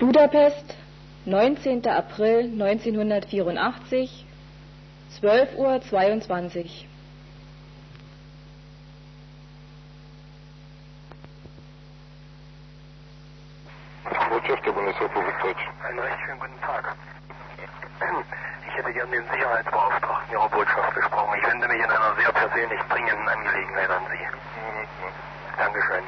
Budapest, 19. April 1984, 12:22 Uhr. Botschaft der Bundesrepublik Deutschland. Einen recht schönen guten Tag. Ich hätte gern den Sicherheitsbeauftragten Ihrer Botschaft gesprochen. Ich wende mich in einer sehr persönlich dringenden Angelegenheit an Sie. Dankeschön.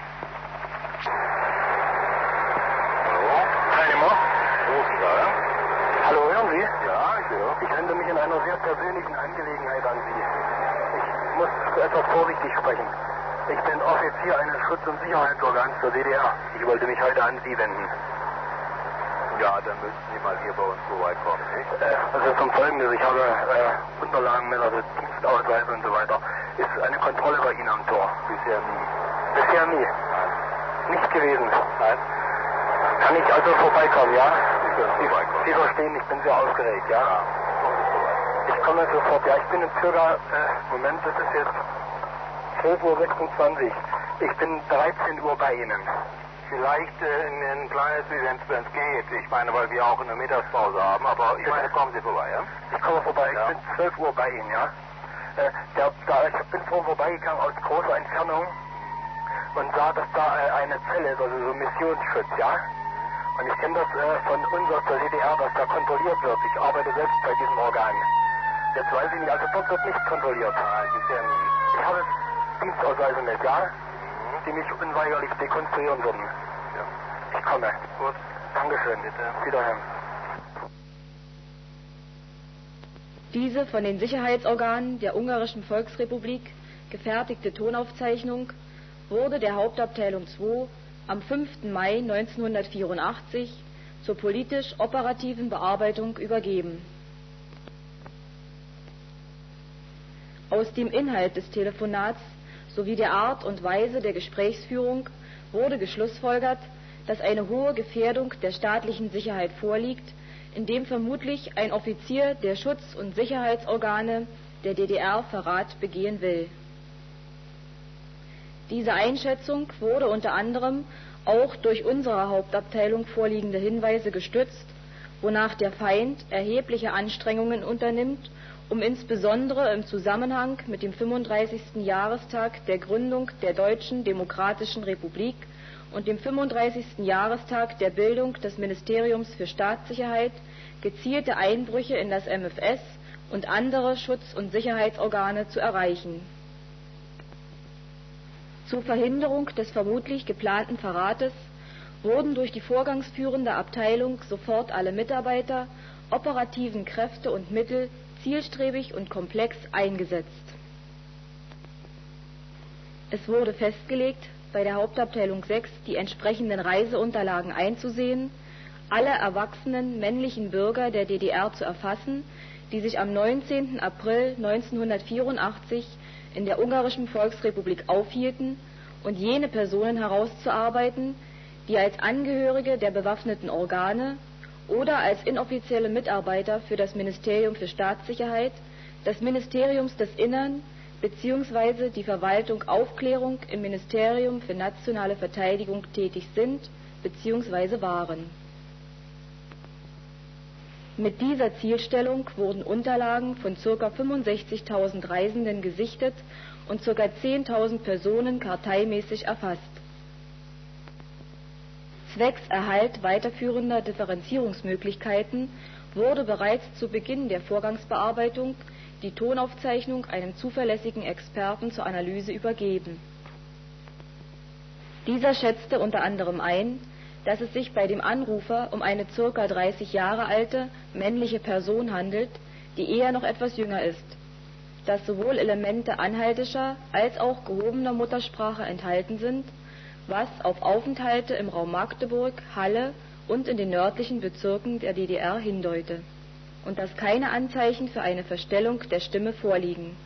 Hallo? Teilnehmer? Rosenthal? Hallo, hören Sie? Ja, ich höre. Ich wende mich in einer sehr persönlichen Angelegenheit an Sie. Ich muss etwas vorsichtig sprechen. Ich bin Offizier eines Schutz- und Sicherheitsorgans der DDR. Ich wollte mich heute an Sie wenden. Ja, dann müssten Sie mal hier bei uns vorbeikommen, nicht? Also zum Folgendes, ich habe Unterlagen mit, also Dienstausweis und so weiter. Ist eine Kontrolle bei Ihnen am Tor? Bisher nie. Bisher nie. Nein. Nicht gewesen. Nein. Kann ich also vorbeikommen, ja? Sie können vorbeikommen. Sie verstehen, ich bin sehr aufgeregt, ja? Ja, kommen Sie vorbei. Ich komme sofort, ja, ich bin in circa, Moment, das ist jetzt 12:26 Uhr. Ich bin 13 Uhr bei Ihnen. Vielleicht ein kleines, wenn es geht. Ich meine, weil wir auch eine Mittagspause haben, aber ich meine, kommen Sie vorbei, ja? Ich komme vorbei, Ja. ich bin 12 Uhr bei Ihnen, ja? Ich bin vorhin vorbeigegangen aus großer Entfernung und sah, dass da eine Zelle ist, also so Missionsschutz, ja? Und ich kenne das von uns aus der DDR, dass da kontrolliert wird. Ich arbeite selbst bei diesem Organ. Jetzt weiß ich nicht, also dort wird nicht kontrolliert. Nein, bisher nie. Ich habe Dienstausweise mit, ja? Die mich unweigerlich dekonstruieren würden. Ja. Ich komme. Gut. Dankeschön. Bitte. Wiederhören. Diese von den Sicherheitsorganen der Ungarischen Volksrepublik gefertigte Tonaufzeichnung wurde der Hauptabteilung II am 5. Mai 1984 zur politisch-operativen Bearbeitung übergeben. Aus dem Inhalt des Telefonats sowie der Art und Weise der Gesprächsführung wurde geschlussfolgert, dass eine hohe Gefährdung der staatlichen Sicherheit vorliegt, indem vermutlich ein Offizier der Schutz- und Sicherheitsorgane der DDR Verrat begehen will. Diese Einschätzung wurde unter anderem auch durch unserer Hauptabteilung vorliegende Hinweise gestützt, wonach der Feind erhebliche Anstrengungen unternimmt, um insbesondere im Zusammenhang mit dem 35. Jahrestag der Gründung der Deutschen Demokratischen Republik und dem 35. Jahrestag der Bildung des Ministeriums für Staatssicherheit gezielte Einbrüche in das MfS und andere Schutz- und Sicherheitsorgane zu erreichen. Zur Verhinderung des vermutlich geplanten Verrates wurden durch die vorgangsführende Abteilung sofort alle Mitarbeiter, operativen Kräfte und Mittel zielstrebig und komplex eingesetzt. Es wurde festgelegt, bei der Hauptabteilung 6 die entsprechenden Reiseunterlagen einzusehen, alle erwachsenen männlichen Bürger der DDR zu erfassen, die sich am 19. April 1984 in der Ungarischen Volksrepublik aufhielten, und jene Personen herauszuarbeiten, die als Angehörige der bewaffneten Organe oder als inoffizielle Mitarbeiter für das Ministerium für Staatssicherheit, das Ministeriums des Innern bzw. die Verwaltung Aufklärung im Ministerium für nationale Verteidigung tätig sind bzw. waren. Mit dieser Zielstellung wurden Unterlagen von ca. 65.000 Reisenden gesichtet und ca. 10.000 Personen karteimäßig erfasst. Zwecks Erhalt weiterführender Differenzierungsmöglichkeiten wurde bereits zu Beginn der Vorgangsbearbeitung die Tonaufzeichnung einem zuverlässigen Experten zur Analyse übergeben. Dieser schätzte unter anderem ein, dass es sich bei dem Anrufer um eine ca. 30 Jahre alte männliche Person handelt, die eher noch etwas jünger ist, dass sowohl Elemente anhaltischer als auch gehobener Muttersprache enthalten sind, was auf Aufenthalte im Raum Magdeburg, Halle und in den nördlichen Bezirken der DDR hindeute, und dass keine Anzeichen für eine Verstellung der Stimme vorliegen.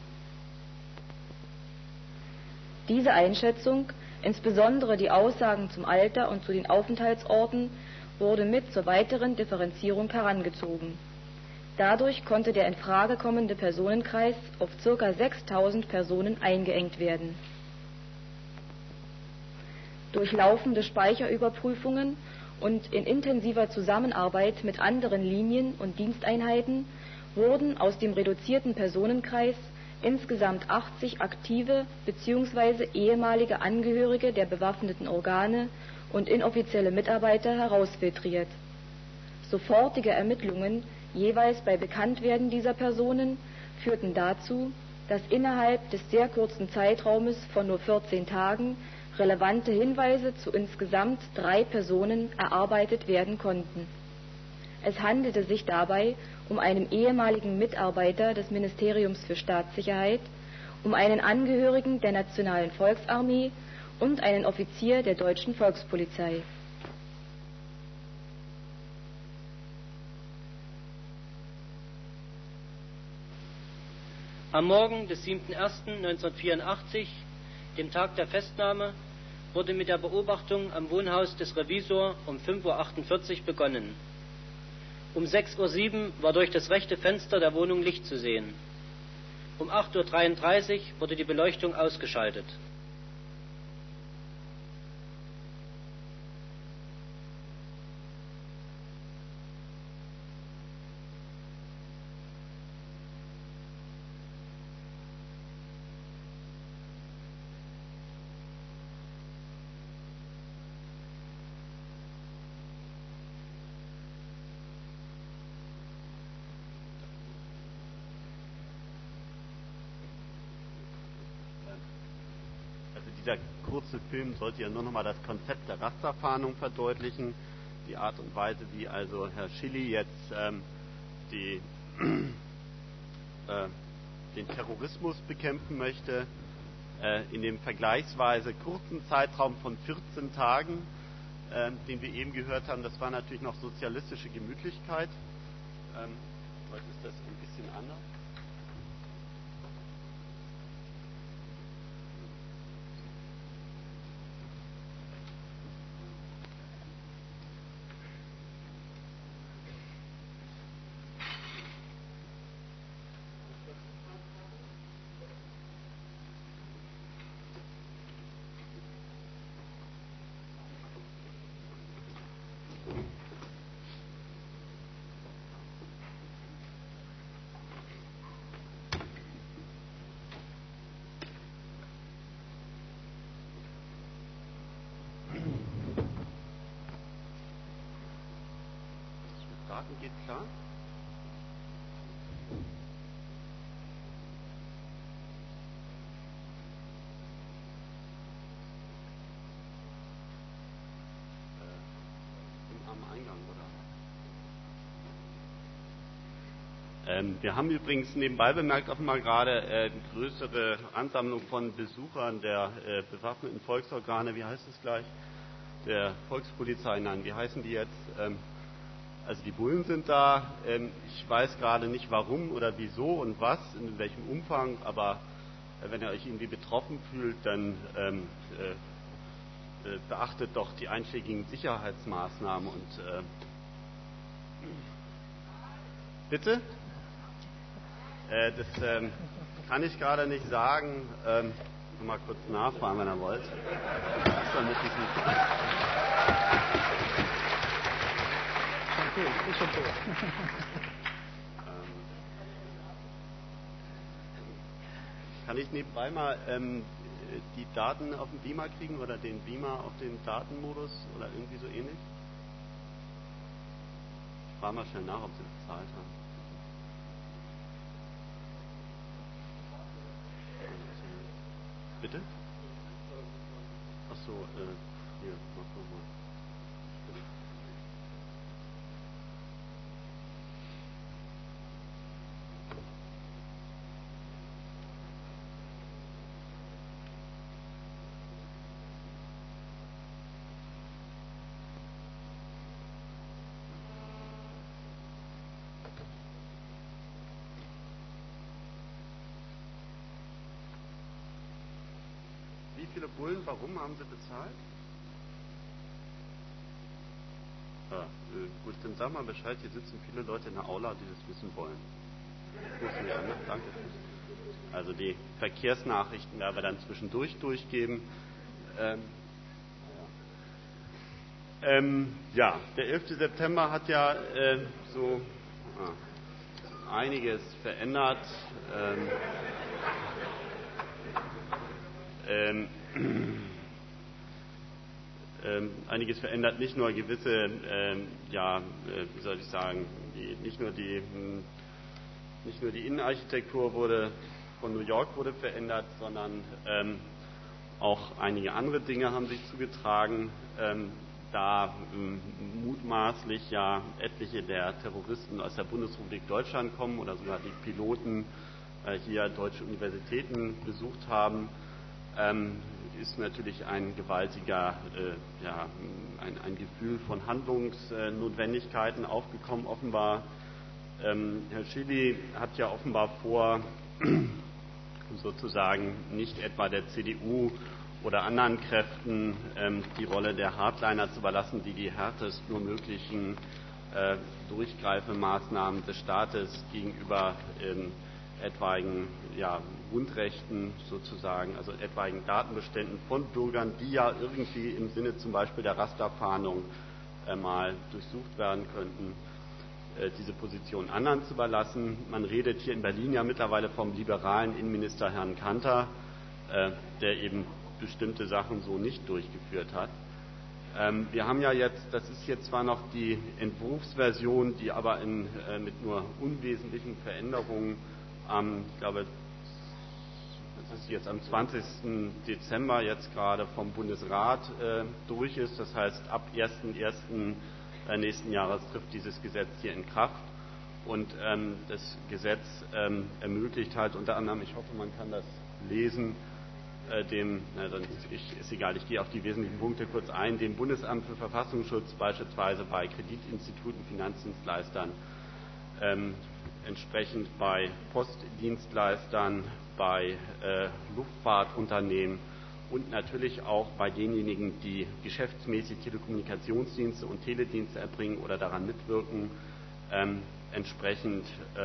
Diese Einschätzung, insbesondere die Aussagen zum Alter und zu den Aufenthaltsorten, wurde mit zur weiteren Differenzierung herangezogen. Dadurch konnte der in Frage kommende Personenkreis auf ca. 6.000 Personen eingeengt werden. Durch laufende Speicherüberprüfungen und in intensiver Zusammenarbeit mit anderen Linien und Diensteinheiten wurden aus dem reduzierten Personenkreis insgesamt 80 aktive bzw. ehemalige Angehörige der bewaffneten Organe und inoffizielle Mitarbeiter herausfiltriert. Sofortige Ermittlungen jeweils bei Bekanntwerden dieser Personen führten dazu, dass innerhalb des sehr kurzen Zeitraumes von nur 14 Tagen relevante Hinweise zu insgesamt 3 Personen erarbeitet werden konnten. Es handelte sich dabei um einen ehemaligen Mitarbeiter des Ministeriums für Staatssicherheit, um einen Angehörigen der Nationalen Volksarmee und einen Offizier der Deutschen Volkspolizei. Am Morgen des 7.01.1984, dem Tag der Festnahme, wurde mit der Beobachtung am Wohnhaus des Revisors um 5.48 Uhr begonnen. Um 6.07 Uhr war durch das rechte Fenster der Wohnung Licht zu sehen. Um 8.33 Uhr wurde die Beleuchtung ausgeschaltet. Dieser kurze Film sollte ja nur noch mal das Konzept der Rasterfahndung verdeutlichen, die Art und Weise, wie also Herr Schilly jetzt den Terrorismus bekämpfen möchte, in dem vergleichsweise kurzen Zeitraum von 14 Tagen, den wir eben gehört haben. Das war natürlich noch sozialistische Gemütlichkeit. Heute ist das ein bisschen anders. Geht klar? Am Eingang, oder? Wir haben übrigens nebenbei bemerkt auch mal gerade eine größere Ansammlung von Besuchern der bewaffneten Volksorgane, wie heißt es gleich? Der Volkspolizei, nein, wie heißen die jetzt? Also die Bullen sind da, ich weiß gerade nicht warum oder wieso und was, in welchem Umfang, aber wenn ihr euch irgendwie betroffen fühlt, dann beachtet doch die einschlägigen Sicherheitsmaßnahmen und bitte? Das kann ich gerade nicht sagen, mal kurz nachfragen, wenn ihr wollt. Ist schon so. Kann ich nebenbei mal die Daten auf den Beamer kriegen oder den Beamer auf den Datenmodus oder irgendwie so ähnlich? Ich frage mal schnell nach, ob Sie bezahlt haben. Bitte? Achso, hier, mach doch mal. Wie viele Bullen, warum haben Sie bezahlt? Gut, dann sag mal Bescheid, hier sitzen viele Leute in der Aula, die das wissen wollen. Das wir, ne? Danke. Also die Verkehrsnachrichten werden wir dann zwischendurch durchgeben. Der 11. September hat ja einiges verändert. Einiges verändert, nicht nur gewisse, nicht nur die Innenarchitektur von New York wurde verändert, sondern auch einige andere Dinge haben sich zugetragen, da mutmaßlich ja etliche der Terroristen aus der Bundesrepublik Deutschland kommen oder sogar die Piloten hier deutsche Universitäten besucht haben, ist natürlich ein gewaltiger, ein Gefühl von Handlungsnotwendigkeiten aufgekommen. Offenbar, Herr Schily hat ja offenbar vor, sozusagen nicht etwa der CDU oder anderen Kräften die Rolle der Hardliner zu überlassen, die die härtest nur möglichen Durchgreifemaßnahmen des Staates gegenüber etwaigen Grundrechten sozusagen, also etwaigen Datenbeständen von Bürgern, die ja irgendwie im Sinne zum Beispiel der Rasterfahndung mal durchsucht werden könnten, diese Position anderen zu überlassen. Man redet hier in Berlin ja mittlerweile vom liberalen Innenminister Herrn Kanter, der eben bestimmte Sachen so nicht durchgeführt hat. Wir haben ja jetzt, das ist jetzt zwar noch die Entwurfsversion, die aber mit nur unwesentlichen Veränderungen ich glaube, das ist jetzt am 20. Dezember jetzt gerade vom Bundesrat durch ist. Das heißt, ab 1.1. Nächsten Jahres trifft dieses Gesetz hier in Kraft. Und das Gesetz ermöglicht halt unter anderem, ich hoffe, man kann das lesen, ist egal, ich gehe auf die wesentlichen Punkte kurz ein, dem Bundesamt für Verfassungsschutz beispielsweise bei Kreditinstituten, Finanzdienstleistern, entsprechend bei Postdienstleistern, bei Luftfahrtunternehmen und natürlich auch bei denjenigen, die geschäftsmäßig Telekommunikationsdienste und Teledienste erbringen oder daran mitwirken, entsprechend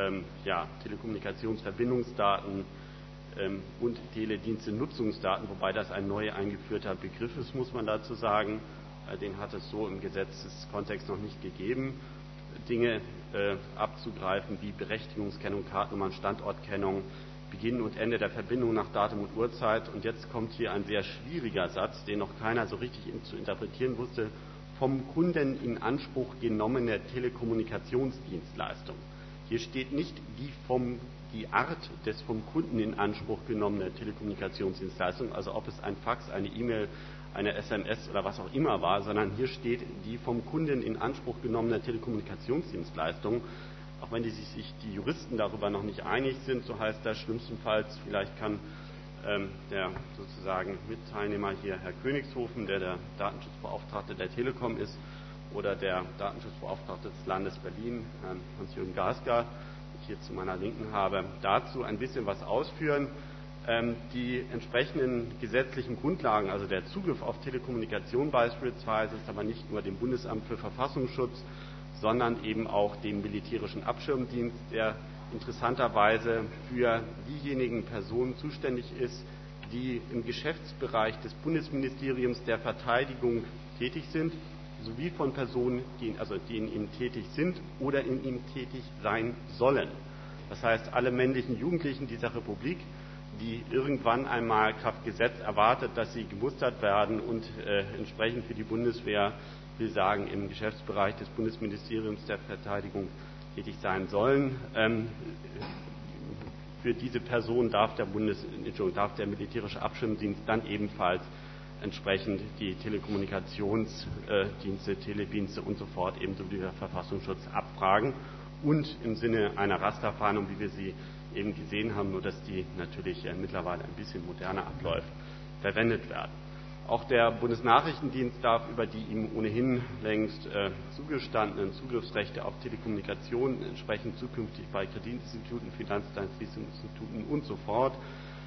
Telekommunikationsverbindungsdaten und Teledienste-Nutzungsdaten, wobei das ein neu eingeführter Begriff ist, muss man dazu sagen. Den hat es so im Gesetzeskontext noch nicht gegeben. Dinge abzugreifen wie Berechtigungskennung, Kartennummern, Standortkennung, Beginn und Ende der Verbindung nach Datum und Uhrzeit. Und jetzt kommt hier ein sehr schwieriger Satz, den noch keiner so richtig zu interpretieren wusste: vom Kunden in Anspruch genommene Telekommunikationsdienstleistung. Hier steht nicht die Art des vom Kunden in Anspruch genommene Telekommunikationsdienstleistung, also ob es ein Fax, eine E-Mail, eine SMS oder was auch immer war, sondern hier steht die vom Kunden in Anspruch genommene Telekommunikationsdienstleistung. Auch wenn sich die Juristen darüber noch nicht einig sind, so heißt das schlimmstenfalls, vielleicht kann der sozusagen Mitteilnehmer hier, Herr Königshofen, der Datenschutzbeauftragte der Telekom ist, oder der Datenschutzbeauftragte des Landes Berlin, Herrn Hans-Jürgen Gasker, den ich hier zu meiner Linken habe, dazu ein bisschen was ausführen. Die entsprechenden gesetzlichen Grundlagen, also der Zugriff auf Telekommunikation beispielsweise, ist aber nicht nur dem Bundesamt für Verfassungsschutz, sondern eben auch dem militärischen Abschirmdienst, der interessanterweise für diejenigen Personen zuständig ist, die im Geschäftsbereich des Bundesministeriums der Verteidigung tätig sind, sowie von Personen, die in ihm tätig sind oder in ihm tätig sein sollen. Das heißt, alle männlichen Jugendlichen dieser Republik, die irgendwann einmal kraft Gesetz erwartet, dass sie gemustert werden und entsprechend für die Bundeswehr, will sagen, im Geschäftsbereich des Bundesministeriums der Verteidigung tätig sein sollen. Für diese Person darf der militärische Abschirmdienst dann ebenfalls entsprechend die Telekommunikationsdienste, Teledienste und so fort, ebenso wie der Verfassungsschutz, abfragen und im Sinne einer Rasterfahndung, wie wir sie eben gesehen haben, nur dass die natürlich mittlerweile ein bisschen moderner abläuft, verwendet werden. Auch der Bundesnachrichtendienst darf über die ihm ohnehin längst zugestandenen Zugriffsrechte auf Telekommunikation entsprechend zukünftig bei Kreditinstituten, Finanzdienstleistungsinstituten und so fort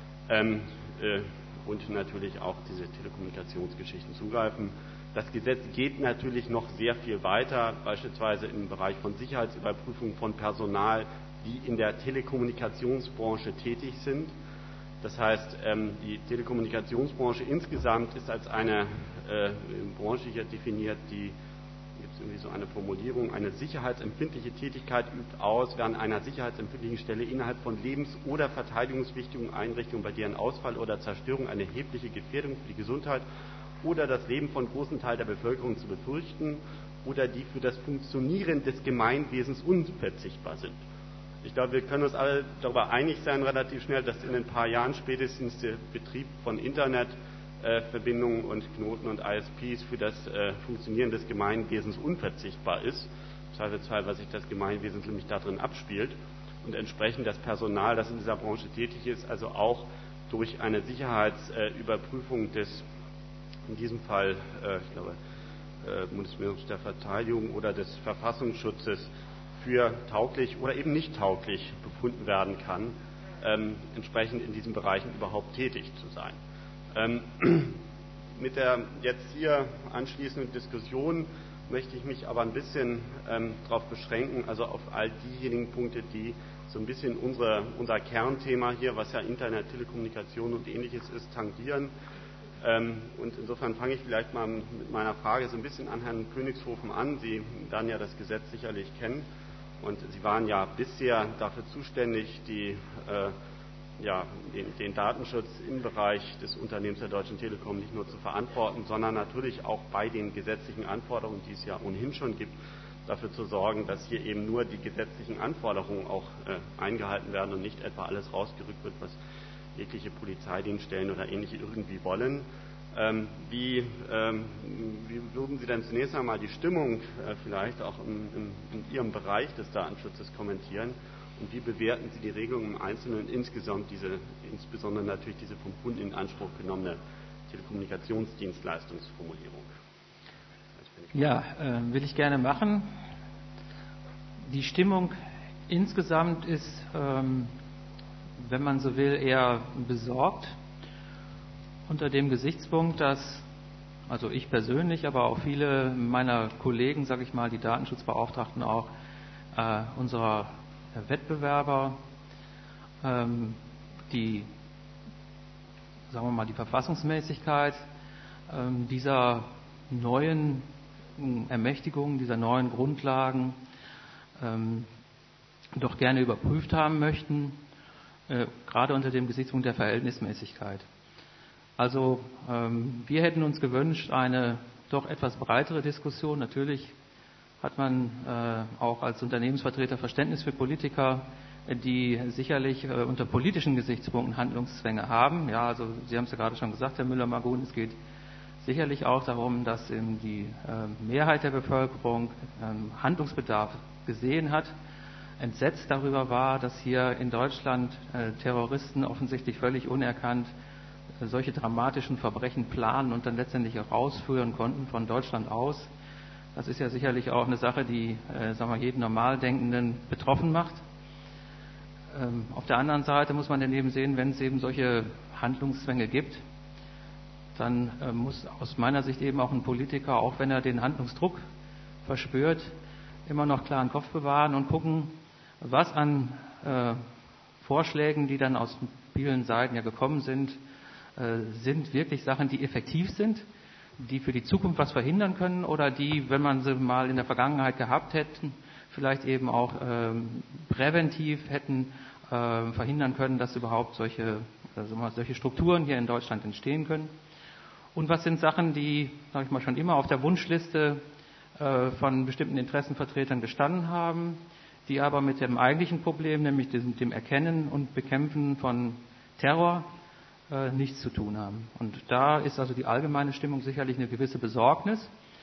und natürlich auch diese Telekommunikationsgeschichten zugreifen. Das Gesetz geht natürlich noch sehr viel weiter, beispielsweise im Bereich von Sicherheitsüberprüfung von Personal, die in der Telekommunikationsbranche tätig sind. Das heißt, die Telekommunikationsbranche insgesamt ist als eine Branche hier definiert, die gibt es irgendwie so eine Formulierung, eine sicherheitsempfindliche Tätigkeit übt aus, während einer sicherheitsempfindlichen Stelle innerhalb von lebens- oder verteidigungswichtigen Einrichtungen, bei deren Ausfall oder Zerstörung eine erhebliche Gefährdung für die Gesundheit oder das Leben von großen Teilen der Bevölkerung zu befürchten oder die für das Funktionieren des Gemeinwesens unverzichtbar sind. Ich glaube, wir können uns alle darüber einig sein, relativ schnell, dass in ein paar Jahren spätestens der Betrieb von Internetverbindungen und Knoten und ISPs für das Funktionieren des Gemeinwesens unverzichtbar ist. Im Zweifelsfall, weil sich das Gemeinwesen nämlich darin abspielt und entsprechend das Personal, das in dieser Branche tätig ist, also auch durch eine Sicherheitsüberprüfung des, in diesem Fall, ich glaube, Bundesministeriums der Verteidigung oder des Verfassungsschutzes für tauglich oder eben nicht tauglich befunden werden kann, entsprechend in diesen Bereichen überhaupt tätig zu sein. Mit der jetzt hier anschließenden Diskussion möchte ich mich aber ein bisschen darauf beschränken, also auf all diejenigen Punkte, die so ein bisschen unser Kernthema hier, was ja Internet, Telekommunikation und Ähnliches ist, tangieren. Und insofern fange ich vielleicht mal mit meiner Frage so ein bisschen an Herrn Königshofen an. Sie werden ja das Gesetz sicherlich kennen und Sie waren ja bisher dafür zuständig, den Datenschutz im Bereich des Unternehmens der Deutschen Telekom nicht nur zu verantworten, sondern natürlich auch bei den gesetzlichen Anforderungen, die es ja ohnehin schon gibt, dafür zu sorgen, dass hier eben nur die gesetzlichen Anforderungen auch eingehalten werden und nicht etwa alles rausgerückt wird, was jegliche Polizeidienststellen oder ähnliche irgendwie wollen. Wie würden Sie denn zunächst einmal die Stimmung vielleicht auch in Ihrem Bereich des Datenschutzes kommentieren und wie bewerten Sie die Regelung im Einzelnen insgesamt, insbesondere natürlich diese vom Bund in Anspruch genommene Telekommunikationsdienstleistungsformulierung? Ja, will ich gerne machen. Die Stimmung insgesamt ist, wenn man so will, eher besorgt unter dem Gesichtspunkt, dass, also ich persönlich, aber auch viele meiner Kollegen, sage ich mal, die Datenschutzbeauftragten auch unserer Wettbewerber, die Verfassungsmäßigkeit dieser neuen Ermächtigungen, dieser neuen Grundlagen doch gerne überprüft haben möchten, gerade unter dem Gesichtspunkt der Verhältnismäßigkeit. Also wir hätten uns gewünscht, eine doch etwas breitere Diskussion. Natürlich hat man auch als Unternehmensvertreter Verständnis für Politiker, die sicherlich unter politischen Gesichtspunkten Handlungszwänge haben. Ja, also Sie haben es ja gerade schon gesagt, Herr Müller-Magun, es geht sicherlich auch darum, dass eben die Mehrheit der Bevölkerung Handlungsbedarf gesehen hat, entsetzt darüber war, dass hier in Deutschland Terroristen offensichtlich völlig unerkannt solche dramatischen Verbrechen planen und dann letztendlich auch ausführen konnten von Deutschland aus. Das ist ja sicherlich auch eine Sache, die jeden Normaldenkenden betroffen macht. Auf der anderen Seite muss man daneben sehen, wenn es eben solche Handlungszwänge gibt, dann muss aus meiner Sicht eben auch ein Politiker, auch wenn er den Handlungsdruck verspürt, immer noch klaren Kopf bewahren und gucken, was an Vorschlägen, die dann aus vielen Seiten ja gekommen sind, sind wirklich Sachen, die effektiv sind, die für die Zukunft was verhindern können oder die, wenn man sie mal in der Vergangenheit gehabt hätten, vielleicht eben auch präventiv hätten verhindern können, dass überhaupt solche Strukturen hier in Deutschland entstehen können. Und was sind Sachen, die, sage ich mal, schon immer auf der Wunschliste von bestimmten Interessenvertretern gestanden haben, die aber mit dem eigentlichen Problem, nämlich dem Erkennen und Bekämpfen von Terror, nichts zu tun haben. Und da ist also die allgemeine Stimmung sicherlich eine gewisse Besorgnis,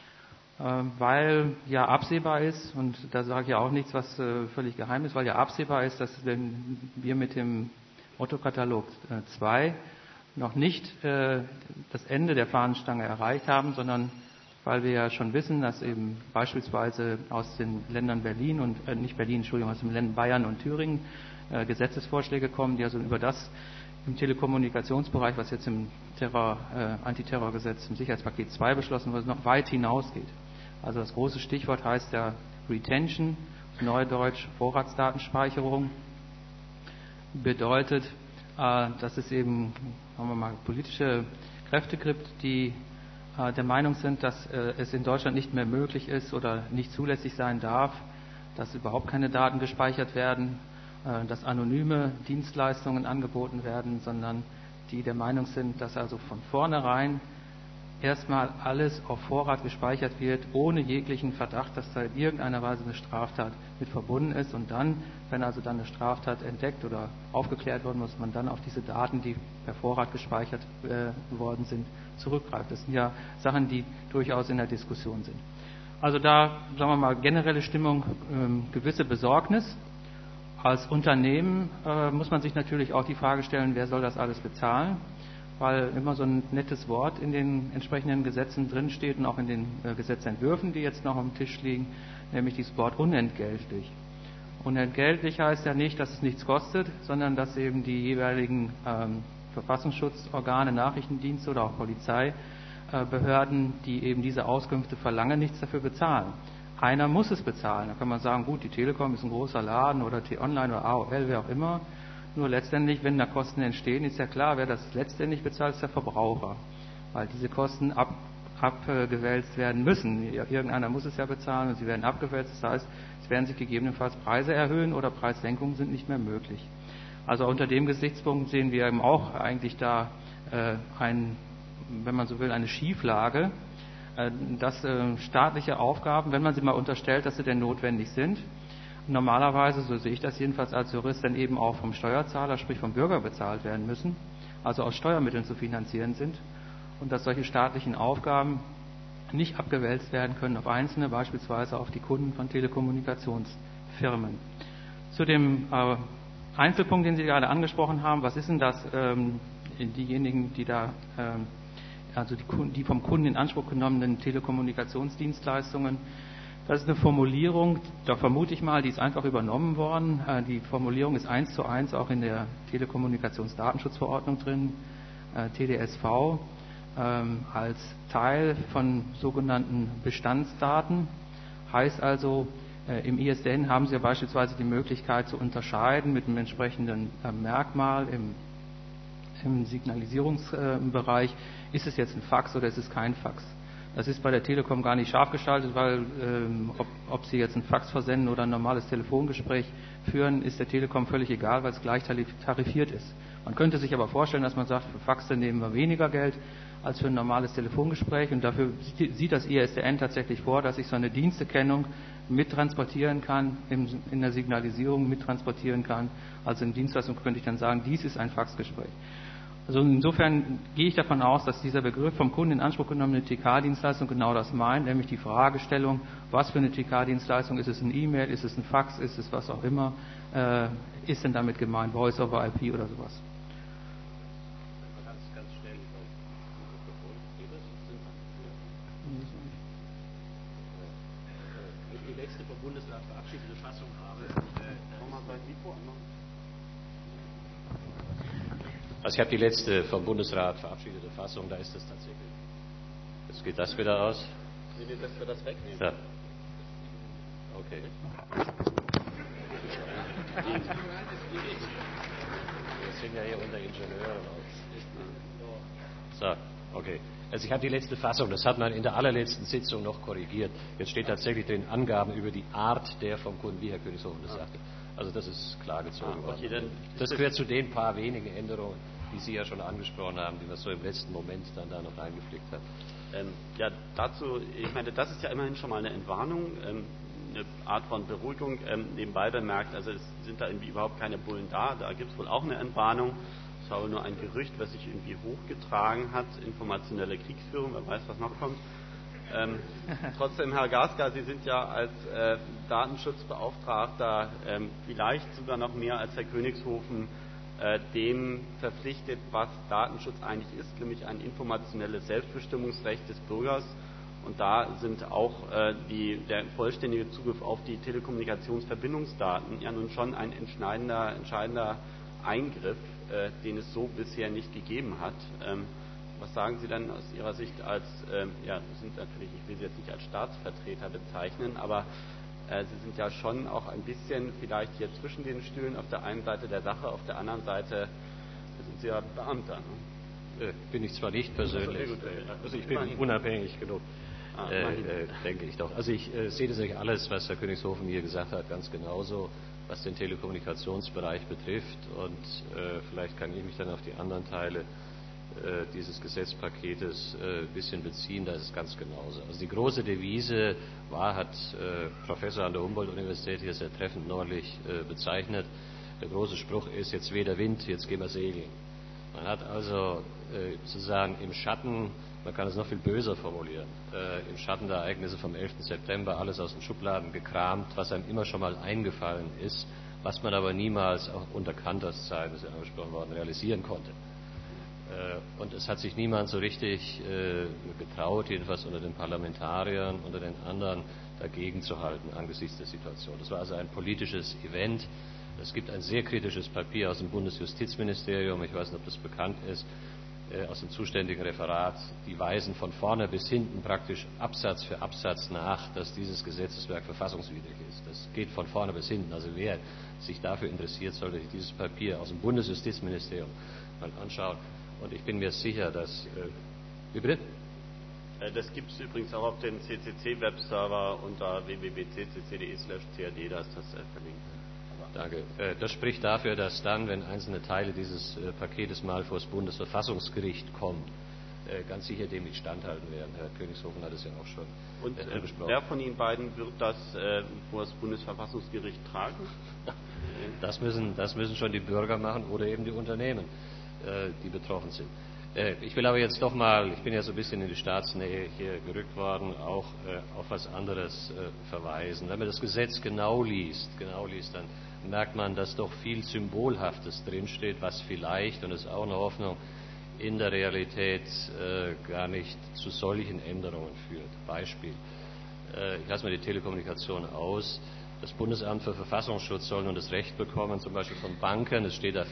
weil ja absehbar ist, und da sage ich ja auch nichts, was völlig geheim ist, weil ja absehbar ist, dass wenn wir mit dem Mottokatalog 2 noch nicht das Ende der Fahnenstange erreicht haben, sondern weil wir ja schon wissen, dass eben beispielsweise aus den Ländern Berlin und aus den Ländern Bayern und Thüringen Gesetzesvorschläge kommen, die also über das im Telekommunikationsbereich, was jetzt im Antiterrorgesetz, im Sicherheitspaket 2 beschlossen wurde, noch weit hinausgeht. Also das große Stichwort heißt ja Retention, neudeutsch Vorratsdatenspeicherung, bedeutet, dass es eben, sagen wir mal, politische Kräfte gibt, die der Meinung sind, dass es in Deutschland nicht mehr möglich ist oder nicht zulässig sein darf, dass überhaupt keine Daten gespeichert werden, dass anonyme Dienstleistungen angeboten werden, sondern die der Meinung sind, dass also von vornherein erstmal alles auf Vorrat gespeichert wird, ohne jeglichen Verdacht, dass da in irgendeiner Weise eine Straftat mit verbunden ist. Und dann, wenn also dann eine Straftat entdeckt oder aufgeklärt worden muss, man dann auf diese Daten, die per Vorrat gespeichert worden sind, zurückgreift. Das sind ja Sachen, die durchaus in der Diskussion sind. Also da, sagen wir mal, generelle Stimmung, gewisse Besorgnis. Als Unternehmen muss man sich natürlich auch die Frage stellen, wer soll das alles bezahlen? Weil immer so ein nettes Wort in den entsprechenden Gesetzen drinsteht und auch in den Gesetzentwürfen, die jetzt noch am Tisch liegen, nämlich dieses Wort unentgeltlich. Unentgeltlich heißt ja nicht, dass es nichts kostet, sondern dass eben die jeweiligen Verfassungsschutzorgane, Nachrichtendienste oder auch Polizeibehörden, die eben diese Auskünfte verlangen, nichts dafür bezahlen. Einer muss es bezahlen. Da kann man sagen, gut, die Telekom ist ein großer Laden oder T-Online oder AOL, wer auch immer. Nur letztendlich, wenn da Kosten entstehen, ist ja klar, wer das letztendlich bezahlt, ist der Verbraucher. Weil diese Kosten abgewälzt werden müssen. Irgendeiner muss es ja bezahlen und sie werden abgewälzt. Das heißt, es werden sich gegebenenfalls Preise erhöhen oder Preissenkungen sind nicht mehr möglich. Also unter dem Gesichtspunkt sehen wir eben auch eigentlich da wenn man so will, eine Schieflage, dass staatliche Aufgaben, wenn man sie mal unterstellt, dass sie denn notwendig sind, normalerweise, so sehe ich das jedenfalls als Jurist, dann eben auch vom Steuerzahler, sprich vom Bürger bezahlt werden müssen, also aus Steuermitteln zu finanzieren sind und dass solche staatlichen Aufgaben nicht abgewälzt werden können auf Einzelne, beispielsweise auf die Kunden von Telekommunikationsfirmen. Zu dem Einzelpunkt, den Sie gerade angesprochen haben, was ist denn das, diejenigen, die da, also die vom Kunden in Anspruch genommenen Telekommunikationsdienstleistungen, das ist eine Formulierung, da vermute ich mal, die ist einfach übernommen worden. Die Formulierung ist 1:1 auch in der Telekommunikationsdatenschutzverordnung drin, TDSV, als Teil von sogenannten Bestandsdaten. Heißt also, im ISDN haben Sie ja beispielsweise die Möglichkeit zu unterscheiden mit einem entsprechenden Merkmal im Signalisierungsbereich, ist es jetzt ein Fax oder ist es kein Fax. Das ist bei der Telekom gar nicht scharf geschaltet, weil ob Sie jetzt einen Fax versenden oder ein normales Telefongespräch führen, ist der Telekom völlig egal, weil es gleich tarifiert ist. Man könnte sich aber vorstellen, dass man sagt, für Faxe nehmen wir weniger Geld als für ein normales Telefongespräch und dafür sieht das ISDN tatsächlich vor, dass ich so eine Diensterkennung mittransportieren kann, in der Signalisierung mittransportieren kann. Also in Dienstleistung könnte ich dann sagen, dies ist ein Faxgespräch. Also insofern gehe ich davon aus, dass dieser Begriff vom Kunden in Anspruch genommene TK-Dienstleistung genau das meint, nämlich die Fragestellung, was für eine TK-Dienstleistung, ist es ein E-Mail, ist es ein Fax, ist es was auch immer, ist denn damit gemeint, Voice over IP oder sowas. Ganz schnell. Die letzte vom Bundesrat verabschiedete Fassung habe. Also ich habe die letzte vom Bundesrat verabschiedete Fassung, da ist es tatsächlich. Jetzt geht das wieder aus. Nee, dass wir das wegnehmen. Ja. Okay. Wir sind ja hier unter Ingenieuren. So, okay. Also ich habe die letzte Fassung, das hat man in der allerletzten Sitzung noch korrigiert. Jetzt steht tatsächlich drin Angaben über die Art der vom Kunden, wie Herr Königshofen das sagte. Also das ist klargezogen worden. Okay, das gehört zu den paar wenigen Änderungen, die Sie ja schon angesprochen haben, die man so im letzten Moment dann da noch reingeflickt hat. Ja, dazu, ich meine, das ist ja immerhin schon mal eine Entwarnung, eine Art von Beruhigung. Nebenbei bemerkt, also es sind da irgendwie überhaupt keine Bullen da, da gibt es wohl auch eine Entwarnung. Es war nur ein Gerücht, was sich irgendwie hochgetragen hat, informationelle Kriegsführung, wer weiß, was noch kommt. Trotzdem, Herr Gaska, Sie sind ja als Datenschutzbeauftragter vielleicht sogar noch mehr als Herr Königshofen dem verpflichtet, was Datenschutz eigentlich ist, nämlich ein informationelles Selbstbestimmungsrecht des Bürgers. Und da sind auch der vollständige Zugriff auf die Telekommunikationsverbindungsdaten ja nun schon ein entscheidender Eingriff, den es so bisher nicht gegeben hat. Was sagen Sie dann aus Ihrer Sicht als, Sie sind natürlich, ich will Sie jetzt nicht als Staatsvertreter bezeichnen, aber Sie sind ja schon auch ein bisschen vielleicht hier zwischen den Stühlen, auf der einen Seite der Sache, auf der anderen Seite sind Sie ja Beamter. Ne? bin ich zwar nicht persönlich, also ich bin unabhängig genug, denke ich doch. Also ich sehe das eigentlich alles, was Herr Königshofen hier gesagt hat, ganz genauso, was den Telekommunikationsbereich betrifft. Und vielleicht kann ich mich dann auf die anderen Teile dieses Gesetzpaketes ein bisschen beziehen, da ist es ganz genauso. Also die große Devise hat Professor an der Humboldt-Universität hier sehr treffend neulich bezeichnet. Der große Spruch ist, jetzt weht der Wind, jetzt gehen wir segeln. Man hat also sozusagen im Schatten, man kann es noch viel böser formulieren, im Schatten der Ereignisse vom 11. September alles aus den Schubladen gekramt, was einem immer schon mal eingefallen ist, was man aber niemals auch unter Kanters Zeit, das ist ja angesprochen worden, realisieren konnte. Und es hat sich niemand so richtig getraut, jedenfalls unter den Parlamentariern, unter den anderen, dagegen zu halten angesichts der Situation. Das war also ein politisches Event. Es gibt ein sehr kritisches Papier aus dem Bundesjustizministerium, ich weiß nicht, ob das bekannt ist, aus dem zuständigen Referat. Die weisen von vorne bis hinten praktisch Absatz für Absatz nach, dass dieses Gesetzeswerk verfassungswidrig ist. Das geht von vorne bis hinten. Also wer sich dafür interessiert, sollte sich dieses Papier aus dem Bundesjustizministerium mal anschauen. Und ich bin mir sicher, dass... Wie bitte? Das gibt es übrigens auch auf dem CCC-Webserver unter www.ccc.de/cad, da ist das verlinkt. Danke. Das spricht dafür, dass dann, wenn einzelne Teile dieses Paketes mal vor das Bundesverfassungsgericht kommen, ganz sicher dem nicht standhalten werden. Herr Königshofen hat es ja auch schon besprochen. Wer von Ihnen beiden wird das vor das Bundesverfassungsgericht tragen? Das müssen schon die Bürger machen oder eben die Unternehmen, die betroffen sind. Ich will aber jetzt doch mal, ich bin ja so ein bisschen in die Staatsnähe hier gerückt worden, auch auf was anderes verweisen. Wenn man das Gesetz genau liest, dann merkt man, dass doch viel Symbolhaftes drinsteht, was vielleicht, und das ist auch eine Hoffnung, in der Realität gar nicht zu solchen Änderungen führt. Beispiel, ich lasse mal die Telekommunikation aus. Das Bundesamt für Verfassungsschutz soll nun das Recht bekommen, zum Beispiel von Banken, es steht da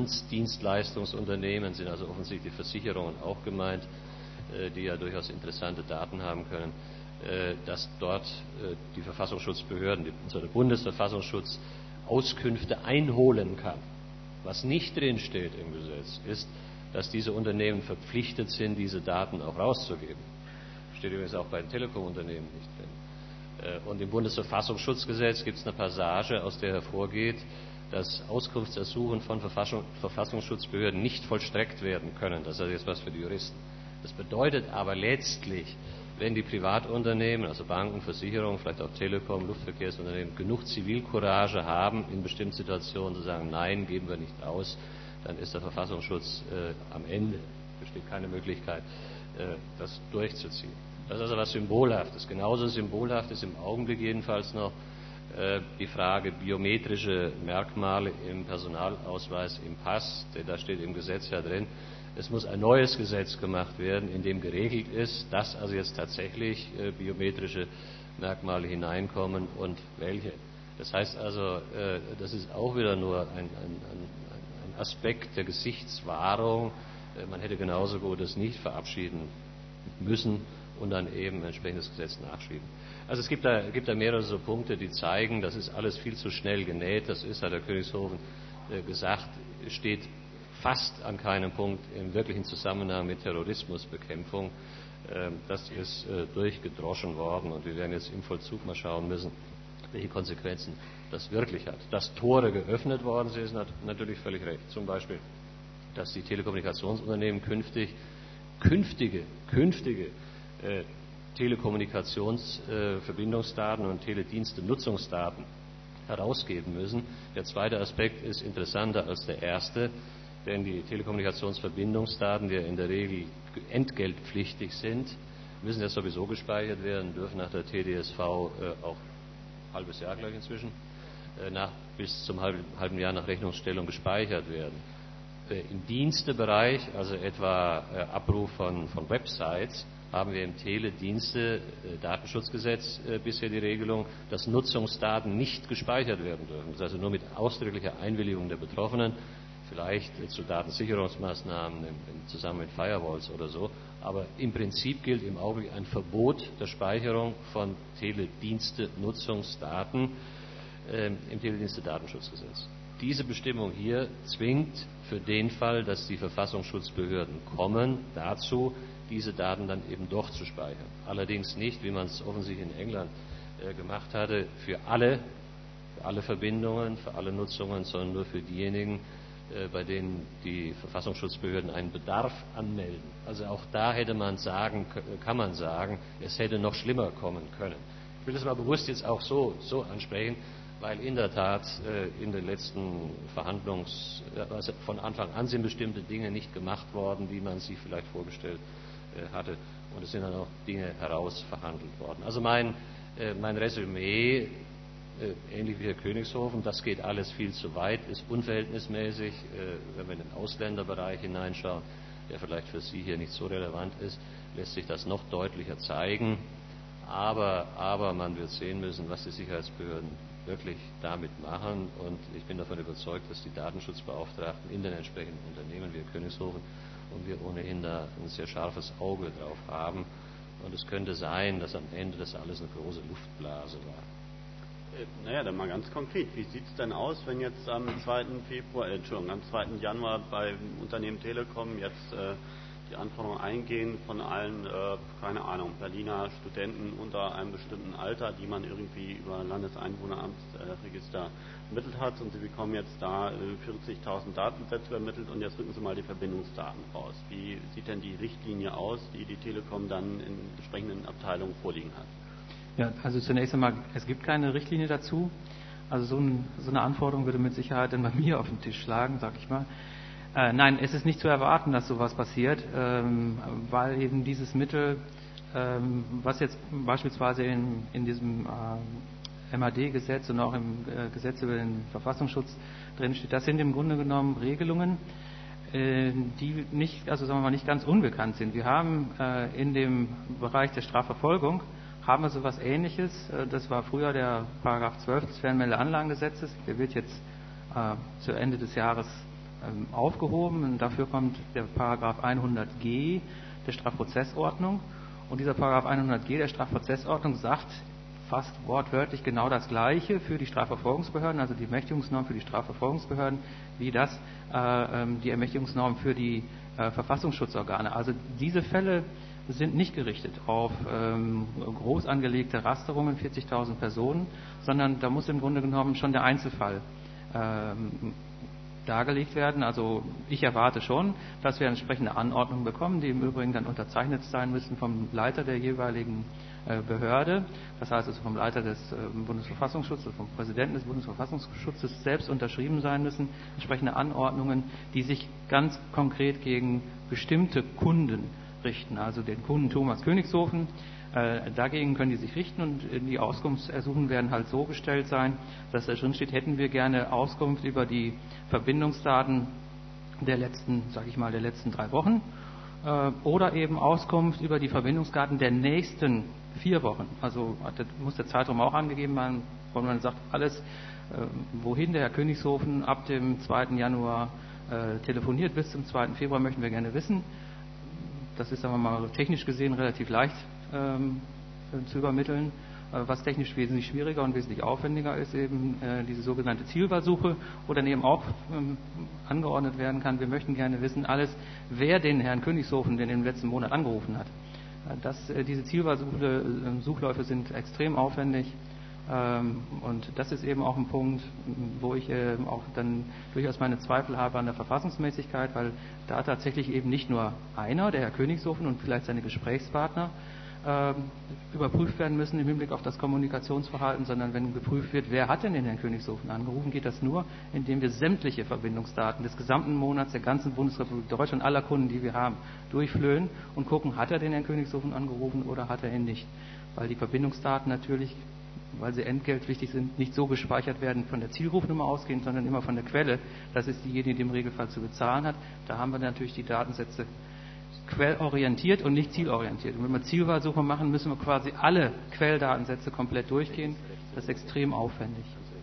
Finanzdienstleistungsunternehmen, sind also offensichtlich Versicherungen auch gemeint, die ja durchaus interessante Daten haben können, dass dort die Verfassungsschutzbehörden, also der Bundesverfassungsschutz, Auskünfte einholen kann. Was nicht drin steht im Gesetz, ist, dass diese Unternehmen verpflichtet sind, diese Daten auch rauszugeben. Steht übrigens auch bei den Telekom-Unternehmen nicht drin. Und im Bundesverfassungsschutzgesetz gibt es eine Passage, aus der hervorgeht, dass Auskunftsersuchen von Verfassungsschutzbehörden nicht vollstreckt werden können. Das ist jetzt was für die Juristen. Das bedeutet aber letztlich, wenn die Privatunternehmen, also Banken, Versicherungen, vielleicht auch Telekom, Luftverkehrsunternehmen, genug Zivilcourage haben, in bestimmten Situationen zu sagen, nein, geben wir nicht raus, dann ist der Verfassungsschutz am Ende, besteht keine Möglichkeit, das durchzuziehen. Das ist also was Symbolhaftes. Genauso symbolhaft ist im Augenblick jedenfalls noch die Frage biometrische Merkmale im Personalausweis, im Pass, denn da steht im Gesetz ja drin, es muss ein neues Gesetz gemacht werden, in dem geregelt ist, dass also jetzt tatsächlich biometrische Merkmale hineinkommen und welche. Das heißt also, das ist auch wieder nur ein Aspekt der Gesichtswahrung. Man hätte genauso gut es nicht verabschieden müssen und dann eben ein entsprechendes Gesetz nachschieben. Also es gibt da mehrere so Punkte, die zeigen, das ist alles viel zu schnell genäht. Das ist, hat der Königshofen gesagt, steht fast an keinem Punkt im wirklichen Zusammenhang mit Terrorismusbekämpfung. Das ist durchgedroschen worden und wir werden jetzt im Vollzug mal schauen müssen, welche Konsequenzen das wirklich hat. Dass Tore geöffnet worden sind, ist natürlich völlig recht. Zum Beispiel, dass die Telekommunikationsunternehmen künftige Telekommunikationsverbindungsdaten und Teledienste-Nutzungsdaten herausgeben müssen. Der zweite Aspekt ist interessanter als der erste, denn die Telekommunikationsverbindungsdaten, die ja in der Regel entgeltpflichtig sind, müssen ja sowieso gespeichert werden, dürfen nach der TDSV auch halbes Jahr gleich inzwischen, bis zum halben Jahr nach Rechnungsstellung gespeichert werden. Im Dienstebereich, also etwa Abruf von Websites, haben wir im Teledienste-Datenschutzgesetz bisher die Regelung, dass Nutzungsdaten nicht gespeichert werden dürfen. Das ist also nur mit ausdrücklicher Einwilligung der Betroffenen, vielleicht zu Datensicherungsmaßnahmen zusammen mit Firewalls oder so. Aber im Prinzip gilt im Augenblick ein Verbot der Speicherung von Teledienste-Nutzungsdaten im Teledienste-Datenschutzgesetz. diese Bestimmung hier zwingt für den Fall, dass die Verfassungsschutzbehörden kommen, dazu, diese Daten dann eben doch zu speichern. Allerdings nicht, wie man es offensichtlich in England gemacht hatte, für alle Verbindungen, für alle Nutzungen, sondern nur für diejenigen, bei denen die Verfassungsschutzbehörden einen Bedarf anmelden. Also auch da kann man sagen, es hätte noch schlimmer kommen können. Ich will das mal bewusst jetzt auch so ansprechen, weil in der Tat in den letzten also von Anfang an sind bestimmte Dinge nicht gemacht worden, wie man sie vielleicht vorgestellt hatte, und es sind dann auch Dinge herausverhandelt worden. Also mein Resümee, ähnlich wie Herr Königshofen, das geht alles viel zu weit, ist unverhältnismäßig, wenn wir in den Ausländerbereich hineinschauen, der vielleicht für Sie hier nicht so relevant ist, lässt sich das noch deutlicher zeigen. Aber man wird sehen müssen, was die Sicherheitsbehörden wirklich damit machen, und ich bin davon überzeugt, dass die Datenschutzbeauftragten in den entsprechenden Unternehmen wie Herr Königshofen und wir ohnehin da ein sehr scharfes Auge drauf haben, und es könnte sein, dass am Ende das alles eine große Luftblase war. Naja, dann mal ganz konkret. Wie sieht es denn aus, wenn jetzt am 2. Januar beim Unternehmen Telekom jetzt die Anforderungen eingehen von allen, keine Ahnung, Berliner Studenten unter einem bestimmten Alter, die man irgendwie über Landeseinwohneramtsregister ermittelt hat, und sie bekommen jetzt da 40.000 Datensätze übermittelt, und jetzt rücken sie mal die Verbindungsdaten raus. Wie sieht denn die Richtlinie aus, die die Telekom dann in entsprechenden Abteilungen vorliegen hat? Ja, also zunächst einmal, es gibt keine Richtlinie dazu. Also so eine Anforderung würde mit Sicherheit dann bei mir auf den Tisch schlagen, sag ich mal. Nein, es ist nicht zu erwarten, dass sowas passiert, weil eben dieses Mittel, was jetzt beispielsweise in diesem MAD-Gesetz und auch im Gesetz über den Verfassungsschutz drinsteht, das sind im Grunde genommen Regelungen, die nicht, also sagen wir mal, nicht ganz unbekannt sind. Wir haben in dem Bereich der Strafverfolgung haben wir so etwas Ähnliches. Das war früher der Paragraph 12 des Fernmeldeanlagengesetzes. Der wird jetzt zu Ende des Jahres aufgehoben. Und dafür kommt der Paragraph 100g der Strafprozessordnung. Und dieser Paragraph 100g der Strafprozessordnung sagt fast wortwörtlich genau das Gleiche für die Strafverfolgungsbehörden, also die Ermächtigungsnorm für die Strafverfolgungsbehörden, wie das die Ermächtigungsnorm für die Verfassungsschutzorgane. Also diese Fälle sind nicht gerichtet auf groß angelegte Rasterungen, 40.000 Personen, sondern da muss im Grunde genommen schon der Einzelfall dargelegt werden. Also ich erwarte schon, dass wir entsprechende Anordnungen bekommen, die im Übrigen dann unterzeichnet sein müssen vom Leiter der jeweiligen Behörde, das heißt also vom Leiter des Bundesverfassungsschutzes, vom Präsidenten des Bundesverfassungsschutzes selbst unterschrieben sein müssen, entsprechende Anordnungen, die sich ganz konkret gegen bestimmte Kunden richten, also den Kunden Thomas Königshofen. Dagegen können die sich richten, und die Auskunftsersuchen werden halt so gestellt sein, dass da drin steht, hätten wir gerne Auskunft über die Verbindungsdaten der letzten 3 Wochen oder eben Auskunft über die Verbindungsdaten der nächsten 4 Wochen. Also muss der Zeitraum auch angegeben werden, wo man sagt, alles, wohin der Herr Königshofen ab dem 2. Januar telefoniert bis zum 2. Februar, möchten wir gerne wissen. Das ist, sagen wir mal, technisch gesehen relativ leicht zu übermitteln. Was technisch wesentlich schwieriger und wesentlich aufwendiger ist, eben diese sogenannte Zielwahlsuche, wo dann eben auch angeordnet werden kann, wir möchten gerne wissen, wer den Herrn Königshofen denn im letzten Monat angerufen hat. Diese Zielwahlsuchläufe sind extrem aufwendig, und das ist eben auch ein Punkt, wo ich auch dann durchaus meine Zweifel habe an der Verfassungsmäßigkeit, weil da tatsächlich eben nicht nur einer, der Herr Königshofen und vielleicht seine Gesprächspartner, überprüft werden müssen im Hinblick auf das Kommunikationsverhalten, sondern wenn geprüft wird, wer hat denn den Herrn Königshofen angerufen, geht das nur, indem wir sämtliche Verbindungsdaten des gesamten Monats der ganzen Bundesrepublik Deutschland, aller Kunden, die wir haben, durchflöhen und gucken, hat er den Herrn Königshofen angerufen oder hat er ihn nicht. Weil die Verbindungsdaten natürlich, weil sie entgeltpflichtig sind, nicht so gespeichert werden von der Zielrufnummer ausgehend, sondern immer von der Quelle. Das ist diejenige, die im Regelfall zu bezahlen hat. Da haben wir natürlich die Datensätze quellorientiert und nicht zielorientiert. Und wenn wir Zielwahlsuche machen, müssen wir quasi alle Quelldatensätze komplett durchgehen. Das ist extrem aufwendig.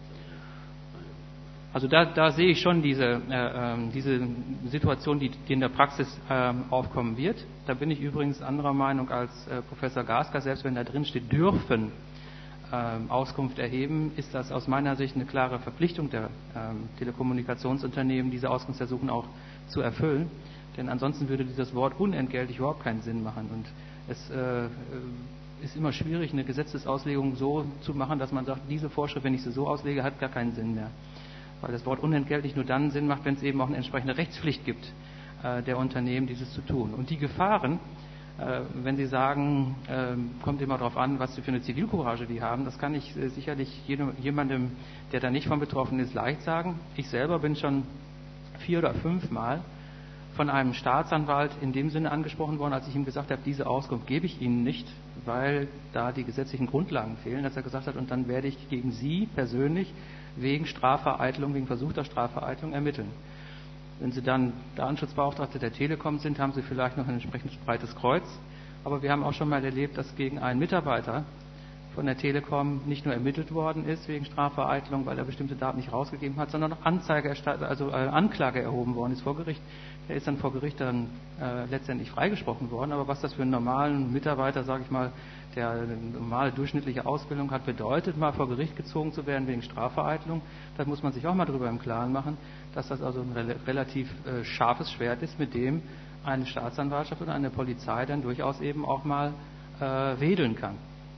Also da sehe ich schon diese Situation, die in der Praxis aufkommen wird. Da bin ich übrigens anderer Meinung als Professor Gasker, selbst wenn da drin steht, dürfen Auskunft erheben, ist das aus meiner Sicht eine klare Verpflichtung der Telekommunikationsunternehmen, diese Auskunftsersuchen auch zu erfüllen. Denn ansonsten würde dieses Wort unentgeltlich überhaupt keinen Sinn machen. Und es ist immer schwierig, eine Gesetzesauslegung so zu machen, dass man sagt, diese Vorschrift, wenn ich sie so auslege, hat gar keinen Sinn mehr. Weil das Wort unentgeltlich nur dann Sinn macht, wenn es eben auch eine entsprechende Rechtspflicht gibt der Unternehmen, dieses zu tun. Und die Gefahren, wenn Sie sagen, kommt immer darauf an, was für eine Zivilcourage die haben, das kann ich sicherlich jemandem, der da nicht von betroffen ist, leicht sagen. Ich selber bin schon 4 oder 5 Mal von einem Staatsanwalt in dem Sinne angesprochen worden, als ich ihm gesagt habe, diese Auskunft gebe ich Ihnen nicht, weil da die gesetzlichen Grundlagen fehlen, dass er gesagt hat, und dann werde ich gegen Sie persönlich wegen Strafvereitelung, wegen versuchter Strafvereitelung ermitteln. Wenn Sie dann Datenschutzbeauftragte der Telekom sind, haben Sie vielleicht noch ein entsprechend breites Kreuz. Aber wir haben auch schon mal erlebt, dass gegen einen Mitarbeiter von der Telekom nicht nur ermittelt worden ist wegen Strafvereitelung, weil er bestimmte Daten nicht rausgegeben hat, sondern auch Anklage erhoben worden ist vor Gericht. Der ist dann vor Gericht dann letztendlich freigesprochen worden. Aber was das für einen normalen Mitarbeiter, sage ich mal, der eine normale durchschnittliche Ausbildung hat, bedeutet, mal vor Gericht gezogen zu werden wegen Strafvereitelung, da muss man sich auch mal drüber im Klaren machen, dass das also ein relativ scharfes Schwert ist, mit dem eine Staatsanwaltschaft oder eine Polizei dann durchaus eben auch mal wedeln kann.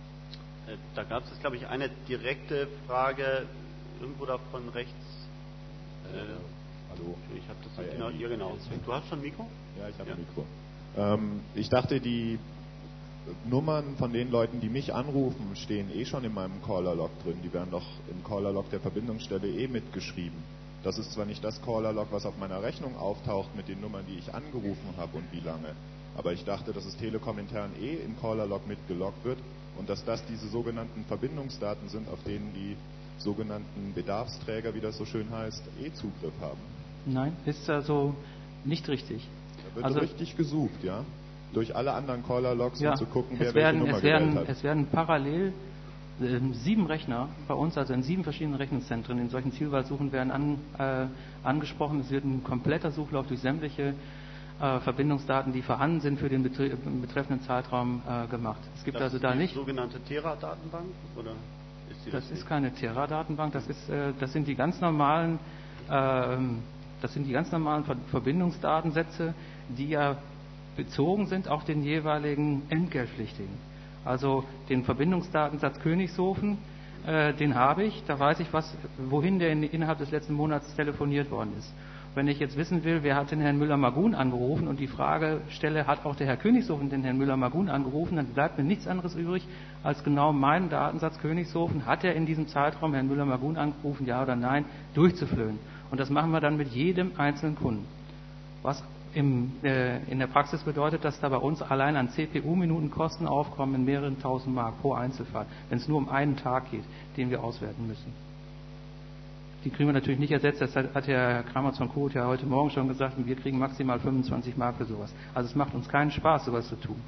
Da gab es, glaube ich, eine direkte Frage irgendwo da von rechts. Hallo. Ich habe das genau. Ja, genau. Du hast schon ein Mikro? Ja, ich habe ein Mikro. Ich dachte, die Nummern von den Leuten, die mich anrufen, stehen schon in meinem Caller-Log drin. Die werden doch im Caller-Log der Verbindungsstelle mitgeschrieben. Das ist zwar nicht das Caller-Log, was auf meiner Rechnung auftaucht mit den Nummern, die ich angerufen habe und wie lange, aber ich dachte, dass es Telekom intern im Caller-Log mitgeloggt wird und dass das diese sogenannten Verbindungsdaten sind, auf denen die sogenannten Bedarfsträger, wie das so schön heißt, Zugriff haben. Nein, ist also nicht richtig. Da wird richtig gesucht, ja? Durch alle anderen Caller-Logs, um zu gucken, wer welche Nummer gewählt hat. Es werden parallel 7 Rechner bei uns, also in 7 verschiedenen Rechenzentren in solchen Zielwahlsuchen werden angesprochen. Es wird ein kompletter Suchlauf durch sämtliche Verbindungsdaten, die vorhanden sind für den betreffenden Zeitraum gemacht. Es gibt also da nicht... sogenannte Tera-Datenbank? Oder ist das ist keine Tera-Datenbank, das sind die ganz normalen Verbindungsdatensätze, die ja bezogen sind auf den jeweiligen Entgeltpflichtigen. Also den Verbindungsdatensatz Königshofen, den habe ich, da weiß ich, wohin der innerhalb des letzten Monats telefoniert worden ist. Wenn ich jetzt wissen will, wer hat den Herrn Müller-Magun angerufen und die Frage stelle, hat auch der Herr Königshofen den Herrn Müller-Magun angerufen, dann bleibt mir nichts anderes übrig, als genau meinen Datensatz Königshofen, hat er in diesem Zeitraum Herrn Müller-Magun angerufen, ja oder nein, durchzuflöhen. Und das machen wir dann mit jedem einzelnen Kunden. Was in der Praxis bedeutet, dass da bei uns allein an CPU-Minuten Kosten aufkommen in mehreren tausend Mark pro Einzelfall, wenn es nur um einen Tag geht, den wir auswerten müssen. Die kriegen wir natürlich nicht ersetzt, das hat Herr Kramers von Koth ja heute Morgen schon gesagt, und wir kriegen maximal 25 Mark für sowas. Also es macht uns keinen Spaß, sowas zu tun.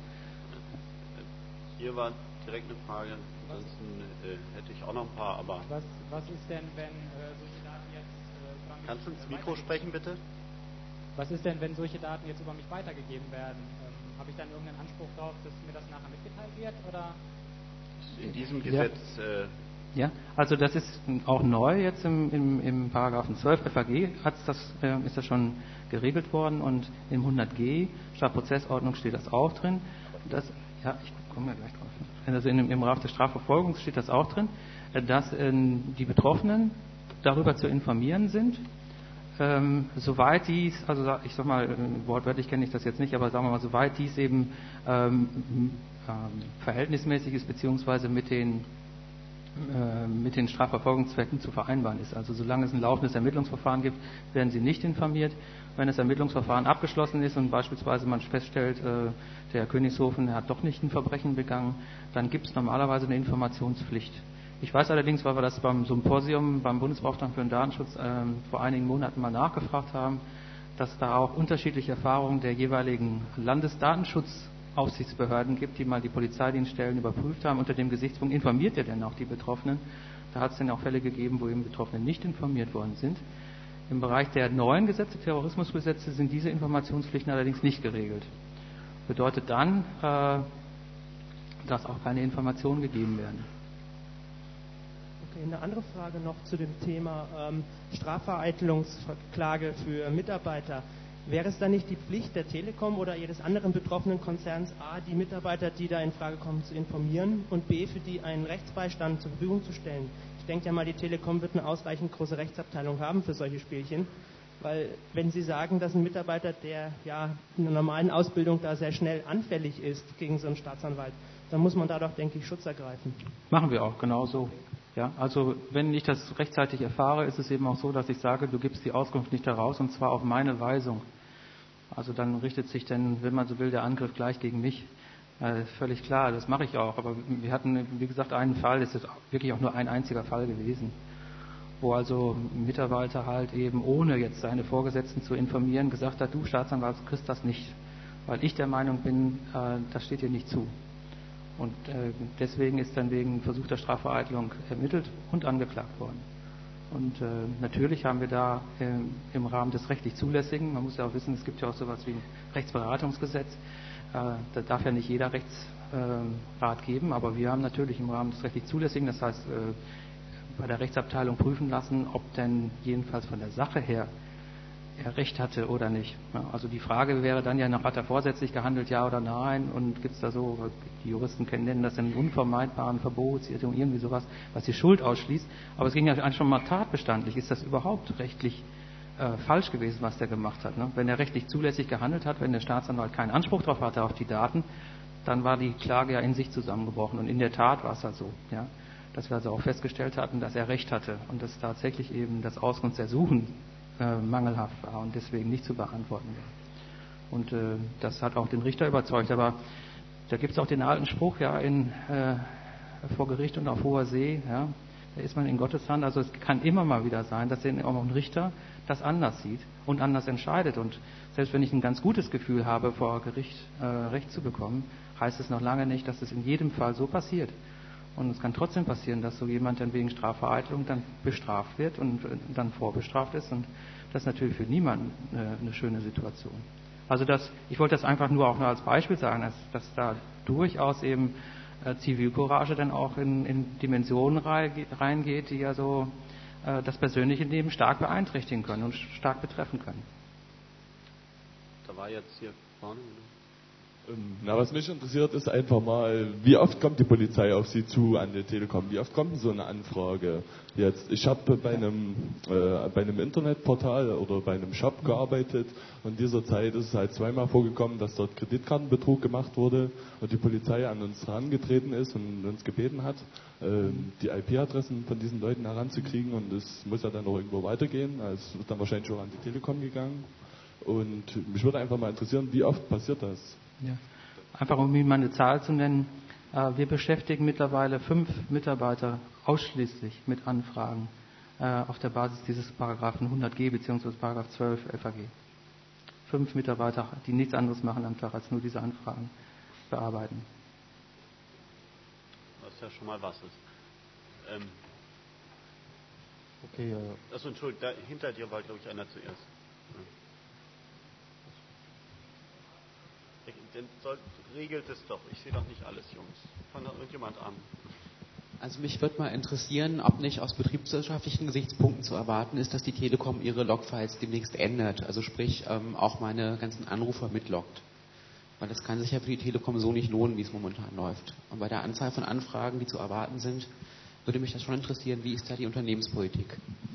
Hier war direkt eine Frage, ansonsten hätte ich auch noch ein paar, aber... Was ist denn, wenn solche Daten jetzt... Kannst du ins Mikro sprechen, bitte? Was ist denn, wenn solche Daten jetzt über mich weitergegeben werden? Habe ich dann irgendeinen Anspruch darauf, dass mir das nachher mitgeteilt wird? Oder? In diesem Gesetz... Ja, also das ist auch neu jetzt im Paragraphen 12 FAG ist das schon geregelt worden und im 100G Strafprozessordnung steht das auch drin. Ich komme ja gleich drauf. Also im Rahmen der Strafverfolgung steht das auch drin, dass die Betroffenen darüber zu informieren sind, soweit dies, also ich sag mal, wortwörtlich kenne ich das jetzt nicht, aber sagen wir mal, soweit dies eben verhältnismäßig ist, beziehungsweise mit den Strafverfolgungszwecken zu vereinbaren ist. Also solange es ein laufendes Ermittlungsverfahren gibt, werden sie nicht informiert. Wenn das Ermittlungsverfahren abgeschlossen ist und beispielsweise man feststellt, der Herr Königshofen hat doch nicht ein Verbrechen begangen, dann gibt es normalerweise eine Informationspflicht. Ich weiß allerdings, weil wir das beim Symposium beim Bundesbeauftragten für den Datenschutz vor einigen Monaten mal nachgefragt haben, dass da auch unterschiedliche Erfahrungen der jeweiligen Landesdatenschutzaufsichtsbehörden gibt, die mal die Polizeidienststellen überprüft haben, unter dem Gesichtspunkt, informiert ihr denn auch die Betroffenen? Da hat es dann auch Fälle gegeben, wo eben Betroffene nicht informiert worden sind. Im Bereich der neuen Gesetze, Terrorismusgesetze, sind diese Informationspflichten allerdings nicht geregelt. Bedeutet dann, dass auch keine Informationen gegeben werden. Okay, eine andere Frage noch zu dem Thema Strafvereitelungsklage für Mitarbeiter. Wäre es dann nicht die Pflicht der Telekom oder jedes anderen betroffenen Konzerns, a, die Mitarbeiter, die da in Frage kommen, zu informieren und b, für die einen Rechtsbeistand zur Verfügung zu stellen? Ich denke ja mal, die Telekom wird eine ausreichend große Rechtsabteilung haben für solche Spielchen, weil wenn Sie sagen, dass ein Mitarbeiter, der ja in einer normalen Ausbildung da sehr schnell anfällig ist gegen so einen Staatsanwalt, dann muss man da doch, denke ich, Schutz ergreifen. Machen wir auch, genauso. Ja, also wenn ich das rechtzeitig erfahre, ist es eben auch so, dass ich sage, du gibst die Auskunft nicht heraus und zwar auf meine Weisung. Also dann richtet sich dann, wenn man so will, der Angriff gleich gegen mich. Völlig klar, das mache ich auch. Aber wir hatten, wie gesagt, einen Fall, das ist wirklich auch nur ein einziger Fall gewesen, wo also ein Mitarbeiter halt eben, ohne jetzt seine Vorgesetzten zu informieren, gesagt hat, du Staatsanwalt kriegst das nicht, weil ich der Meinung bin, das steht dir nicht zu. Und deswegen ist dann wegen versuchter Strafvereitelung ermittelt und angeklagt worden. Und natürlich haben wir da im Rahmen des rechtlich Zulässigen, man muss ja auch wissen, es gibt ja auch sowas wie ein Rechtsberatungsgesetz, da darf ja nicht jeder Rechtsrat geben, aber wir haben natürlich im Rahmen des rechtlich Zulässigen, das heißt bei der Rechtsabteilung prüfen lassen, ob denn jedenfalls von der Sache her er Recht hatte oder nicht. Ja, also die Frage wäre dann ja noch, hat er vorsätzlich gehandelt, ja oder nein, und gibt es da so, die Juristen nennen das einen unvermeidbaren Verbotsirrtum, irgendwie sowas, was die Schuld ausschließt, aber es ging ja eigentlich schon mal tatbestandlich, ist das überhaupt rechtlich falsch gewesen, was der gemacht hat, ne? Wenn er rechtlich zulässig gehandelt hat, wenn der Staatsanwalt keinen Anspruch darauf hatte, auf die Daten, dann war die Klage ja in sich zusammengebrochen und in der Tat war es halt so, ja, dass wir also auch festgestellt hatten, dass er Recht hatte und dass tatsächlich eben das Auskunftsersuchen mangelhaft war und deswegen nicht zu beantworten war. Und das hat auch den Richter überzeugt. Aber da gibt es auch den alten Spruch, ja, vor Gericht und auf hoher See, ja, da ist man in Gottes Hand. Also es kann immer mal wieder sein, dass auch ein Richter das anders sieht und anders entscheidet. Und selbst wenn ich ein ganz gutes Gefühl habe, vor Gericht Recht zu bekommen, heißt es noch lange nicht, dass es in jedem Fall so passiert. Und es kann trotzdem passieren, dass so jemand dann wegen Strafvereitelung dann bestraft wird und dann vorbestraft ist. Und das ist natürlich für niemanden eine schöne Situation. Also ich wollte das einfach nur als Beispiel sagen, dass da durchaus eben Zivilcourage dann auch in Dimensionen reingeht, die ja so das persönliche Leben stark beeinträchtigen können und stark betreffen können. Da war jetzt hier vorne... was mich interessiert, ist einfach mal, wie oft kommt die Polizei auf Sie zu an der Telekom? Wie oft kommt so eine Anfrage jetzt? Ich habe bei einem Internetportal oder bei einem Shop gearbeitet und in dieser Zeit ist es halt zweimal vorgekommen, dass dort Kreditkartenbetrug gemacht wurde und die Polizei an uns herangetreten ist und uns gebeten hat, die IP-Adressen von diesen Leuten heranzukriegen und es muss ja dann auch irgendwo weitergehen. Also es wird dann wahrscheinlich auch an die Telekom gegangen und mich würde einfach mal interessieren, wie oft passiert das? Ja. Einfach um Ihnen mal eine Zahl zu nennen, wir beschäftigen mittlerweile 5 Mitarbeiter ausschließlich mit Anfragen auf der Basis dieses Paragraphen 100g bzw. Paragraph 12 FAG. 5 Mitarbeiter, die nichts anderes machen am Tag, als nur diese Anfragen bearbeiten. Was ja schon mal was ist. Okay. Achso, Entschuldigung, hinter dir war, glaube ich, einer zuerst. Ja. Regelt es doch. Ich sehe doch nicht alles, Jungs. Fang doch irgendjemand an. Also mich würde mal interessieren, ob nicht aus betriebswirtschaftlichen Gesichtspunkten zu erwarten ist, dass die Telekom ihre Logfiles demnächst ändert. Also sprich, auch meine ganzen Anrufer mitloggt. Weil das kann sich ja für die Telekom so nicht lohnen, wie es momentan läuft. Und bei der Anzahl von Anfragen, die zu erwarten sind, würde mich das schon interessieren, wie ist da die Unternehmenspolitik?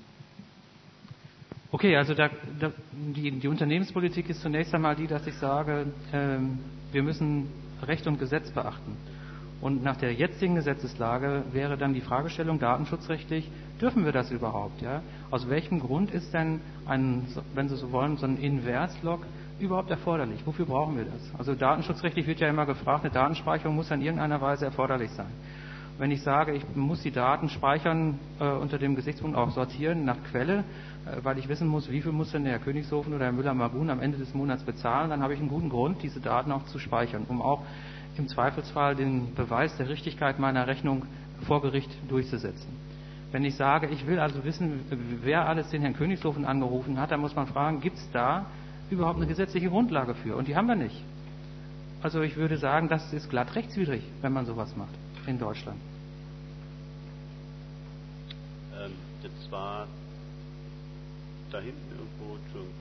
Okay, also die Unternehmenspolitik ist zunächst einmal die, dass ich sage, wir müssen Recht und Gesetz beachten. Und nach der jetzigen Gesetzeslage wäre dann die Fragestellung datenschutzrechtlich, dürfen wir das überhaupt? Ja? Aus welchem Grund ist denn wenn Sie so wollen, so ein Inverse-Log überhaupt erforderlich? Wofür brauchen wir das? Also datenschutzrechtlich wird ja immer gefragt, eine Datenspeicherung muss in irgendeiner Weise erforderlich sein. Wenn ich sage, ich muss die Daten speichern, unter dem Gesichtspunkt auch sortieren nach Quelle, weil ich wissen muss, wie viel muss denn der Herr Königshofen oder Herr Müller-Magun am Ende des Monats bezahlen, dann habe ich einen guten Grund, diese Daten auch zu speichern, um auch im Zweifelsfall den Beweis der Richtigkeit meiner Rechnung vor Gericht durchzusetzen. Wenn ich sage, ich will also wissen, wer alles den Herrn Königshofen angerufen hat, dann muss man fragen, gibt es da überhaupt eine gesetzliche Grundlage für? Und die haben wir nicht. Also ich würde sagen, das ist glatt rechtswidrig, wenn man sowas macht in Deutschland. Das war da hinten irgendwo.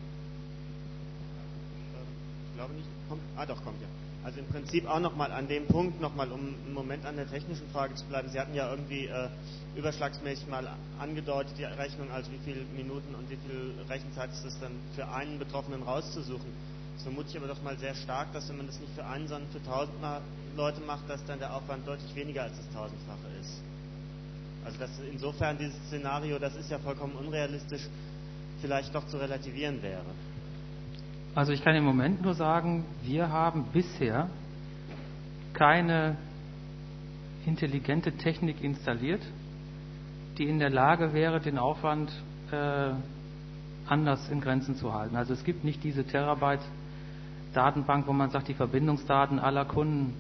Ich glaube nicht. Kommt ja. Also im Prinzip auch nochmal an dem Punkt, nochmal um einen Moment an der technischen Frage zu bleiben. Sie hatten ja irgendwie überschlagsmäßig mal angedeutet, die Rechnung, also wie viele Minuten und wie viel Rechenzeit ist das dann für einen Betroffenen rauszusuchen. Das vermute ich aber doch mal sehr stark, dass wenn man das nicht für einen, sondern für 1000 Leute macht, dass dann der Aufwand deutlich weniger als das 1000-fache ist. Also dass insofern dieses Szenario, das ist ja vollkommen unrealistisch, vielleicht doch zu relativieren wäre. Also ich kann im Moment nur sagen, wir haben bisher keine intelligente Technik installiert, die in der Lage wäre, den Aufwand anders in Grenzen zu halten. Also es gibt nicht diese Terabyte Datenbank, wo man sagt, die Verbindungsdaten aller Kunden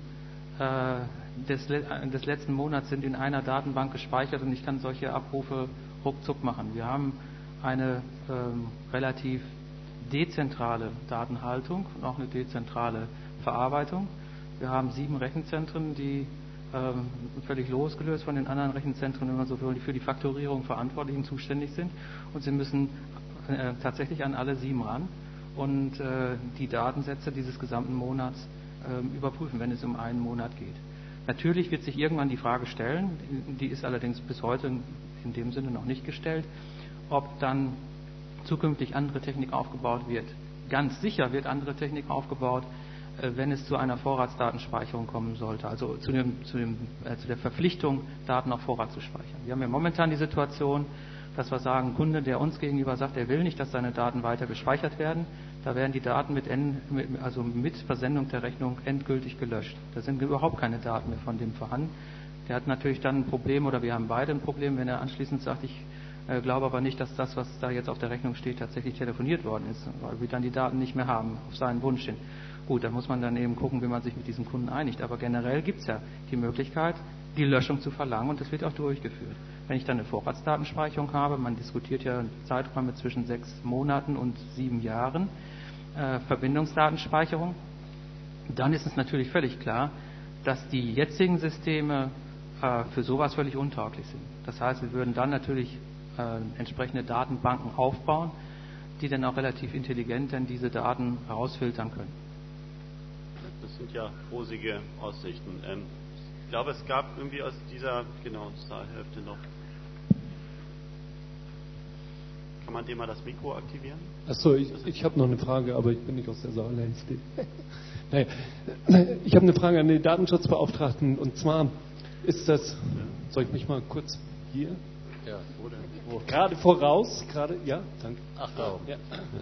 des letzten Monats sind in einer Datenbank gespeichert und ich kann solche Abrufe ruckzuck machen. Wir haben eine relativ dezentrale Datenhaltung und auch eine dezentrale Verarbeitung. Wir haben 7 Rechenzentren, die völlig losgelöst von den anderen Rechenzentren, wenn man so will, die für die Faktorierung verantwortlich und zuständig sind. Und sie müssen tatsächlich an alle 7 ran und die Datensätze dieses gesamten Monats überprüfen, wenn es um einen Monat geht. Natürlich wird sich irgendwann die Frage stellen, die ist allerdings bis heute in dem Sinne noch nicht gestellt, ob dann zukünftig andere Technik aufgebaut wird. Ganz sicher wird andere Technik aufgebaut, wenn es zu einer Vorratsdatenspeicherung kommen sollte, also zu der Verpflichtung, Daten auf Vorrat zu speichern. Wir haben ja momentan die Situation, dass wir sagen, ein Kunde, der uns gegenüber sagt, er will nicht, dass seine Daten weiter gespeichert werden, da werden die Daten mit Versendung der Rechnung endgültig gelöscht. Da sind überhaupt keine Daten mehr von dem vorhanden. Der hat natürlich dann ein Problem, oder wir haben beide ein Problem, wenn er anschließend sagt, ich glaube aber nicht, dass das, was da jetzt auf der Rechnung steht, tatsächlich telefoniert worden ist, weil wir dann die Daten nicht mehr haben, auf seinen Wunsch hin. Gut, da muss man dann eben gucken, wie man sich mit diesem Kunden einigt. Aber generell gibt es ja die Möglichkeit, die Löschung zu verlangen und das wird auch durchgeführt. Wenn ich dann eine Vorratsdatenspeicherung habe, man diskutiert ja Zeiträume zwischen 6 Monaten und 7 Jahren, Verbindungsdatenspeicherung, dann ist es natürlich völlig klar, dass die jetzigen Systeme für sowas völlig untauglich sind. Das heißt, wir würden dann natürlich entsprechende Datenbanken aufbauen, die dann auch relativ intelligent dann diese Daten herausfiltern können. Das sind ja rosige Aussichten. Ich glaube, es gab irgendwie aus dieser Saalhälfte noch. Kann man dem mal das Mikro aktivieren? Achso, ich habe noch eine Frage, aber ich bin nicht aus der Saalhälfte. Naja, ich habe eine Frage an den Datenschutzbeauftragten, und zwar ist das, soll ich mich mal kurz hier? Ja, wo denn? Wo? Gerade voraus, ja, danke. Ach, da. Ja.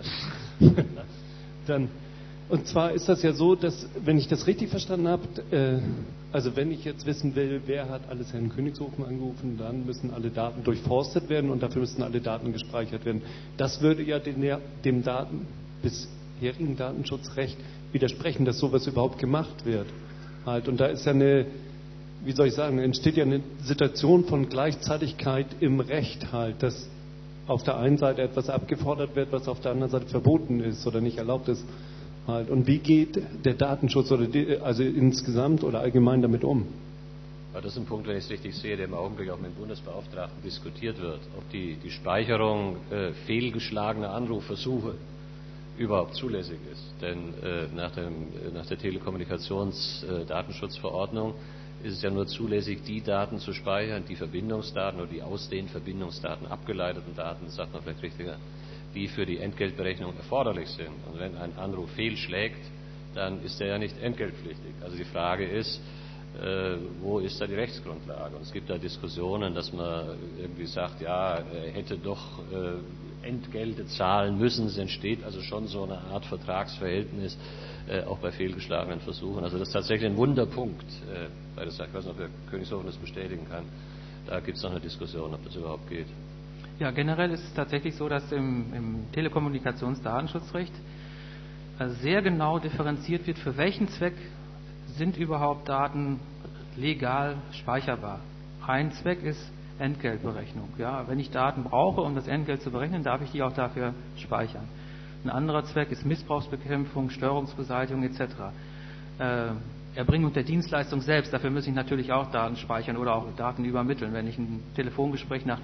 Dann, und zwar ist das ja so, dass, wenn ich das richtig verstanden habe, also wenn ich jetzt wissen will, wer hat alles Herrn Königshofen angerufen, dann müssen alle Daten durchforstet werden und dafür müssen alle Daten gespeichert werden. Das würde ja dem bisherigen Datenschutzrecht widersprechen, dass sowas überhaupt gemacht wird. Halt. Und da ist ja entsteht ja eine Situation von Gleichzeitigkeit im Recht halt, dass auf der einen Seite etwas abgefordert wird, was auf der anderen Seite verboten ist oder nicht erlaubt ist. Halt. Und wie geht der Datenschutz also insgesamt oder allgemein damit um? Ja, das ist ein Punkt, wenn ich es richtig sehe, der im Augenblick auch mit dem Bundesbeauftragten diskutiert wird, ob die Speicherung fehlgeschlagener Anrufversuche überhaupt zulässig ist. Denn nach der Telekommunikationsdatenschutzverordnung ist es ja nur zulässig, die Daten zu speichern, die Verbindungsdaten oder die aus den Verbindungsdaten abgeleiteten Daten, das sagt man vielleicht richtiger, die für die Entgeltberechnung erforderlich sind. Und wenn ein Anruf fehlschlägt, dann ist er ja nicht entgeltpflichtig. Also die Frage ist, wo ist da die Rechtsgrundlage? Und es gibt da Diskussionen, dass man irgendwie sagt, ja, er hätte doch Entgelte zahlen müssen. Es entsteht also schon so eine Art Vertragsverhältnis, auch bei fehlgeschlagenen Versuchen. Also das ist tatsächlich ein Wunderpunkt. Ich weiß nicht, ob der Königshofen das bestätigen kann. Da gibt es noch eine Diskussion, ob das überhaupt geht. Ja, generell ist es tatsächlich so, dass im Telekommunikationsdatenschutzrecht sehr genau differenziert wird, für welchen Zweck sind überhaupt Daten legal speicherbar. Ein Zweck ist Entgeltberechnung. Ja, wenn ich Daten brauche, um das Entgelt zu berechnen, darf ich die auch dafür speichern. Ein anderer Zweck ist Missbrauchsbekämpfung, Störungsbeseitigung etc. Erbringung der Dienstleistung selbst, dafür muss ich natürlich auch Daten speichern oder auch Daten übermitteln. Wenn ich ein Telefongespräch nach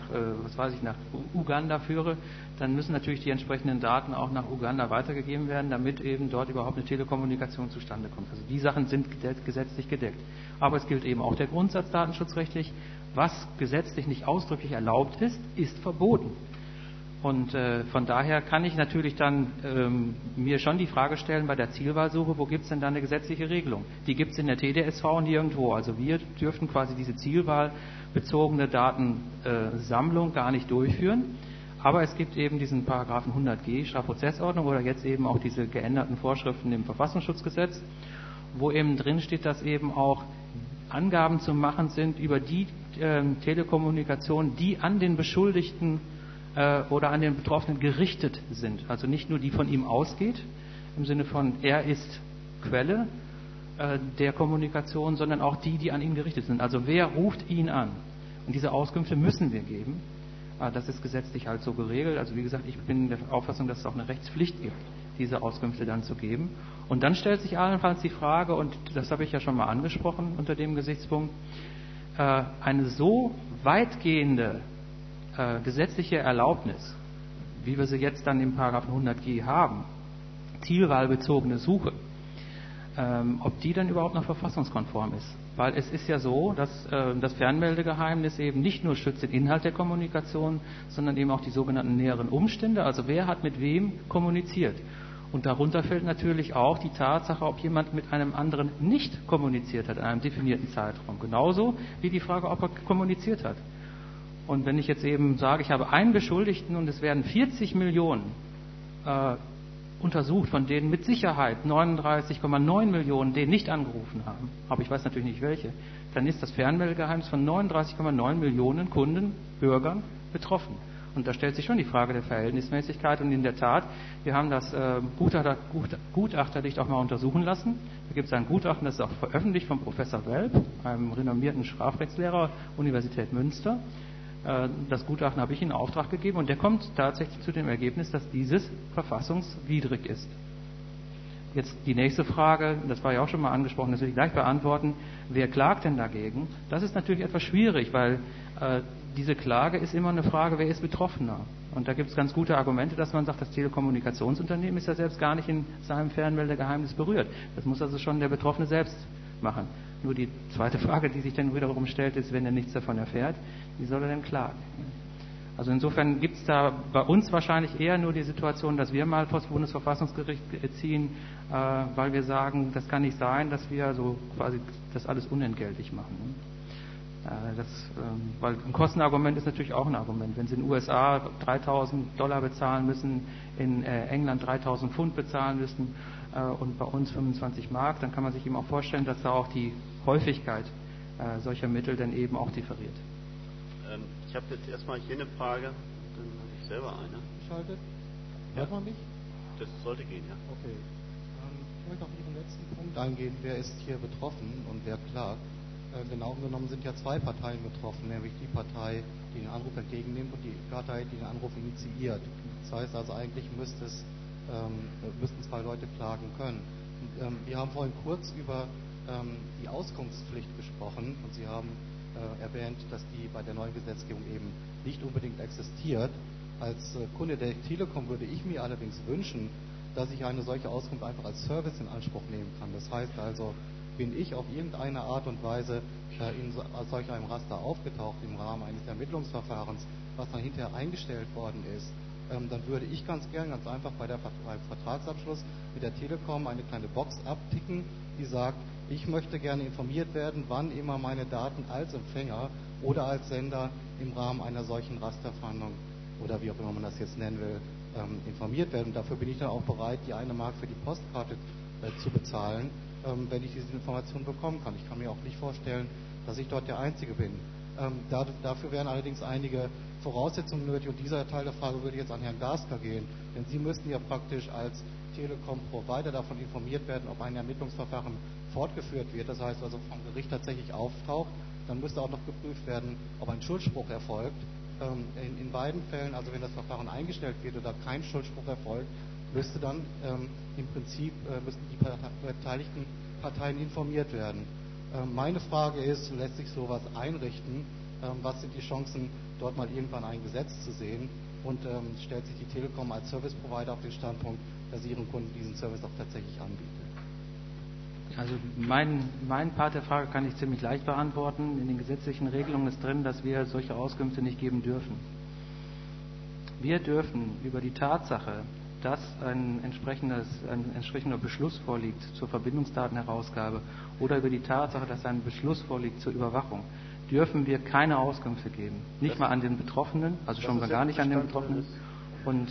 Uganda führe, dann müssen natürlich die entsprechenden Daten auch nach Uganda weitergegeben werden, damit eben dort überhaupt eine Telekommunikation zustande kommt. Also die Sachen sind gesetzlich gedeckt. Aber es gilt eben auch der Grundsatz datenschutzrechtlich, was gesetzlich nicht ausdrücklich erlaubt ist, ist verboten. Und von daher kann ich natürlich dann mir schon die Frage stellen bei der Zielwahlsuche, wo gibt es denn da eine gesetzliche Regelung? Die gibt es in der TDSV nirgendwo. Also wir dürften quasi diese zielwahlbezogene Datensammlung gar nicht durchführen. Aber es gibt eben diesen Paragraphen 100g Strafprozessordnung oder jetzt eben auch diese geänderten Vorschriften im Verfassungsschutzgesetz, wo eben drin steht, dass eben auch Angaben zu machen sind über die Telekommunikation, die an den Beschuldigten oder an den Betroffenen gerichtet sind. Also nicht nur die von ihm ausgeht, im Sinne von er ist Quelle der Kommunikation, sondern auch die an ihn gerichtet sind. Also wer ruft ihn an? Und diese Auskünfte müssen wir geben. Das ist gesetzlich halt so geregelt. Also wie gesagt, ich bin der Auffassung, dass es auch eine Rechtspflicht gibt, diese Auskünfte dann zu geben. Und dann stellt sich allenfalls die Frage, und das habe ich ja schon mal angesprochen unter dem Gesichtspunkt, eine so weitgehende gesetzliche Erlaubnis, wie wir sie jetzt dann im Paragraphen 100g haben, zielwahlbezogene Suche, ob die dann überhaupt noch verfassungskonform ist. Weil es ist ja so, dass das Fernmeldegeheimnis eben nicht nur schützt den Inhalt der Kommunikation, sondern eben auch die sogenannten näheren Umstände, also wer hat mit wem kommuniziert. Und darunter fällt natürlich auch die Tatsache, ob jemand mit einem anderen nicht kommuniziert hat in einem definierten Zeitraum. Genauso wie die Frage, ob er kommuniziert hat. Und wenn ich jetzt eben sage, ich habe einen Beschuldigten und es werden 40 Millionen untersucht, von denen mit Sicherheit 39,9 Millionen den nicht angerufen haben, aber ich weiß natürlich nicht welche, dann ist das Fernmeldegeheimnis von 39,9 Millionen Kunden, Bürgern betroffen. Und da stellt sich schon die Frage der Verhältnismäßigkeit. Und in der Tat, wir haben das gutachterlich auch mal untersuchen lassen. Da gibt es ein Gutachten, das ist auch veröffentlicht von Professor Welp, einem renommierten Strafrechtslehrer, Universität Münster. Das Gutachten habe ich in Auftrag gegeben und der kommt tatsächlich zu dem Ergebnis, dass dieses verfassungswidrig ist. Jetzt die nächste Frage, das war ja auch schon mal angesprochen, das will ich gleich beantworten. Wer klagt denn dagegen? Das ist natürlich etwas schwierig, weil diese Klage ist immer eine Frage, wer ist Betroffener? Und da gibt es ganz gute Argumente, dass man sagt, das Telekommunikationsunternehmen ist ja selbst gar nicht in seinem Fernmeldegeheimnis berührt. Das muss also schon der Betroffene selbst machen. Nur die zweite Frage, die sich dann wiederum stellt, ist, wenn er nichts davon erfährt, wie soll er denn klagen? Also insofern gibt es da bei uns wahrscheinlich eher nur die Situation, dass wir mal vor das Bundesverfassungsgericht ziehen, weil wir sagen, das kann nicht sein, dass wir so quasi das alles unentgeltlich machen. Weil ein Kostenargument ist natürlich auch ein Argument. Wenn Sie in den USA $3.000 bezahlen müssen, in England 3.000 Pfund bezahlen müssen und bei uns 25 Mark, dann kann man sich eben auch vorstellen, dass da auch die Häufigkeit solcher Mittel dann eben auch differiert. Ich habe jetzt erstmal hier eine Frage, dann habe ich selber eine. Geschaltet? Hört man mich? Das sollte gehen, ja. Okay. Ich möchte auf Ihren letzten Punkt eingehen, wer ist hier betroffen und wer klagt. Genau genommen sind ja zwei Parteien betroffen, nämlich die Partei, die den Anruf entgegennimmt und die Partei, die den Anruf initiiert. Das heißt also, eigentlich müssten zwei Leute klagen können. Und, wir haben vorhin kurz über die Auskunftspflicht gesprochen und Sie haben erwähnt, dass die bei der neuen Gesetzgebung eben nicht unbedingt existiert. Als Kunde der Telekom würde ich mir allerdings wünschen, dass ich eine solche Auskunft einfach als Service in Anspruch nehmen kann. Das heißt also, bin ich auf irgendeine Art und Weise in solch einem Raster aufgetaucht im Rahmen eines Ermittlungsverfahrens, was dann hinterher eingestellt worden ist, dann würde ich ganz einfach beim Vertragsabschluss mit der Telekom eine kleine Box abticken, die sagt, ich möchte gerne informiert werden, wann immer meine Daten als Empfänger oder als Sender im Rahmen einer solchen Rasterfahndung oder wie auch immer man das jetzt nennen will, informiert werden. Und dafür bin ich dann auch bereit, die 1 Mark für die Postkarte zu bezahlen, wenn ich diese Information bekommen kann. Ich kann mir auch nicht vorstellen, dass ich dort der Einzige bin. Dafür wären allerdings einige Voraussetzungen nötig und dieser Teil der Frage würde jetzt an Herrn Gasker gehen, denn Sie müssten ja praktisch als Telekom-Provider davon informiert werden, ob ein Ermittlungsverfahren fortgeführt wird, das heißt also vom Gericht tatsächlich auftaucht, dann müsste auch noch geprüft werden, ob ein Schuldspruch erfolgt. In beiden Fällen, also wenn das Verfahren eingestellt wird oder kein Schuldspruch erfolgt, müsste dann im Prinzip müssten die beteiligten Parteien informiert werden. Meine Frage ist, lässt sich sowas einrichten? Was sind die Chancen, dort mal irgendwann ein Gesetz zu sehen? Und stellt sich die Telekom als Service Provider auf den Standpunkt, dass sie ihren Kunden diesen Service auch tatsächlich anbietet? Also mein Part der Frage kann ich ziemlich leicht beantworten. In den gesetzlichen Regelungen ist drin, dass wir solche Auskünfte nicht geben dürfen. Wir dürfen über die Tatsache, dass ein entsprechender Beschluss vorliegt zur Verbindungsdatenherausgabe oder über die Tatsache, dass ein Beschluss vorliegt zur Überwachung, dürfen wir keine Auskünfte geben. Nicht mal an den Betroffenen, also schon mal gar nicht an den Betroffenen. Und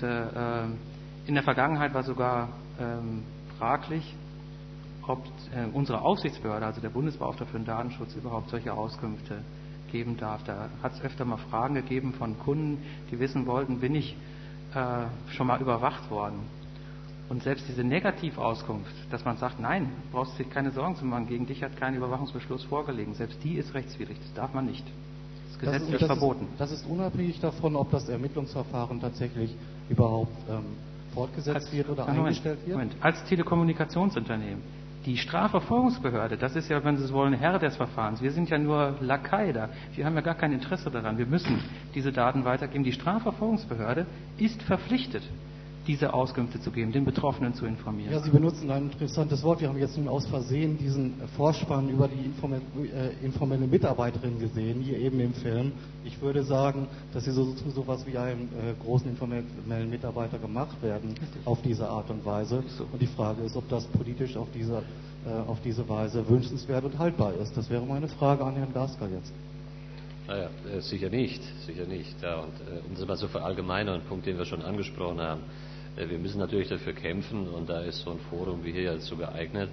in der Vergangenheit war sogar fraglich, ob unsere Aufsichtsbehörde, also der Bundesbeauftragte für den Datenschutz, überhaupt solche Auskünfte geben darf. Da hat es öfter mal Fragen gegeben von Kunden, die wissen wollten, bin ich schon mal überwacht worden. Und selbst diese Negativauskunft, dass man sagt, nein, brauchst du dir keine Sorgen zu machen, gegen dich hat kein Überwachungsbeschluss vorgelegen, selbst die ist rechtswidrig, das darf man nicht. Das ist gesetzlich verboten. Das ist unabhängig davon, ob das Ermittlungsverfahren tatsächlich überhaupt fortgesetzt wird oder eingestellt wird? Moment. Als Telekommunikationsunternehmen. Die Strafverfolgungsbehörde, das ist ja, wenn Sie es wollen, Herr des Verfahrens. Wir sind ja nur Lakai da. Wir haben ja gar kein Interesse daran. Wir müssen diese Daten weitergeben. Die Strafverfolgungsbehörde ist verpflichtet, diese Auskünfte zu geben, den Betroffenen zu informieren. Ja, Sie benutzen ein interessantes Wort. Wir haben jetzt nun aus Versehen diesen Vorspann über die informelle Mitarbeiterin gesehen, hier eben im Film. Ich würde sagen, dass Sie so was wie einen großen informellen Mitarbeiter gemacht werden, auf diese Art und Weise. Und die Frage ist, ob das politisch auf diese Weise wünschenswert und haltbar ist. Das wäre meine Frage an Herrn Gasker jetzt. Naja, sicher nicht. Ja, und um es mal so verallgemeinern, einen Punkt, den wir schon angesprochen haben. Wir müssen natürlich dafür kämpfen, und da ist so ein Forum wie hier dazu geeignet,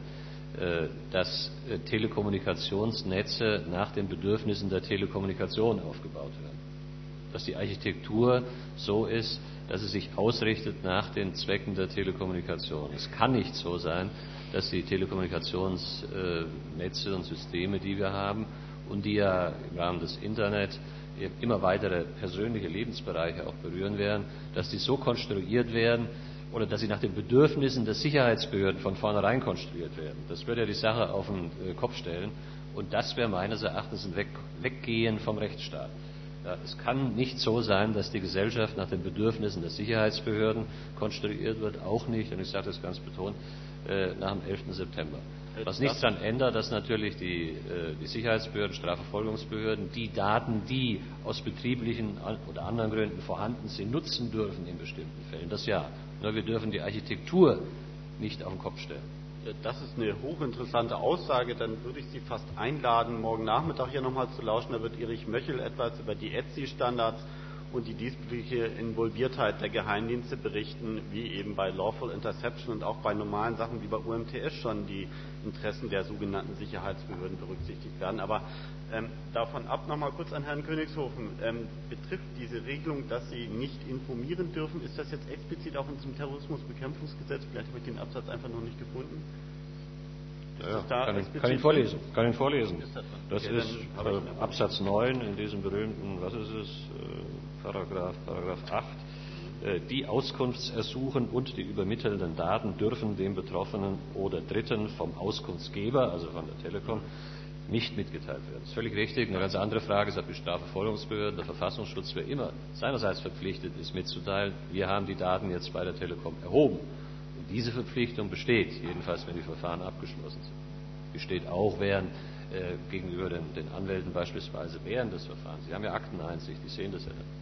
dass Telekommunikationsnetze nach den Bedürfnissen der Telekommunikation aufgebaut werden. Dass die Architektur so ist, dass es sich ausrichtet nach den Zwecken der Telekommunikation. Es kann nicht so sein, dass die Telekommunikationsnetze und Systeme, die wir haben, und die ja im Rahmen des Internet immer weitere persönliche Lebensbereiche auch berühren werden, dass die so konstruiert werden oder dass sie nach den Bedürfnissen der Sicherheitsbehörden von vornherein konstruiert werden. Das würde ja die Sache auf den Kopf stellen, und das wäre meines Erachtens ein Weggehen vom Rechtsstaat. Ja, es kann nicht so sein, dass die Gesellschaft nach den Bedürfnissen der Sicherheitsbehörden konstruiert wird, auch nicht, und ich sage das ganz betont, nach dem 11. September. Was nichts daran ändert, dass natürlich die Sicherheitsbehörden, Strafverfolgungsbehörden die Daten, die aus betrieblichen oder anderen Gründen vorhanden sind, nutzen dürfen in bestimmten Fällen. Das ja. Nur wir dürfen die Architektur nicht auf den Kopf stellen. Das ist eine hochinteressante Aussage. Dann würde ich Sie fast einladen, morgen Nachmittag hier nochmal zu lauschen. Da wird Erich Möchel etwas über die ETSI-Standards und die diesbezügliche Involviertheit der Geheimdienste berichten, wie eben bei Lawful Interception und auch bei normalen Sachen wie bei UMTS schon die Interessen der sogenannten Sicherheitsbehörden berücksichtigt werden. Aber davon ab nochmal kurz an Herrn Königshofen. Betrifft diese Regelung, dass Sie nicht informieren dürfen, ist das jetzt explizit auch in diesem Terrorismusbekämpfungsgesetz? Vielleicht habe ich den Absatz einfach noch nicht gefunden. Ja, kann ich vorlesen. Das ist Absatz 9 in diesem berühmten, was ist es, Paragraph 8. Die Auskunftsersuchen und die übermittelnden Daten dürfen dem Betroffenen oder Dritten vom Auskunftsgeber, also von der Telekom, nicht mitgeteilt werden. Das ist völlig richtig. Eine ganz andere Frage ist, ob die Strafverfolgungsbehörden, der Verfassungsschutz, wer immer seinerseits verpflichtet ist, mitzuteilen. Wir haben die Daten jetzt bei der Telekom erhoben. Und diese Verpflichtung besteht, jedenfalls wenn die Verfahren abgeschlossen sind. Besteht auch gegenüber den Anwälten beispielsweise während des Verfahrens. Sie haben ja Akteneinsicht, die sehen das ja dann.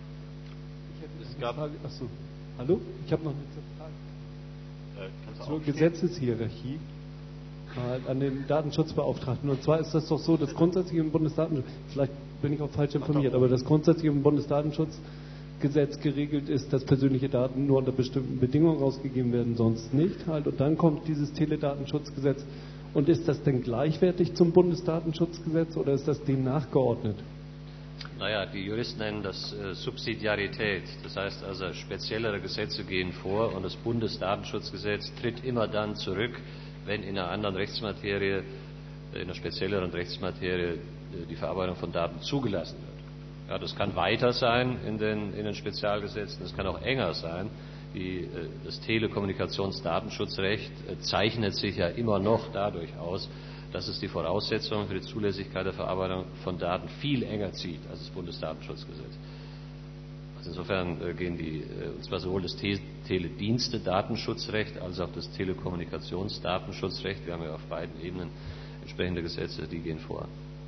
Achso. Hallo? Ich habe noch eine Frage. Zur Gesetzeshierarchie an den Datenschutzbeauftragten. Und zwar ist das doch so, dass grundsätzlich im Bundesdatenschutz, vielleicht bin ich auch falsch informiert, aber das grundsätzlich im Bundesdatenschutzgesetz geregelt ist, dass persönliche Daten nur unter bestimmten Bedingungen rausgegeben werden, sonst nicht halt. Und dann kommt dieses Teledatenschutzgesetz. Und ist das denn gleichwertig zum Bundesdatenschutzgesetz oder ist das dem nachgeordnet? Naja, die Juristen nennen das Subsidiarität. Das heißt also, speziellere Gesetze gehen vor und das Bundesdatenschutzgesetz tritt immer dann zurück, wenn in einer anderen Rechtsmaterie, in einer spezielleren Rechtsmaterie, die Verarbeitung von Daten zugelassen wird. Ja, das kann weiter sein in den Spezialgesetzen, das kann auch enger sein. Das Telekommunikationsdatenschutzrecht zeichnet sich ja immer noch dadurch aus, dass es die Voraussetzungen für die Zulässigkeit der Verarbeitung von Daten viel enger zieht als das Bundesdatenschutzgesetz. Also insofern gehen und zwar sowohl das Teledienste-Datenschutzrecht als auch das Telekommunikationsdatenschutzrecht, wir haben ja auf beiden Ebenen entsprechende Gesetze, die gehen vor.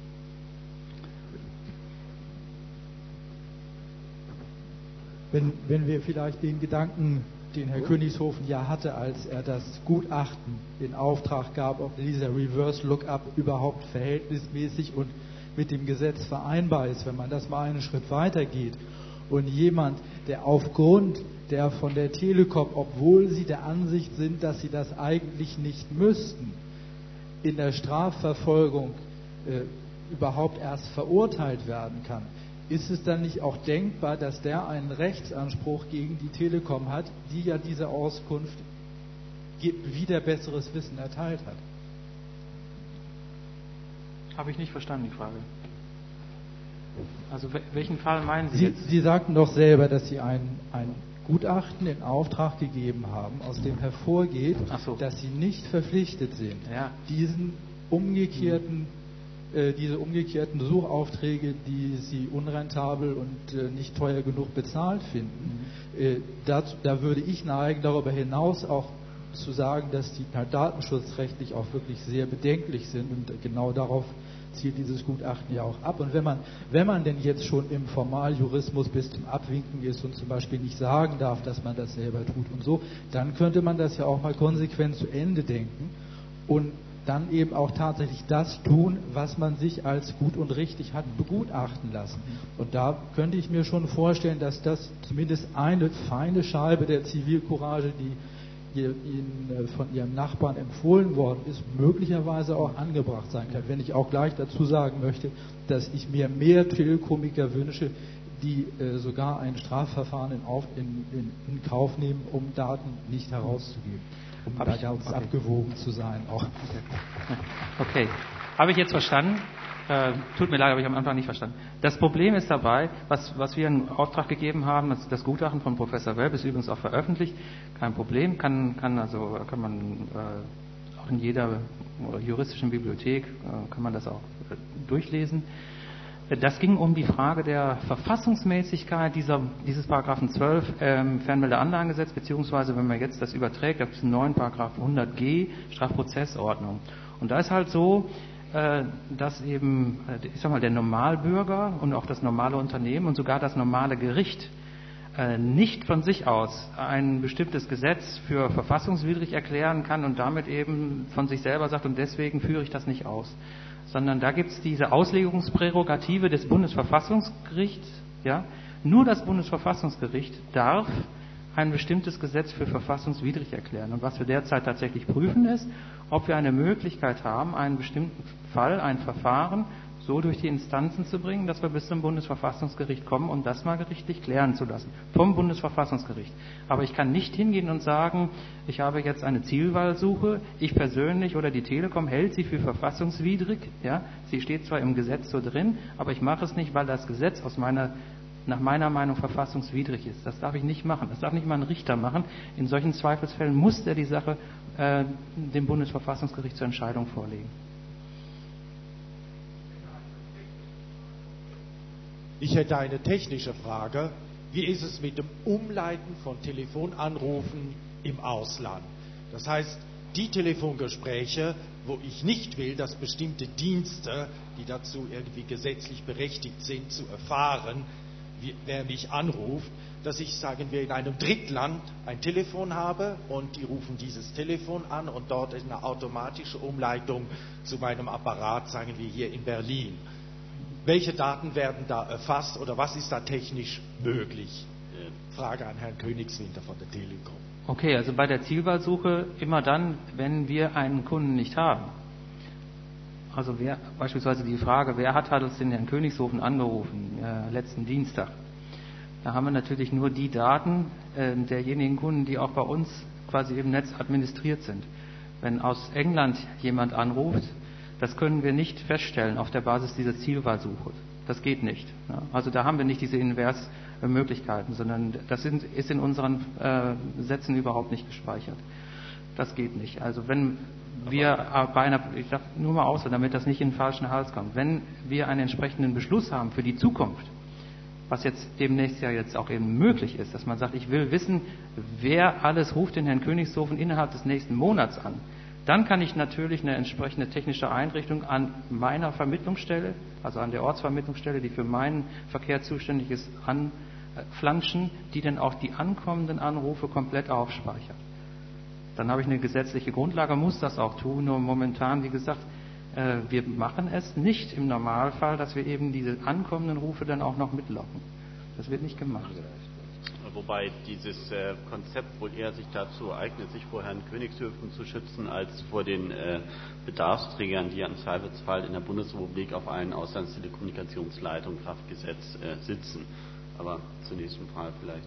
Wenn wir vielleicht den Gedanken, den Herr Königshofen ja hatte, als er das Gutachten in Auftrag gab, ob dieser Reverse Lookup überhaupt verhältnismäßig und mit dem Gesetz vereinbar ist, wenn man das mal einen Schritt weiter geht und jemand, der aufgrund der von der Telekom, obwohl sie der Ansicht sind, dass sie das eigentlich nicht müssten, in der Strafverfolgung überhaupt erst verurteilt werden kann, ist es dann nicht auch denkbar, dass der einen Rechtsanspruch gegen die Telekom hat, die ja diese Auskunft wieder besseres Wissen erteilt hat? Habe ich nicht verstanden, die Frage. Also welchen Fall meinen Sie jetzt? Sie sagten doch selber, dass Sie ein Gutachten in Auftrag gegeben haben, aus dem hervorgeht, dass Sie nicht verpflichtet sind, diese umgekehrten Suchaufträge, die Sie unrentabel und nicht teuer genug bezahlt finden. Da würde ich neigen, darüber hinaus auch zu sagen, dass die datenschutzrechtlich auch wirklich sehr bedenklich sind, und genau darauf zielt dieses Gutachten ja auch ab. Und wenn man denn jetzt schon im Formaljurismus bis zum Abwinken ist und zum Beispiel nicht sagen darf, dass man das selber tut und so, dann könnte man das ja auch mal konsequent zu Ende denken und dann eben auch tatsächlich das tun, was man sich als gut und richtig hat begutachten lassen. Und da könnte ich mir schon vorstellen, dass das zumindest eine feine Scheibe der Zivilcourage, die Ihnen von Ihrem Nachbarn empfohlen worden ist, möglicherweise auch angebracht sein kann. Wenn ich auch gleich dazu sagen möchte, dass ich mir mehr Telekomiker wünsche, die sogar ein Strafverfahren in Kauf nehmen, um Daten nicht herauszugeben. Um da ganz abgewogen zu sein auch. Okay. Habe ich jetzt verstanden? Tut mir leid, habe ich am Anfang nicht verstanden. Das Problem ist dabei, was wir in Auftrag gegeben haben, das Gutachten von Professor Welp ist übrigens auch veröffentlicht, kein Problem, kann man auch in jeder juristischen Bibliothek kann man das auch durchlesen. Das ging um die Frage der Verfassungsmäßigkeit dieses Paragraphen 12 Fernmeldeanlagengesetz, beziehungsweise wenn man jetzt das überträgt, da gibt es einen neuen Paragraph 100g Strafprozessordnung. Und da ist halt so, dass eben, ich sag mal, der Normalbürger und auch das normale Unternehmen und sogar das normale Gericht nicht von sich aus ein bestimmtes Gesetz für verfassungswidrig erklären kann und damit eben von sich selber sagt, und deswegen führe ich das nicht aus. Sondern da gibt es diese Auslegungsprärogative des Bundesverfassungsgerichts. Ja? Nur das Bundesverfassungsgericht darf ein bestimmtes Gesetz für verfassungswidrig erklären. Und was wir derzeit tatsächlich prüfen ist, ob wir eine Möglichkeit haben, einen bestimmten Fall, ein Verfahren so durch die Instanzen zu bringen, dass wir bis zum Bundesverfassungsgericht kommen, um das mal gerichtlich klären zu lassen. Vom Bundesverfassungsgericht. Aber ich kann nicht hingehen und sagen, ich habe jetzt eine Zielwahlsuche, ich persönlich oder die Telekom hält sie für verfassungswidrig. Ja? Sie steht zwar im Gesetz so drin, aber ich mache es nicht, weil das Gesetz nach meiner Meinung verfassungswidrig ist. Das darf ich nicht machen. Das darf nicht mal ein Richter machen. In solchen Zweifelsfällen muss er die Sache dem Bundesverfassungsgericht zur Entscheidung vorlegen. Ich hätte eine technische Frage. Wie ist es mit dem Umleiten von Telefonanrufen im Ausland? Das heißt, die Telefongespräche, wo ich nicht will, dass bestimmte Dienste, die dazu irgendwie gesetzlich berechtigt sind, zu erfahren, wer mich anruft, dass ich, sagen wir, in einem Drittland ein Telefon habe und die rufen dieses Telefon an und dort ist eine automatische Umleitung zu meinem Apparat, sagen wir hier in Berlin. Welche Daten werden da erfasst oder was ist da technisch möglich? Frage an Herrn Königswinter von der Telekom. Okay, also bei der Zielwahlsuche immer dann, wenn wir einen Kunden nicht haben. Also beispielsweise die Frage, wer hat uns den Herrn Königshofen angerufen, letzten Dienstag? Da haben wir natürlich nur die Daten derjenigen Kunden, die auch bei uns quasi im Netz administriert sind. Wenn aus England jemand anruft, das können wir nicht feststellen auf der Basis dieser Zielwahlsuche. Das geht nicht. Also da haben wir nicht diese Möglichkeiten, sondern das ist in unseren Sätzen überhaupt nicht gespeichert. Das geht nicht. Also wenn wir bei einer, ich sage nur mal aus, damit das nicht in den falschen Hals kommt, wenn wir einen entsprechenden Beschluss haben für die Zukunft, was jetzt demnächst ja jetzt auch eben möglich ist, dass man sagt, ich will wissen, wer alles ruft den Herrn Königshofen innerhalb des nächsten Monats an, dann kann ich natürlich eine entsprechende technische Einrichtung an meiner Vermittlungsstelle, also an der Ortsvermittlungsstelle, die für meinen Verkehr zuständig ist, anflanschen, die dann auch die ankommenden Anrufe komplett aufspeichert. Dann habe ich eine gesetzliche Grundlage, muss das auch tun. Nur momentan, wie gesagt, wir machen es nicht im Normalfall, dass wir eben diese ankommenden Rufe dann auch noch mitlocken. Das wird nicht gemacht. Wobei dieses Konzept wohl eher sich dazu eignet, sich vor Herrn Königshöfen zu schützen, als vor den Bedarfsträgern, die ja im Zweifelsfall in der Bundesrepublik auf allen Auslandstelekommunikationsleitungen Kraftgesetz sitzen. Aber zur nächsten Frage vielleicht.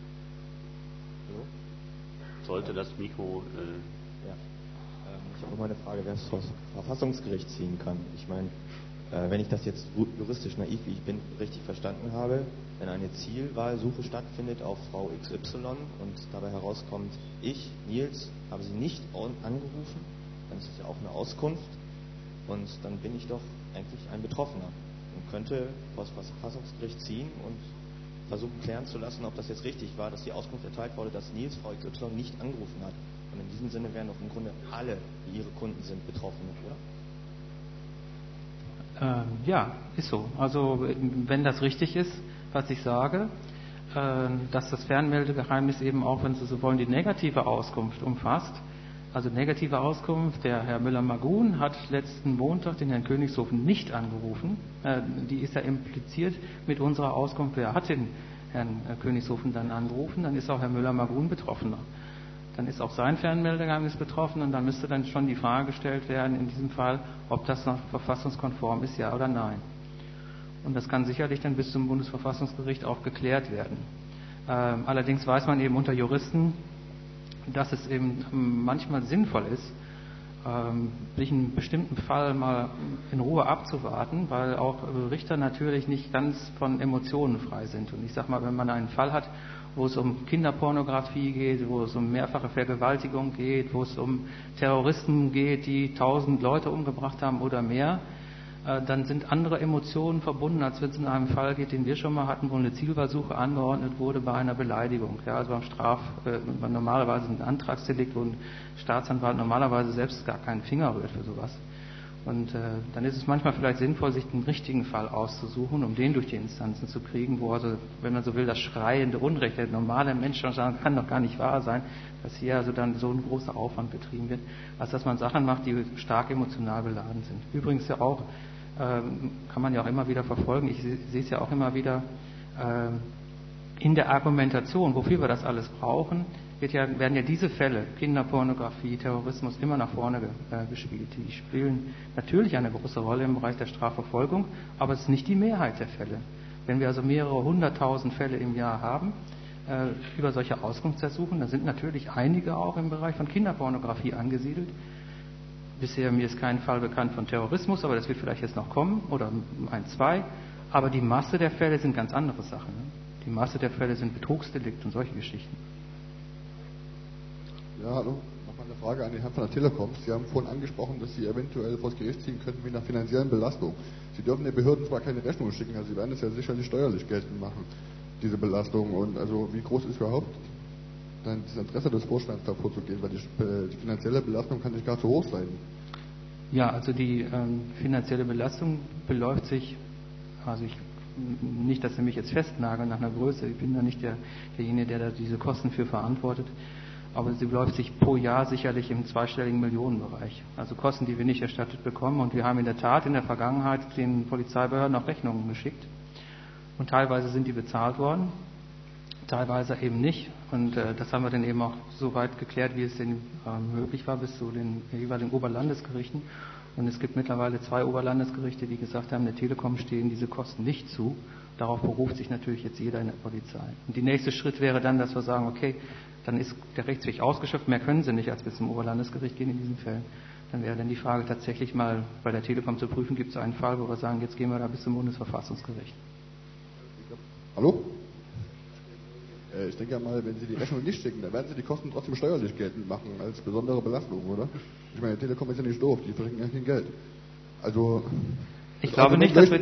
Sollte das Mikro... Ich habe noch mal eine Frage, wer es vor das Verfassungsgericht ziehen kann. Ich meine, wenn ich das jetzt juristisch naiv, wie ich bin, richtig verstanden habe, wenn eine Zielwahlsuche stattfindet auf Frau XY und dabei herauskommt, ich, Nils, habe sie nicht angerufen, dann ist es ja auch eine Auskunft und dann bin ich doch eigentlich ein Betroffener und könnte vor das Verfassungsgericht ziehen und versuchen klären zu lassen, ob das jetzt richtig war, dass die Auskunft erteilt wurde, dass Nils Frau XY nicht angerufen hat. Und in diesem Sinne wären doch im Grunde alle, die ihre Kunden sind, Betroffene, oder? Ja, ist so. Also wenn das richtig ist, was ich sage, dass das Fernmeldegeheimnis eben auch, wenn Sie so wollen, die negative Auskunft umfasst. Also negative Auskunft, der Herr Müller-Magun hat letzten Montag den Herrn Königshofen nicht angerufen. Die ist ja impliziert mit unserer Auskunft, wer hat den Herrn Königshofen dann angerufen, dann ist auch Herr Müller-Magun Betroffener. Dann ist auch sein Fernmeldegeheimnis betroffen und dann müsste dann schon die Frage gestellt werden, in diesem Fall, ob das noch verfassungskonform ist, ja oder nein. Und das kann sicherlich dann bis zum Bundesverfassungsgericht auch geklärt werden. Allerdings weiß man eben unter Juristen, dass es eben manchmal sinnvoll ist, sich einen bestimmten Fall mal in Ruhe abzuwarten, weil auch Richter natürlich nicht ganz von Emotionen frei sind. Und ich sage mal, wenn man einen Fall hat, wo es um Kinderpornografie geht, wo es um mehrfache Vergewaltigung geht, wo es um Terroristen geht, die 1000 Leute umgebracht haben oder mehr, dann sind andere Emotionen verbunden, als wenn es in einem Fall geht, den wir schon mal hatten, wo eine Zielwahlsuche angeordnet wurde bei einer Beleidigung. Ja, also normalerweise ein Antragsdelikt, wo ein Staatsanwalt normalerweise selbst gar keinen Finger rührt für sowas. Und dann ist es manchmal vielleicht sinnvoll, sich den richtigen Fall auszusuchen, um den durch die Instanzen zu kriegen, wo also, wenn man so will, das schreiende Unrecht, der normale Mensch schon sagen, kann doch gar nicht wahr sein, dass hier also dann so ein großer Aufwand betrieben wird, als dass man Sachen macht, die stark emotional beladen sind. Übrigens ja auch, kann man ja auch immer wieder verfolgen, ich sehe es ja auch immer wieder in der Argumentation, wofür wir das alles brauchen, werden ja diese Fälle, Kinderpornografie, Terrorismus, immer nach vorne gespielt. Die spielen natürlich eine große Rolle im Bereich der Strafverfolgung, aber es ist nicht die Mehrheit der Fälle. Wenn wir also mehrere 100.000 Fälle im Jahr haben, über solche Auskunftsersuchen, dann sind natürlich einige auch im Bereich von Kinderpornografie angesiedelt. Bisher mir ist kein Fall bekannt von Terrorismus, aber das wird vielleicht jetzt noch kommen, oder zwei. Aber die Masse der Fälle sind ganz andere Sachen. Die Masse der Fälle sind Betrugsdelikte und solche Geschichten. Ja, hallo. Nochmal eine Frage an den Herrn von der Telekom. Sie haben vorhin angesprochen, dass Sie eventuell vor das Gericht ziehen könnten mit einer finanziellen Belastung. Sie dürfen den Behörden zwar keine Rechnung schicken, also Sie werden es ja sicherlich steuerlich geltend machen, diese Belastung. Und also wie groß ist überhaupt dann das Interesse des Vorstands da vorzugehen, weil die finanzielle Belastung kann nicht gar zu hoch sein. Ja, also die finanzielle Belastung beläuft sich, also nicht, dass Sie mich jetzt festnageln nach einer Größe, ich bin da nicht derjenige, der da diese Kosten für verantwortet, aber sie beläuft sich pro Jahr sicherlich im zweistelligen Millionenbereich. Also Kosten, die wir nicht erstattet bekommen. Und wir haben in der Tat in der Vergangenheit den Polizeibehörden auch Rechnungen geschickt. Und teilweise sind die bezahlt worden, teilweise eben nicht. Und das haben wir dann eben auch so weit geklärt, wie es denn möglich war, bis zu den jeweiligen Oberlandesgerichten. Und es gibt mittlerweile 2 Oberlandesgerichte, die gesagt haben, der Telekom stehen diese Kosten nicht zu. Darauf beruft sich natürlich jetzt jeder in der Polizei. Und der nächste Schritt wäre dann, dass wir sagen, okay, dann ist der Rechtsweg ausgeschöpft, mehr können sie nicht, als bis zum Oberlandesgericht gehen in diesen Fällen. Dann wäre dann die Frage tatsächlich mal bei der Telekom zu prüfen, gibt es einen Fall, wo wir sagen, jetzt gehen wir da bis zum Bundesverfassungsgericht. Hallo? Ich denke ja mal, wenn Sie die Rechnung nicht schicken, dann werden Sie die Kosten trotzdem steuerlich geltend machen, als besondere Belastung, oder? Ich meine, Telekom ist ja nicht doof, die verdienen ja kein Geld. Also... Ich glaube nicht, dass wir...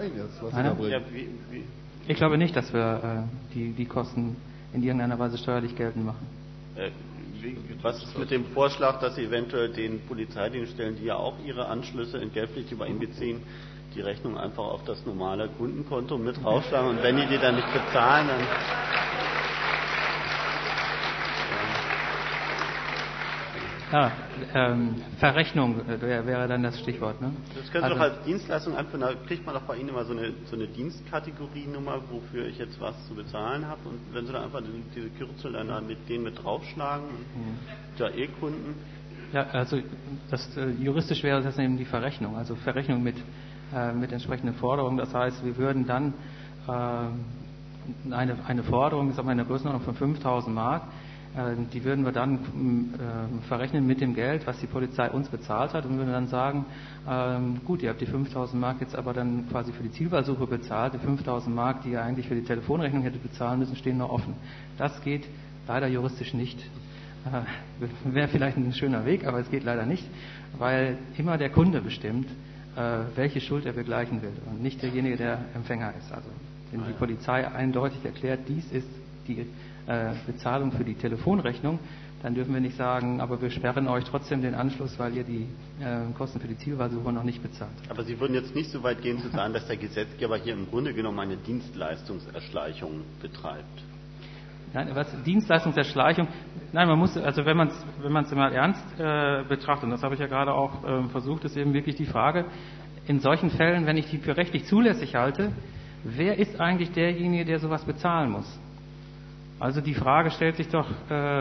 Ich glaube nicht, dass wir die Kosten in irgendeiner Weise steuerlich geltend machen. Was ist mit dem Vorschlag, dass Sie eventuell den Polizeidienststellen, die ja auch ihre Anschlüsse entgeltlich über ihn beziehen, die Rechnung einfach auf das normale Kundenkonto mit raufschlagen und wenn die dann nicht bezahlen, dann... Verrechnung wäre dann das Stichwort, ne? Das können Sie doch als Dienstleistung anführen, da kriegt man doch bei Ihnen immer so eine Dienstkategorienummer, wofür ich jetzt was zu bezahlen habe und wenn Sie dann einfach diese Kürzel dann mit denen mit draufschlagen, ja Kunden. Ja, also juristisch wäre das eben die Verrechnung, also Verrechnung mit entsprechenden Forderungen, das heißt, wir würden dann eine Forderung, ich sag mal in der Größenordnung von 5.000 Mark, die würden wir dann verrechnen mit dem Geld, was die Polizei uns bezahlt hat und würden dann sagen, gut, ihr habt die 5.000 Mark jetzt aber dann quasi für die Zielwahlsuche bezahlt, die 5.000 Mark, die ihr eigentlich für die Telefonrechnung hättet bezahlen müssen, stehen noch offen. Das geht leider juristisch nicht. Wäre vielleicht ein schöner Weg, aber es geht leider nicht, weil immer der Kunde bestimmt, welche Schuld er begleichen will und nicht derjenige, der Empfänger ist. Also wenn die Polizei eindeutig erklärt, dies ist die Bezahlung für die Telefonrechnung, dann dürfen wir nicht sagen, aber wir sperren euch trotzdem den Anschluss, weil ihr die Kosten für die Zielwahlsuche noch nicht bezahlt. Aber Sie würden jetzt nicht so weit gehen zu sagen, dass der Gesetzgeber hier im Grunde genommen eine Dienstleistungserschleichung betreibt. Nein, was Dienstleistungserschleichung? Nein, man muss, also wenn man es mal ernst betrachtet, und das habe ich ja gerade auch versucht, ist eben wirklich die Frage, in solchen Fällen, wenn ich die für rechtlich zulässig halte, wer ist eigentlich derjenige, der sowas bezahlen muss? Also die Frage stellt sich doch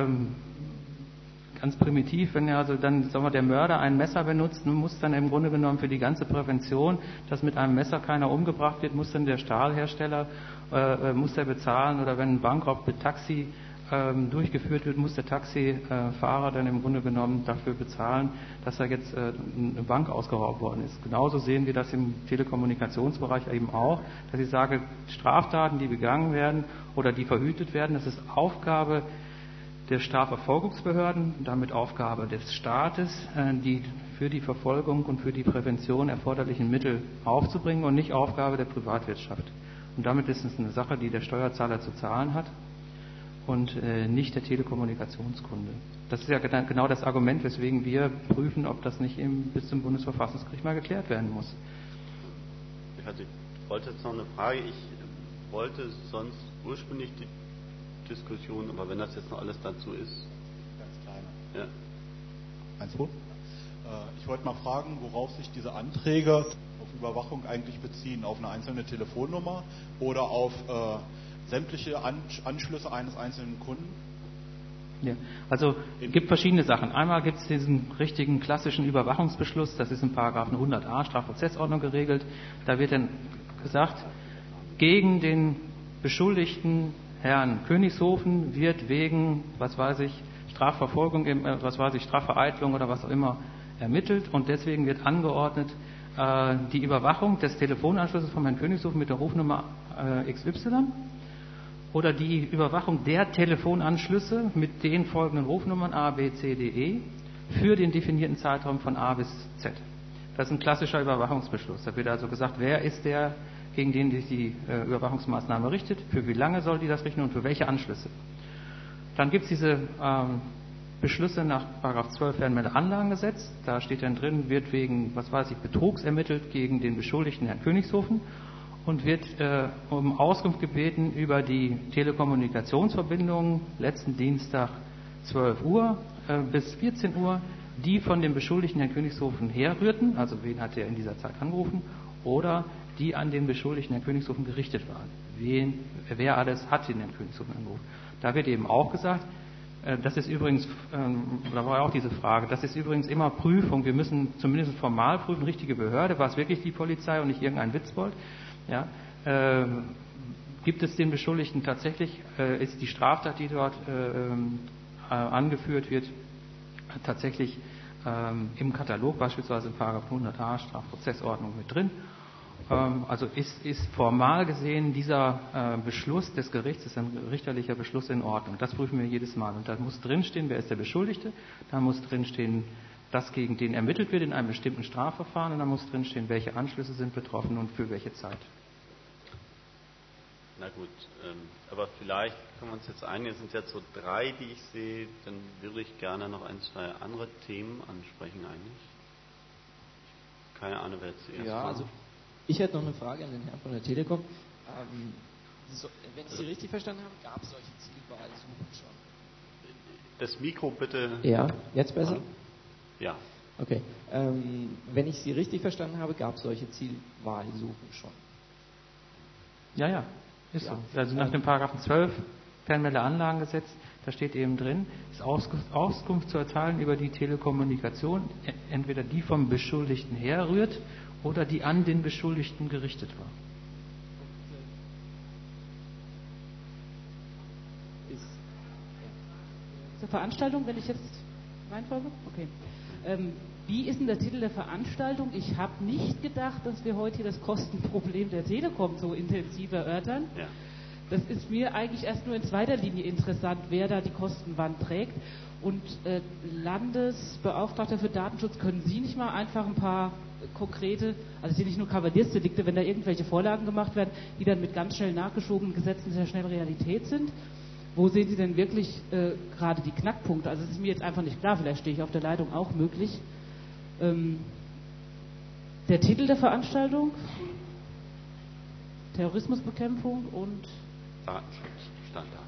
ganz primitiv, wenn ja also dann, sagen wir, der Mörder ein Messer benutzt, muss dann im Grunde genommen für die ganze Prävention, dass mit einem Messer keiner umgebracht wird, muss dann der Stahlhersteller muss der bezahlen, oder wenn ein Bankraub mit Taxi durchgeführt wird, muss der Taxifahrer dann im Grunde genommen dafür bezahlen, dass da jetzt eine Bank ausgeraubt worden ist. Genauso sehen wir das im Telekommunikationsbereich eben auch, dass ich sage, Straftaten, die begangen werden oder die verhütet werden, das ist Aufgabe der Strafverfolgungsbehörden, damit Aufgabe des Staates, die für die Verfolgung und für die Prävention erforderlichen Mittel aufzubringen und nicht Aufgabe der Privatwirtschaft. Und damit ist es eine Sache, die der Steuerzahler zu zahlen hat und nicht der Telekommunikationskunde. Das ist ja genau das Argument, weswegen wir prüfen, ob das nicht bis zum Bundesverfassungsgericht mal geklärt werden muss. Also ich wollte jetzt noch eine Frage. Ich wollte sonst ursprünglich die Diskussion, aber wenn das jetzt noch alles dazu ist. Ganz klein. Ja. Ich wollte mal fragen, worauf sich diese Anträge auf Überwachung eigentlich beziehen, auf eine einzelne Telefonnummer oder auf sämtliche Anschlüsse eines einzelnen Kunden? Ja, also es gibt verschiedene Sachen. Einmal gibt es diesen richtigen klassischen Überwachungsbeschluss, das ist in Paragraphen 100a Strafprozessordnung geregelt. Da wird dann gesagt, gegen den Beschuldigten Herrn Königshofen wird wegen, Strafverfolgung, Strafvereitlung oder was auch immer ermittelt, und deswegen wird angeordnet, die Überwachung des Telefonanschlusses von Herrn Königshofen mit der Rufnummer XY oder die Überwachung der Telefonanschlüsse mit den folgenden Rufnummern A, B, C, D, E für den definierten Zeitraum von A bis Z. Das ist ein klassischer Überwachungsbeschluss. Da wird also gesagt, wer ist der, gegen den sich die Überwachungsmaßnahme richtet, für wie lange soll die das richten und für welche Anschlüsse. Dann gibt es diese Beschlüsse nach § 12 Fernmeldeanlagengesetz. Da steht dann drin, wird wegen, Betrugs ermittelt gegen den Beschuldigten Herrn Königshofen und wird um Auskunft gebeten über die Telekommunikationsverbindungen letzten Dienstag 12 Uhr bis 14 Uhr, die von dem Beschuldigten Herrn Königshofen herrührten, also wen hat er in dieser Zeit angerufen, oder die an den Beschuldigten Herrn Königshofen gerichtet waren. Wer alles hat den Herrn Königshofen angerufen. Da wird eben auch gesagt, das ist übrigens, da war ja auch diese Frage, das ist übrigens immer Prüfung, wir müssen zumindest formal prüfen, richtige Behörde, war es wirklich die Polizei und nicht irgendein Witzbold? Ja, gibt es den Beschuldigten tatsächlich, ist die Straftat, die dort angeführt wird, tatsächlich im Katalog, beispielsweise in § 100a Strafprozessordnung mit drin? Also ist formal gesehen dieser Beschluss des Gerichts, ist ein richterlicher Beschluss in Ordnung. Das prüfen wir jedes Mal. Und da muss drinstehen, wer ist der Beschuldigte, da muss drinstehen, das gegen den ermittelt wird in einem bestimmten Strafverfahren, und da muss drinstehen, welche Anschlüsse sind betroffen und für welche Zeit. Na gut, aber vielleicht können wir uns jetzt einigen, es sind jetzt so 3, die ich sehe, dann würde ich gerne noch 1, 2 andere Themen ansprechen eigentlich. Keine Ahnung, wer jetzt zuerst war. Also ich hätte noch eine Frage an den Herrn von der Telekom. Wenn ich Sie richtig verstanden habe, gab es solche Zielwahlsuchen schon? Das Mikro bitte. Ja, jetzt besser? Ja. Okay. Wenn ich Sie richtig verstanden habe, gab es solche Zielwahlsuchen schon? Ja, ist so. Also nach dem Paragraphen 12 Fernmeldeanlagengesetz, da steht eben drin, ist Auskunft zu erteilen über die Telekommunikation, entweder die vom Beschuldigten herrührt oder die an den Beschuldigten gerichtet war. Zur Veranstaltung, wenn ich jetzt reinfolge? Okay. Wie ist denn der Titel der Veranstaltung? Ich habe nicht gedacht, dass wir heute hier das Kostenproblem der Telekom so intensiv erörtern. Ja. Das ist mir eigentlich erst nur in zweiter Linie interessant, wer da die Kosten wann trägt. Und Landesbeauftragter für Datenschutz, können Sie nicht mal einfach ein paar konkrete, also es sind nicht nur Kavaliersdelikte, wenn da irgendwelche Vorlagen gemacht werden, die dann mit ganz schnell nachgeschobenen Gesetzen sehr schnell Realität sind? Wo sehen Sie denn wirklich gerade die Knackpunkte? Also es ist mir jetzt einfach nicht klar, vielleicht stehe ich auf der Leitung auch möglich. Der Titel der Veranstaltung? Terrorismusbekämpfung und Datenschutzstandard.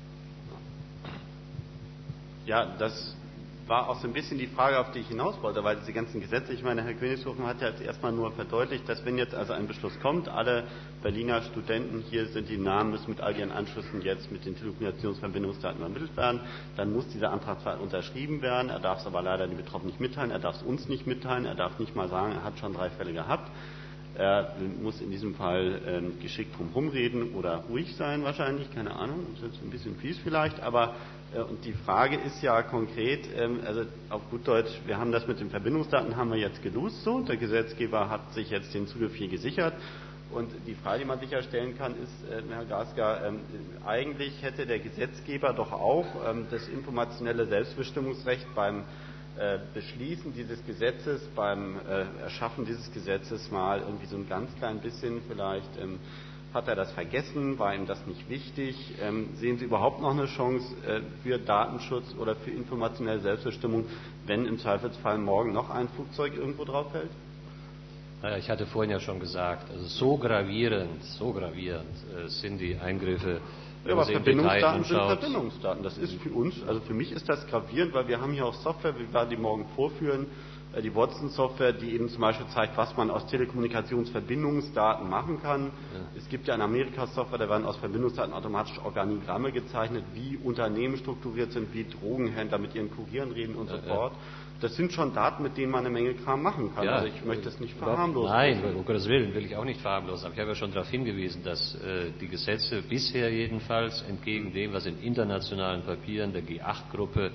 Ja, das war auch so ein bisschen die Frage, auf die ich hinaus wollte, weil diese ganzen Gesetze, ich meine, Herr Königshofen hat ja jetzt erstmal nur verdeutlicht, dass wenn jetzt also ein Beschluss kommt, alle Berliner Studenten, hier sind die Namen, müssen mit all ihren Anschlüssen jetzt mit den Telekommunikationsverbindungsdaten übermittelt werden, dann muss dieser Antrag zwar unterschrieben werden, er darf es aber leider die Betroffenen nicht mitteilen, er darf es uns nicht mitteilen, er darf nicht mal sagen, er hat schon 3 Fälle gehabt. Er muss in diesem Fall geschickt drum reden oder ruhig sein wahrscheinlich, keine Ahnung, das ist ein bisschen fies vielleicht, aber und die Frage ist ja konkret, also auf gut Deutsch, wir haben das mit den Verbindungsdaten, haben wir jetzt gelost so, der Gesetzgeber hat sich jetzt den Zugriff hier gesichert und die Frage, die man sicher stellen kann, ist, Herr Gasker, eigentlich hätte der Gesetzgeber doch auch das informationelle Selbstbestimmungsrecht beim Beschließen dieses Gesetzes, beim Erschaffen dieses Gesetzes mal irgendwie so ein ganz klein bisschen vielleicht, hat er das vergessen, war ihm das nicht wichtig? Sehen Sie überhaupt noch eine Chance für Datenschutz oder für informationelle Selbstbestimmung, wenn im Zweifelsfall morgen noch ein Flugzeug irgendwo drauf fällt? Naja, ich hatte vorhin ja schon gesagt, also so gravierend sind die Eingriffe. Ja, aber Verbindungsdaten sind Verbindungsdaten. Das ist für uns, also für mich ist das gravierend, weil wir haben hier auch Software, wir werden die morgen vorführen, die Watson-Software, die eben zum Beispiel zeigt, was man aus Telekommunikationsverbindungsdaten machen kann. Ja. Es gibt ja in Amerika Software, da werden aus Verbindungsdaten automatisch Organigramme gezeichnet, wie Unternehmen strukturiert sind, wie Drogenhändler mit ihren Kurieren reden und so fort. Das sind schon Daten, mit denen man eine Menge Kram machen kann. Ja, also ich möchte das nicht verharmlosen. Nein, um Gottes Willen will ich auch nicht verharmlosen. Aber ich habe ja schon darauf hingewiesen, dass die Gesetze bisher jedenfalls entgegen dem, was in internationalen Papieren der G8-Gruppe,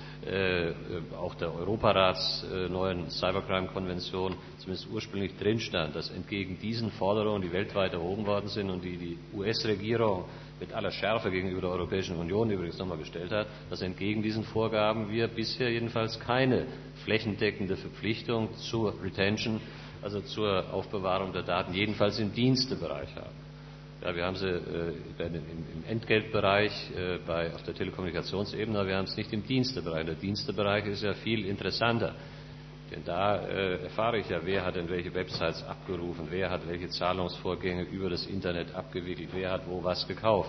auch der Europarats neuen Cybercrime-Konvention zumindest ursprünglich drin stand, dass entgegen diesen Forderungen, die weltweit erhoben worden sind und die US-Regierung mit aller Schärfe gegenüber der Europäischen Union übrigens nochmal gestellt hat, dass entgegen diesen Vorgaben wir bisher jedenfalls keine flächendeckende Verpflichtung zur Retention, also zur Aufbewahrung der Daten, jedenfalls im Dienstebereich haben. Ja, wir haben sie im Entgeltbereich auf der Telekommunikationsebene, aber wir haben es nicht im Dienstebereich. Der Dienstebereich ist ja viel interessanter. Denn da erfahre ich ja, wer hat denn welche Websites abgerufen, wer hat welche Zahlungsvorgänge über das Internet abgewickelt, wer hat wo was gekauft.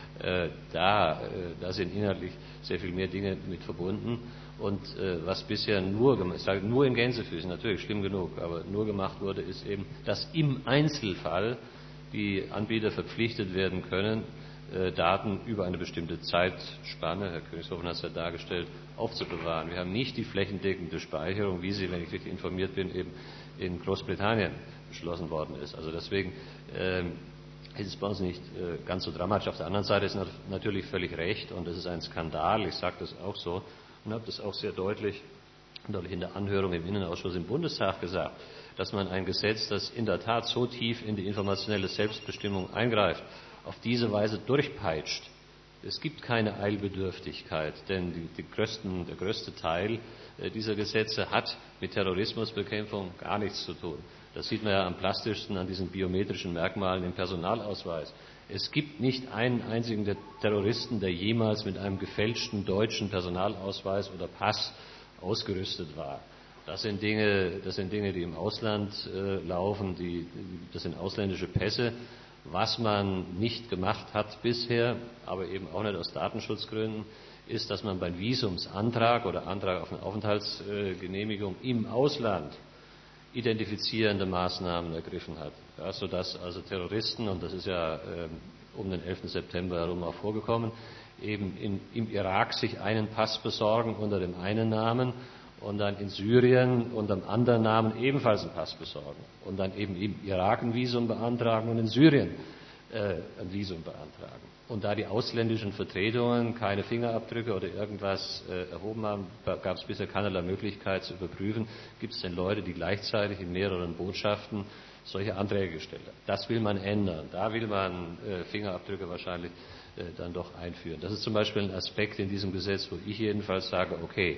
Da sind inhaltlich sehr viel mehr Dinge mit verbunden. Und was bisher ich sage nur in Gänsefüßen, natürlich schlimm genug, aber nur gemacht wurde, ist eben, dass im Einzelfall die Anbieter verpflichtet werden können, Daten über eine bestimmte Zeitspanne, Herr Königshofen hat es ja dargestellt, aufzubewahren. Wir haben nicht die flächendeckende Speicherung, wie sie, wenn ich richtig informiert bin, eben in Großbritannien beschlossen worden ist. Also deswegen ist es bei uns nicht ganz so dramatisch. Auf der anderen Seite ist natürlich völlig recht und das ist ein Skandal, ich sage das auch so und habe das auch sehr deutlich in der Anhörung im Innenausschuss im Bundestag gesagt. dass man ein Gesetz, das in der Tat so tief in die informationelle Selbstbestimmung eingreift, auf diese Weise durchpeitscht. Es gibt keine Eilbedürftigkeit, denn der größte Teil dieser Gesetze hat mit Terrorismusbekämpfung gar nichts zu tun. Das sieht man ja am plastischsten an diesen biometrischen Merkmalen im Personalausweis. Es gibt nicht einen einzigen der Terroristen, der jemals mit einem gefälschten deutschen Personalausweis oder Pass ausgerüstet war. Das sind Dinge, die im Ausland laufen, das sind ausländische Pässe. Was man nicht gemacht hat bisher, aber eben auch nicht aus Datenschutzgründen, ist, dass man beim Visumsantrag oder Antrag auf eine Aufenthaltsgenehmigung im Ausland identifizierende Maßnahmen ergriffen hat, ja, sodass also Terroristen, und das ist ja um den 11. September herum auch vorgekommen, eben im Irak sich einen Pass besorgen unter dem einen Namen und dann in Syrien unter dem anderen Namen ebenfalls einen Pass besorgen und dann eben im Irak ein Visum beantragen und in Syrien ein Visum beantragen. Und da die ausländischen Vertretungen keine Fingerabdrücke oder irgendwas erhoben haben, gab es bisher keinerlei Möglichkeit zu überprüfen, gibt es denn Leute, die gleichzeitig in mehreren Botschaften solche Anträge gestellt haben. Das will man ändern. Da will man Fingerabdrücke wahrscheinlich dann doch einführen. Das ist zum Beispiel ein Aspekt in diesem Gesetz, wo ich jedenfalls sage, okay,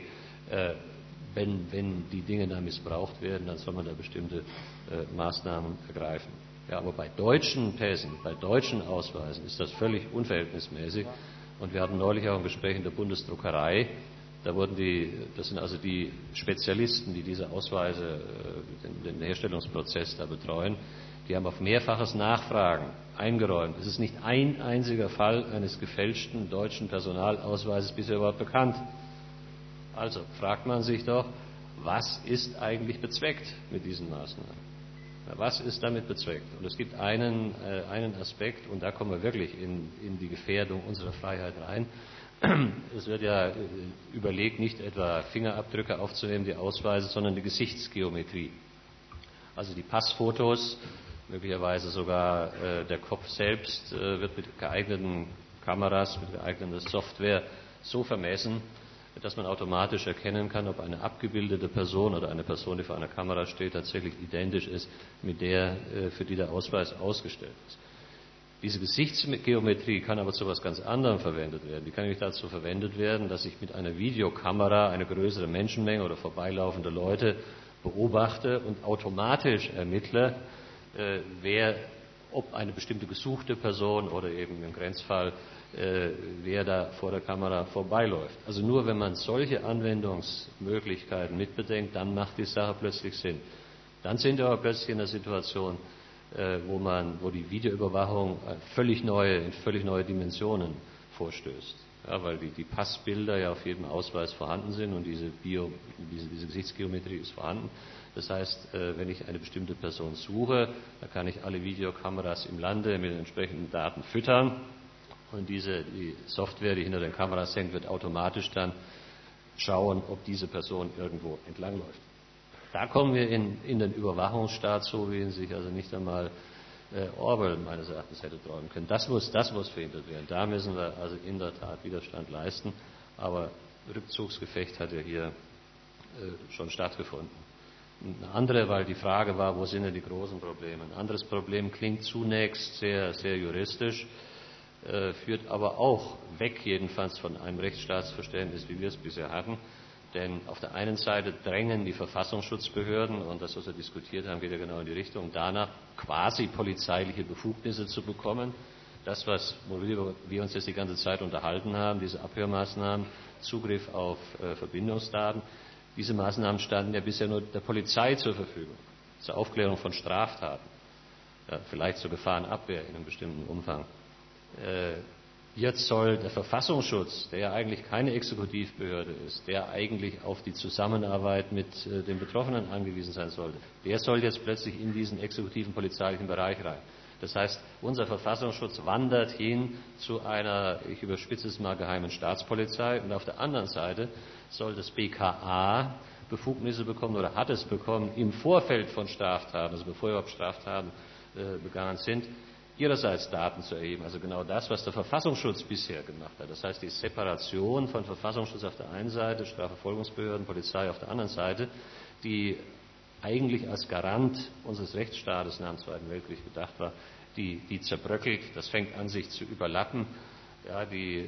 wenn die Dinge da missbraucht werden, dann soll man da bestimmte Maßnahmen ergreifen. Ja, aber bei deutschen Pässen, bei deutschen Ausweisen ist das völlig unverhältnismäßig. Und wir hatten neulich auch ein Gespräch in der Bundesdruckerei. Das sind also die Spezialisten, die diese Ausweise, den Herstellungsprozess da betreuen, die haben auf mehrfaches Nachfragen eingeräumt. Es ist nicht ein einziger Fall eines gefälschten deutschen Personalausweises bisher überhaupt bekannt. Also fragt man sich doch, was ist eigentlich bezweckt mit diesen Maßnahmen? Was ist damit bezweckt? Und es gibt einen Aspekt, und da kommen wir wirklich in die Gefährdung unserer Freiheit rein. Es wird ja überlegt, nicht etwa Fingerabdrücke aufzunehmen, die Ausweise, sondern die Gesichtsgeometrie. Also die Passfotos, möglicherweise sogar der Kopf selbst, wird mit geeigneten Kameras, mit geeigneter Software so vermessen, dass man automatisch erkennen kann, ob eine abgebildete Person oder eine Person, die vor einer Kamera steht, tatsächlich identisch ist mit der, für die der Ausweis ausgestellt ist. Diese Gesichtsgeometrie kann aber zu etwas ganz anderem verwendet werden. Die kann nämlich dazu verwendet werden, dass ich mit einer Videokamera eine größere Menschenmenge oder vorbeilaufende Leute beobachte und automatisch ermittle, ob eine bestimmte gesuchte Person oder eben im Grenzfall wer da vor der Kamera vorbeiläuft. Also nur wenn man solche Anwendungsmöglichkeiten mitbedenkt, dann macht die Sache plötzlich Sinn. Dann sind wir aber plötzlich in der Situation, wo die Videoüberwachung in völlig neue Dimensionen vorstößt. Ja, weil die Passbilder ja auf jedem Ausweis vorhanden sind und diese Gesichtsgeometrie ist vorhanden. Das heißt, wenn ich eine bestimmte Person suche, dann kann ich alle Videokameras im Lande mit den entsprechenden Daten füttern. Und die Software, die hinter den Kameras hängt, wird automatisch dann schauen, ob diese Person irgendwo entlangläuft. Da kommen wir in den Überwachungsstaat, so wie ihn sich also nicht einmal Orwell meines Erachtens hätte träumen können. Das muss verhindert werden. Da müssen wir also in der Tat Widerstand leisten. Aber Rückzugsgefecht hat ja hier schon stattgefunden. Eine andere, weil die Frage war, wo sind denn die großen Probleme? Ein anderes Problem klingt zunächst sehr, sehr juristisch, führt aber auch weg jedenfalls von einem Rechtsstaatsverständnis, wie wir es bisher hatten. Denn auf der einen Seite drängen die Verfassungsschutzbehörden, und das, was wir diskutiert haben, geht ja genau in die Richtung, danach quasi polizeiliche Befugnisse zu bekommen. Das, worüber wir uns jetzt die ganze Zeit unterhalten haben, diese Abhörmaßnahmen, Zugriff auf Verbindungsdaten, diese Maßnahmen standen ja bisher nur der Polizei zur Verfügung, zur Aufklärung von Straftaten, ja, vielleicht zur Gefahrenabwehr in einem bestimmten Umfang. Jetzt soll der Verfassungsschutz, der ja eigentlich keine Exekutivbehörde ist, der eigentlich auf die Zusammenarbeit mit den Betroffenen angewiesen sein sollte, der soll jetzt plötzlich in diesen exekutiven polizeilichen Bereich rein. Das heißt, unser Verfassungsschutz wandert hin zu einer, ich überspitze es mal, geheimen Staatspolizei, und auf der anderen Seite soll das BKA Befugnisse bekommen oder hat es bekommen, im Vorfeld von Straftaten, also bevor überhaupt Straftaten begangen sind, ihrerseits Daten zu erheben. Also genau das, was der Verfassungsschutz bisher gemacht hat. Das heißt, die Separation von Verfassungsschutz auf der einen Seite, Strafverfolgungsbehörden, Polizei auf der anderen Seite, die eigentlich als Garant unseres Rechtsstaates nach dem Zweiten Weltkrieg gedacht war, die zerbröckelt. Das fängt an, sich zu überlappen. Ja, die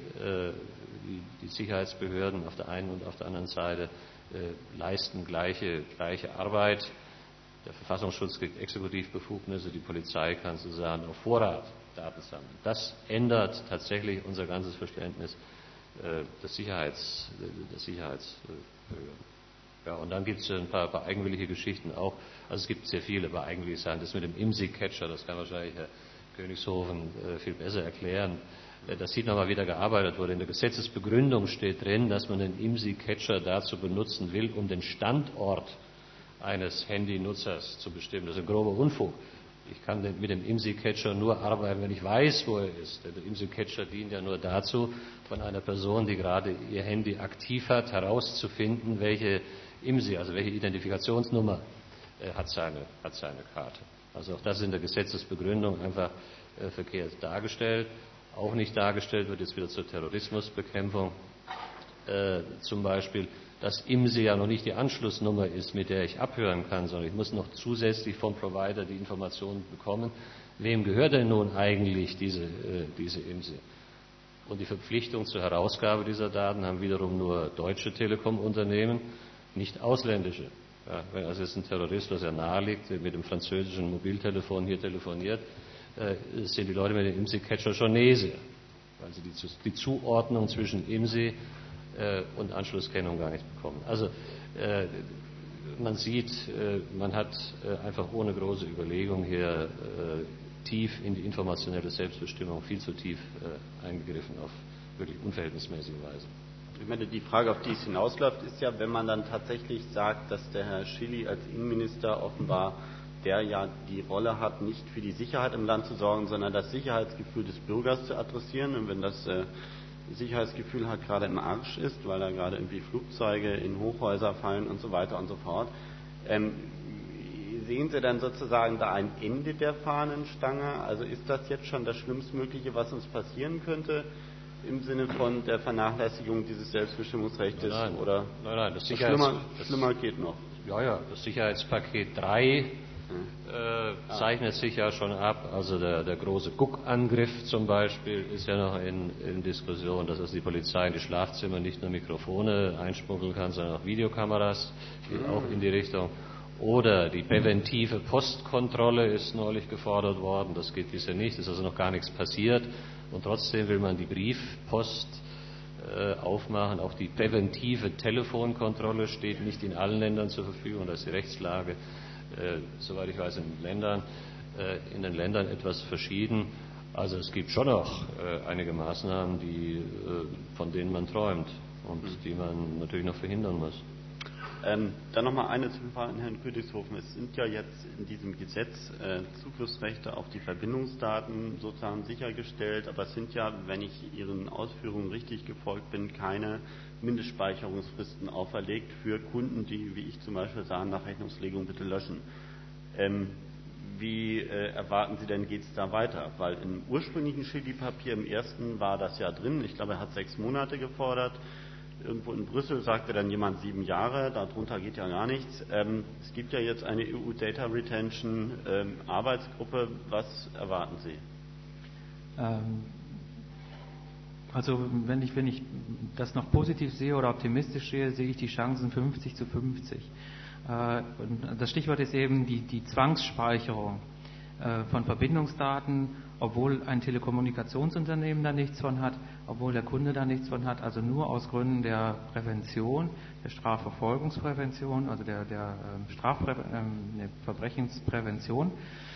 Sicherheitsbehörden auf der einen und auf der anderen Seite leisten gleiche Arbeit. Der Verfassungsschutz kriegt Exekutivbefugnisse, die Polizei kann sozusagen auf Vorrat Daten sammeln. Das ändert tatsächlich unser ganzes Verständnis der Sicherheitsbehörden. Ja, und dann gibt es ein paar eigenwillige Geschichten auch. Also es gibt sehr viele, aber eigenwillige Sachen. Das mit dem IMSI-Catcher, das kann wahrscheinlich Herr Königshofen viel besser erklären. Das sieht man mal, wie da gearbeitet wurde. In der Gesetzesbegründung steht drin, dass man den IMSI-Catcher dazu benutzen will, um den Standort eines Handynutzers zu bestimmen. Das ist ein grober Unfug. Ich kann mit dem IMSI-Catcher nur arbeiten, wenn ich weiß, wo er ist. Der IMSI-Catcher dient ja nur dazu, von einer Person, die gerade ihr Handy aktiv hat, herauszufinden, welche IMSI, also welche Identifikationsnummer hat seine Karte. Also auch das ist in der Gesetzesbegründung einfach verkehrt dargestellt. Auch nicht dargestellt wird jetzt wieder zur Terrorismusbekämpfung zum Beispiel, dass IMSI ja noch nicht die Anschlussnummer ist, mit der ich abhören kann, sondern ich muss noch zusätzlich vom Provider die Informationen bekommen, wem gehört denn nun eigentlich diese IMSI. Und die Verpflichtung zur Herausgabe dieser Daten haben wiederum nur deutsche Telekom-Unternehmen, nicht ausländische. Ja, wenn also jetzt ein Terrorist, was ja nahe liegt, mit dem französischen Mobiltelefon hier telefoniert, sind die Leute mit dem IMSI-Catcher Chinesen, weil sie die Zuordnung zwischen IMSI und Anschlusskennung gar nicht bekommen. Also man sieht, man hat einfach ohne große Überlegung hier tief in die informationelle Selbstbestimmung viel zu tief eingegriffen auf wirklich unverhältnismäßige Weise. Ich meine, die Frage, auf die es hinausläuft, ist ja, wenn man dann tatsächlich sagt, dass der Herr Schily als Innenminister offenbar, der ja die Rolle hat, nicht für die Sicherheit im Land zu sorgen, sondern das Sicherheitsgefühl des Bürgers zu adressieren. Und wenn das Sicherheitsgefühl halt gerade im Arsch ist, weil da gerade irgendwie Flugzeuge in Hochhäuser fallen und so weiter und so fort, sehen Sie dann sozusagen da ein Ende der Fahnenstange? Also ist das jetzt schon das Schlimmstmögliche, was uns passieren könnte im Sinne von der Vernachlässigung dieses Selbstbestimmungsrechts? Nein, das schlimmer geht noch. Ja, das Sicherheitspaket 3 zeichnet sich ja schon ab. Also der große Guck-Angriff zum Beispiel ist ja noch in Diskussion, dass also die Polizei in die Schlafzimmer nicht nur Mikrofone einschmuggeln kann, sondern auch Videokameras, geht auch in die Richtung. Oder die präventive Postkontrolle ist neulich gefordert worden. Das geht bisher nicht, ist also noch gar nichts passiert. Und trotzdem will man die Briefpost aufmachen. Auch die präventive Telefonkontrolle steht nicht in allen Ländern zur Verfügung. Da ist die Rechtslage, soweit ich weiß, in den Ländern etwas verschieden. Also es gibt schon noch einige Maßnahmen, von denen man träumt und die man natürlich noch verhindern muss. Dann nochmal eine Zwischenfrage an Herrn Königshofen. Es sind ja jetzt in diesem Gesetz Zugriffsrechte auf die Verbindungsdaten sozusagen sichergestellt, aber es sind ja, wenn ich Ihren Ausführungen richtig gefolgt bin, keine Mindestspeicherungsfristen auferlegt für Kunden, die, wie ich zum Beispiel, sagen, nach Rechnungslegung bitte löschen. Wie erwarten Sie denn, geht es da weiter? Weil im ursprünglichen Schily-Papier, im ersten, war das ja drin. Ich glaube, er hat 6 Monate gefordert. Irgendwo in Brüssel sagte dann jemand 7 Jahre, darunter geht ja gar nichts. Es gibt ja jetzt eine EU Data Retention Arbeitsgruppe. Was erwarten Sie? Also wenn ich das noch positiv sehe oder optimistisch sehe, sehe ich die Chancen 50:50. Und das Stichwort ist eben die Zwangsspeicherung von Verbindungsdaten, obwohl ein Telekommunikationsunternehmen da nichts von hat, obwohl der Kunde da nichts von hat, also nur aus Gründen der Prävention, der Strafverfolgungsprävention, also der Verbrechensprävention,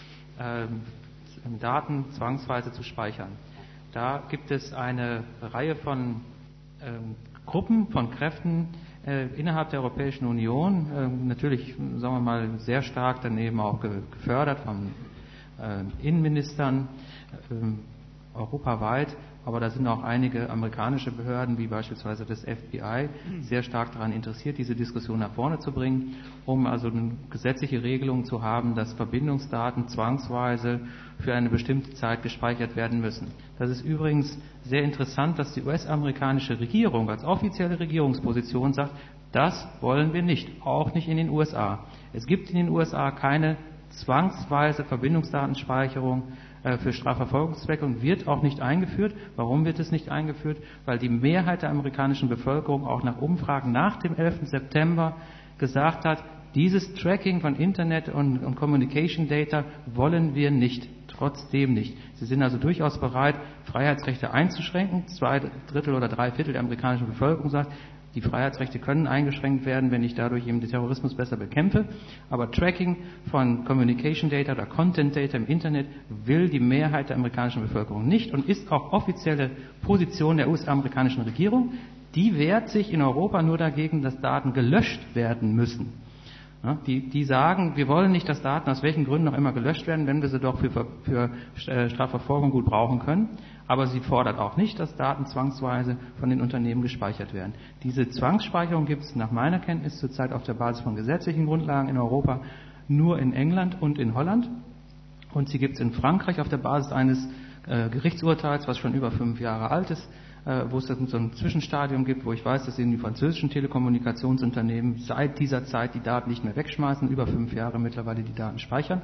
Daten zwangsweise zu speichern. Da gibt es eine Reihe von Gruppen, von Kräften innerhalb der Europäischen Union, natürlich, sagen wir mal, sehr stark daneben auch gefördert von Innenministern europaweit, aber da sind auch einige amerikanische Behörden, wie beispielsweise das FBI, sehr stark daran interessiert, diese Diskussion nach vorne zu bringen, um also eine gesetzliche Regelung zu haben, dass Verbindungsdaten zwangsweise für eine bestimmte Zeit gespeichert werden müssen. Das ist übrigens sehr interessant, dass die US-amerikanische Regierung als offizielle Regierungsposition sagt, das wollen wir nicht, auch nicht in den USA. Es gibt in den USA keine zwangsweise Verbindungsdatenspeicherung für Strafverfolgungszwecke und wird auch nicht eingeführt. Warum wird es nicht eingeführt? Weil die Mehrheit der amerikanischen Bevölkerung auch nach Umfragen nach dem 11. September gesagt hat, dieses Tracking von Internet und Communication Data wollen wir nicht, trotzdem nicht. Sie sind also durchaus bereit, Freiheitsrechte einzuschränken. 2/3 oder 3/4 der amerikanischen Bevölkerung sagt, die Freiheitsrechte können eingeschränkt werden, wenn ich dadurch eben den Terrorismus besser bekämpfe. Aber Tracking von Communication Data oder Content Data im Internet will die Mehrheit der amerikanischen Bevölkerung nicht und ist auch offizielle Position der US-amerikanischen Regierung. Die wehrt sich in Europa nur dagegen, dass Daten gelöscht werden müssen. Ja, die sagen, wir wollen nicht, dass Daten aus welchen Gründen auch immer gelöscht werden, wenn wir sie doch für Strafverfolgung gut brauchen können. Aber sie fordert auch nicht, dass Daten zwangsweise von den Unternehmen gespeichert werden. Diese Zwangsspeicherung gibt es nach meiner Kenntnis zurzeit auf der Basis von gesetzlichen Grundlagen in Europa nur in England und in Holland. Und sie gibt es in Frankreich auf der Basis eines Gerichtsurteils, was schon über 5 Jahre alt ist, wo es so ein Zwischenstadium gibt, wo ich weiß, dass die französischen Telekommunikationsunternehmen seit dieser Zeit die Daten nicht mehr wegschmeißen, über 5 Jahre mittlerweile die Daten speichern.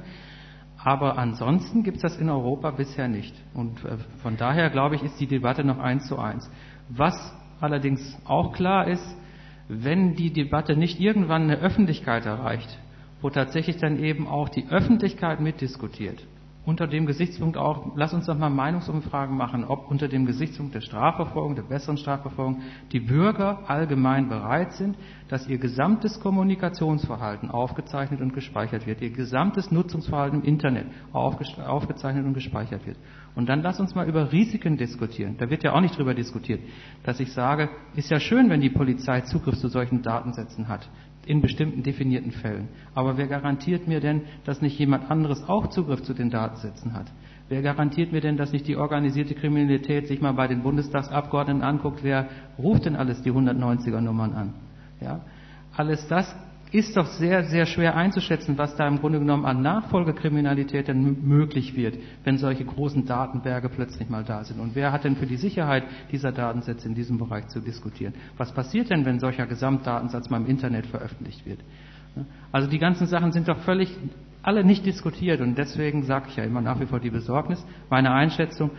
Aber ansonsten gibt es das in Europa bisher nicht. Und von daher, glaube ich, ist die Debatte noch 1:1. Was allerdings auch klar ist, wenn die Debatte nicht irgendwann eine Öffentlichkeit erreicht, wo tatsächlich dann eben auch die Öffentlichkeit mitdiskutiert, unter dem Gesichtspunkt auch, lass uns doch mal Meinungsumfragen machen, ob unter dem Gesichtspunkt der Strafverfolgung, der besseren Strafverfolgung, die Bürger allgemein bereit sind, dass ihr gesamtes Kommunikationsverhalten aufgezeichnet und gespeichert wird, ihr gesamtes Nutzungsverhalten im Internet aufgezeichnet und gespeichert wird. Und dann lass uns mal über Risiken diskutieren. Da wird ja auch nicht drüber diskutiert, dass ich sage, ist ja schön, wenn die Polizei Zugriff zu solchen Datensätzen hat, in bestimmten definierten Fällen. Aber wer garantiert mir denn, dass nicht jemand anderes auch Zugriff zu den Datensätzen hat? Wer garantiert mir denn, dass nicht die organisierte Kriminalität sich mal bei den Bundestagsabgeordneten anguckt, wer ruft denn alles die 190er-Nummern an? Ja? Alles das ist doch sehr, sehr schwer einzuschätzen, was da im Grunde genommen an Nachfolgekriminalität denn möglich wird, wenn solche großen Datenberge plötzlich mal da sind. Und wer hat denn für die Sicherheit dieser Datensätze in diesem Bereich zu diskutieren? Was passiert denn, wenn solcher Gesamtdatensatz mal im Internet veröffentlicht wird? Also die ganzen Sachen sind doch völlig alle nicht diskutiert und deswegen sage ich ja immer nach wie vor die Besorgnis. Meine Einschätzung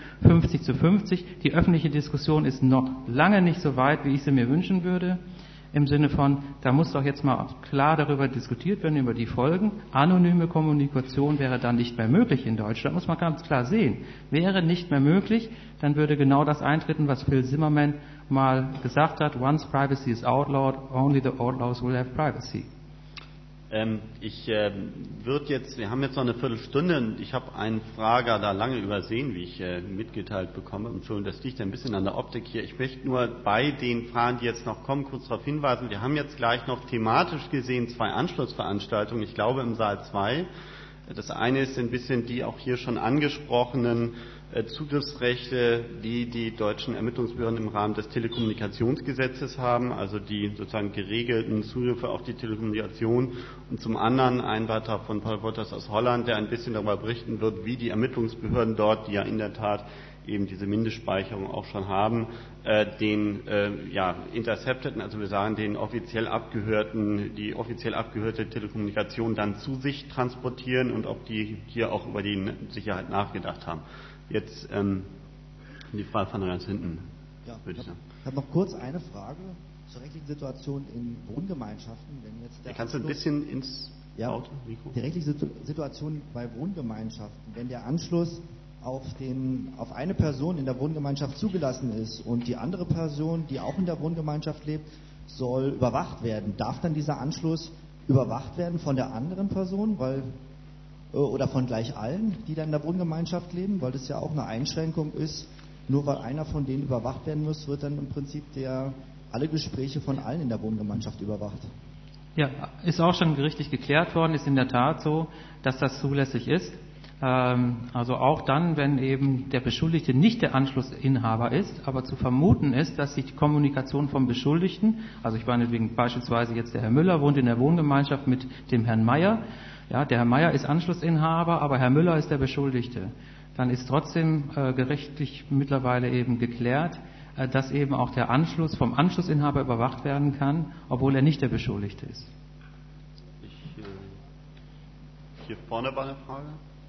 50:50. Die öffentliche Diskussion ist noch lange nicht so weit, wie ich sie mir wünschen würde. Im Sinne von, da muss doch jetzt mal klar darüber diskutiert werden, über die Folgen. Anonyme Kommunikation wäre dann nicht mehr möglich in Deutschland, muss man ganz klar sehen. Wäre nicht mehr möglich, dann würde genau das eintreten, was Phil Zimmerman mal gesagt hat, once privacy is outlawed, only the outlaws will have privacy. Wir haben jetzt noch eine Viertelstunde und ich habe einen Frager da lange übersehen, wie ich mitgeteilt bekomme. Entschuldigung, das liegt ein bisschen an der Optik hier. Ich möchte nur bei den Fragen, die jetzt noch kommen, kurz darauf hinweisen. Wir haben jetzt gleich noch thematisch gesehen 2 Anschlussveranstaltungen, ich glaube im Saal 2. Das eine ist ein bisschen die auch hier schon angesprochenen Zugriffsrechte, die die deutschen Ermittlungsbehörden im Rahmen des Telekommunikationsgesetzes haben, also die sozusagen geregelten Zugriffe auf die Telekommunikation. Und zum anderen ein Beitrag von Paul Wouters aus Holland, der ein bisschen darüber berichten wird, wie die Ermittlungsbehörden dort, die ja in der Tat eben diese Mindestspeicherung auch schon haben, den Intercepteten, also wir sagen den die offiziell abgehörte Telekommunikation dann zu sich transportieren und ob die hier auch über die Sicherheit nachgedacht haben. Jetzt die Frage von ganz hinten, würde ich sagen. Ich habe noch kurz eine Frage zur rechtlichen Situation in Wohngemeinschaften. Wenn jetzt der Kannst du ein bisschen ins Auto, Mikro? Die rechtliche Situation bei Wohngemeinschaften, wenn der Anschluss auf eine Person in der Wohngemeinschaft zugelassen ist und die andere Person, die auch in der Wohngemeinschaft lebt, soll überwacht werden. Darf dann dieser Anschluss überwacht werden von der anderen Person, oder von gleich allen, die dann in der Wohngemeinschaft leben, weil das ja auch eine Einschränkung ist, nur weil einer von denen überwacht werden muss, wird dann im Prinzip alle Gespräche von allen in der Wohngemeinschaft überwacht. Ja, ist auch schon gerichtlich geklärt worden, ist in der Tat so, dass das zulässig ist. Also auch dann, wenn eben der Beschuldigte nicht der Anschlussinhaber ist, aber zu vermuten ist, dass sich die Kommunikation vom Beschuldigten, also ich meine beispielsweise jetzt der Herr Müller wohnt in der Wohngemeinschaft mit dem Herrn Meier, ja, der Herr Meier ist Anschlussinhaber, aber Herr Müller ist der Beschuldigte. Dann ist trotzdem gerichtlich mittlerweile eben geklärt, dass eben auch der Anschluss vom Anschlussinhaber überwacht werden kann, obwohl er nicht der Beschuldigte ist. Hier vorne war eine Frage.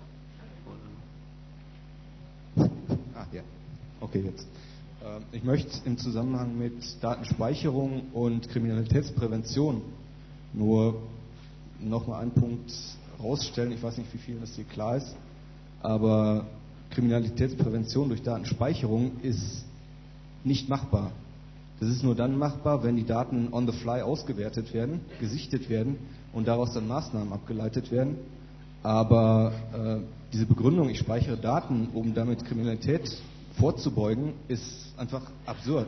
Ja. Okay, jetzt. Ich möchte im Zusammenhang mit Datenspeicherung und Kriminalitätsprävention nur nochmal einen Punkt rausstellen. Ich weiß nicht, wie viel das hier klar ist, aber Kriminalitätsprävention durch Datenspeicherung ist nicht machbar. Das ist nur dann machbar, wenn die Daten on the fly ausgewertet werden, gesichtet werden und daraus dann Maßnahmen abgeleitet werden. Aber diese Begründung, ich speichere Daten, um damit Kriminalität vorzubeugen, ist einfach absurd.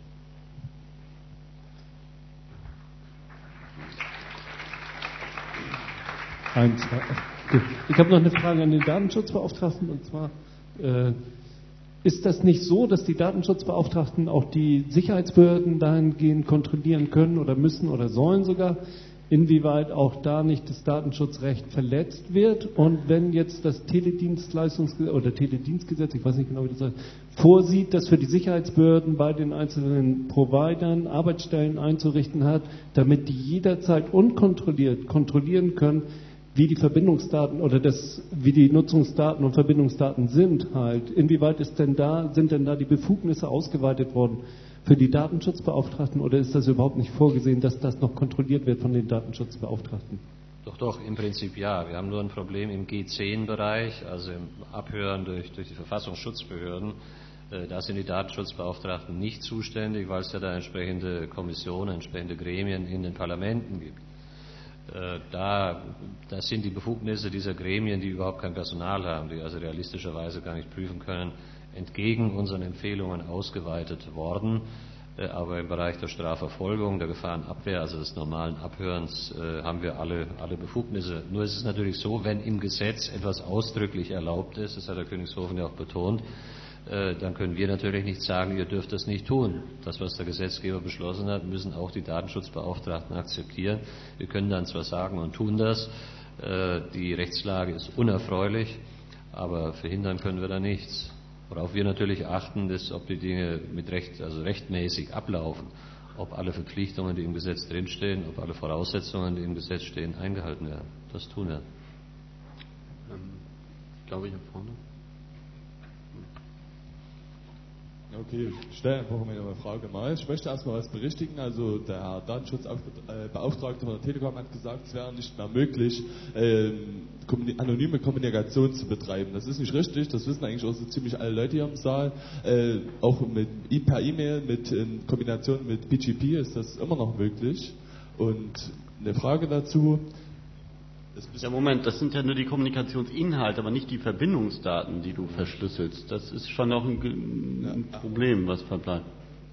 Ich habe noch eine Frage an den Datenschutzbeauftragten, und zwar ist das nicht so, dass die Datenschutzbeauftragten auch die Sicherheitsbehörden dahingehend kontrollieren können oder müssen oder sollen sogar, inwieweit auch da nicht das Datenschutzrecht verletzt wird? Und wenn jetzt das Teledienstleistungsgesetz oder Teledienstgesetz, ich weiß nicht genau, wie das heißt, vorsieht, dass für die Sicherheitsbehörden bei den einzelnen Providern Arbeitsstellen einzurichten hat, damit die jederzeit unkontrolliert kontrollieren können, wie die Verbindungsdaten oder wie die Nutzungsdaten und Verbindungsdaten sind halt. Inwieweit sind denn da die Befugnisse ausgeweitet worden für die Datenschutzbeauftragten, oder ist das überhaupt nicht vorgesehen, dass das noch kontrolliert wird von den Datenschutzbeauftragten? Doch, im Prinzip ja. Wir haben nur ein Problem im G10-Bereich, also im Abhören durch die Verfassungsschutzbehörden. Da sind die Datenschutzbeauftragten nicht zuständig, weil es ja da entsprechende Kommissionen, entsprechende Gremien in den Parlamenten gibt. Da sind die Befugnisse dieser Gremien, die überhaupt kein Personal haben, die also realistischerweise gar nicht prüfen können, entgegen unseren Empfehlungen ausgeweitet worden. Aber im Bereich der Strafverfolgung, der Gefahrenabwehr, also des normalen Abhörens, haben wir alle Befugnisse. Nur ist es natürlich so, wenn im Gesetz etwas ausdrücklich erlaubt ist, das hat der Königshofen ja auch betont, dann können wir natürlich nicht sagen, ihr dürft das nicht tun. Das, was der Gesetzgeber beschlossen hat, müssen auch die Datenschutzbeauftragten akzeptieren. Wir können dann zwar sagen und tun das, die Rechtslage ist unerfreulich, aber verhindern können wir da nichts. Worauf wir natürlich achten, ist, ob die Dinge mit Recht, also rechtmäßig ablaufen, ob alle Verpflichtungen, die im Gesetz drinstehen, ob alle Voraussetzungen, die im Gesetz stehen, eingehalten werden. Das tun wir. Ich glaube, hier vorne. Okay, ich stelle einfach mal eine Frage mal. Ich möchte erstmal was berichtigen. Also der Herr Datenschutzbeauftragte von der Telekom hat gesagt, es wäre nicht mehr möglich, anonyme Kommunikation zu betreiben. Das ist nicht richtig, das wissen eigentlich auch so ziemlich alle Leute hier im Saal. Auch per E-Mail, in Kombination mit BGP ist das immer noch möglich. Und eine Frage dazu. Ja, Moment, das sind ja nur die Kommunikationsinhalte, aber nicht die Verbindungsdaten, die du verschlüsselst. Das ist schon noch ein Problem, was verbleibt.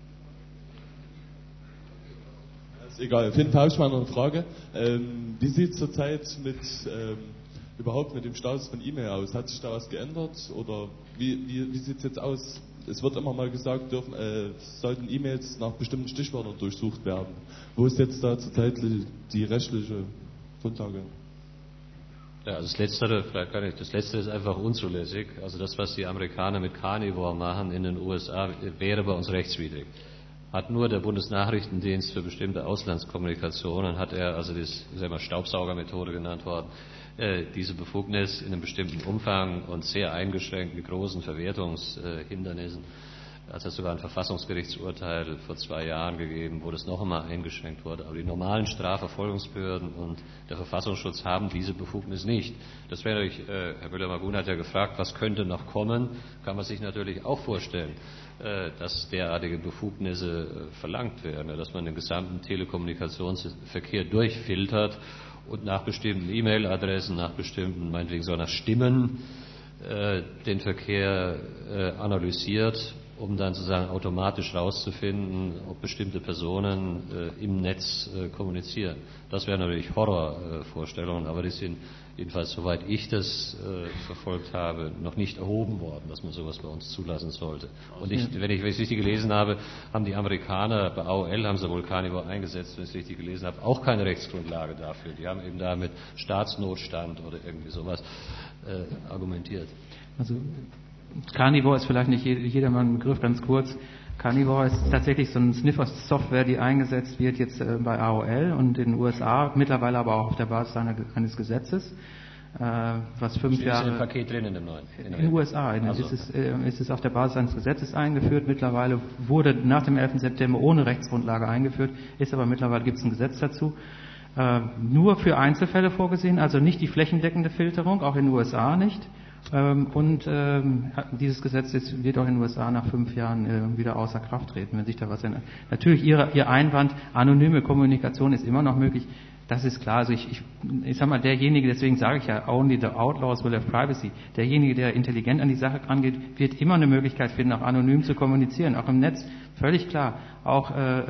Das ist egal. Auf jeden Fall habe ich mal noch eine Frage. Wie sieht es zurzeit überhaupt mit dem Status von E-Mail aus? Hat sich da was geändert? Oder wie sieht es jetzt aus? Es wird immer mal gesagt, sollten E-Mails nach bestimmten Stichwörtern durchsucht werden. Wo ist jetzt da zurzeit die rechtliche Grundlage? Ja, das Letztere ist einfach unzulässig. Also das, was die Amerikaner mit Carnivore machen in den USA, wäre bei uns rechtswidrig. Hat nur der Bundesnachrichtendienst für bestimmte Auslandskommunikationen, also das ist ja immer Staubsaugermethode genannt worden, diese Befugnis in einem bestimmten Umfang und sehr eingeschränkt mit großen Verwertungshindernissen. Es hat sogar ein Verfassungsgerichtsurteil vor 2 Jahren gegeben, wo das noch einmal eingeschränkt wurde. Aber die normalen Strafverfolgungsbehörden und der Verfassungsschutz haben diese Befugnis nicht. Das wäre natürlich, Herr Müller-Magun hat ja gefragt, was könnte noch kommen, kann man sich natürlich auch vorstellen, dass derartige Befugnisse verlangt werden, dass man den gesamten Telekommunikationsverkehr durchfiltert und nach bestimmten E-Mail-Adressen, nach bestimmten, meinetwegen so nach Stimmen, den Verkehr analysiert um dann sozusagen automatisch rauszufinden, ob bestimmte Personen im Netz kommunizieren. Das wären natürlich Horrorvorstellungen, aber die sind jedenfalls, soweit ich das verfolgt habe, noch nicht erhoben worden, dass man sowas bei uns zulassen sollte. Und wenn ich es richtig gelesen habe, haben die Amerikaner, bei AOL haben sie wohl Carnivore eingesetzt, wenn ich es richtig gelesen habe, auch keine Rechtsgrundlage dafür. Die haben eben da mit Staatsnotstand oder irgendwie sowas argumentiert. Also Carnivore ist vielleicht nicht jedermann ein Begriff, ganz kurz. Carnivore ist tatsächlich so eine Sniffer-Software, die eingesetzt wird jetzt bei AOL und in den USA, mittlerweile aber auch auf der Basis eines Gesetzes, was 5 Jahre... Ist im Paket drin in dem neuen? In den USA ist es auf der Basis eines Gesetzes eingeführt. Mittlerweile wurde nach dem 11. September ohne Rechtsgrundlage eingeführt, ist aber mittlerweile gibt es ein Gesetz dazu. Nur für Einzelfälle vorgesehen, also nicht die flächendeckende Filterung, auch in den USA nicht. Dieses Gesetz wird auch in den USA nach 5 Jahren wieder außer Kraft treten, wenn sich da was ändert. Natürlich, Ihr Einwand, anonyme Kommunikation ist immer noch möglich. Das ist klar. Also ich sag mal, derjenige, deswegen sage ich ja, only the outlaws will have privacy. Derjenige, der intelligent an die Sache rangeht, wird immer eine Möglichkeit finden, auch anonym zu kommunizieren, auch im Netz. Völlig klar. Auch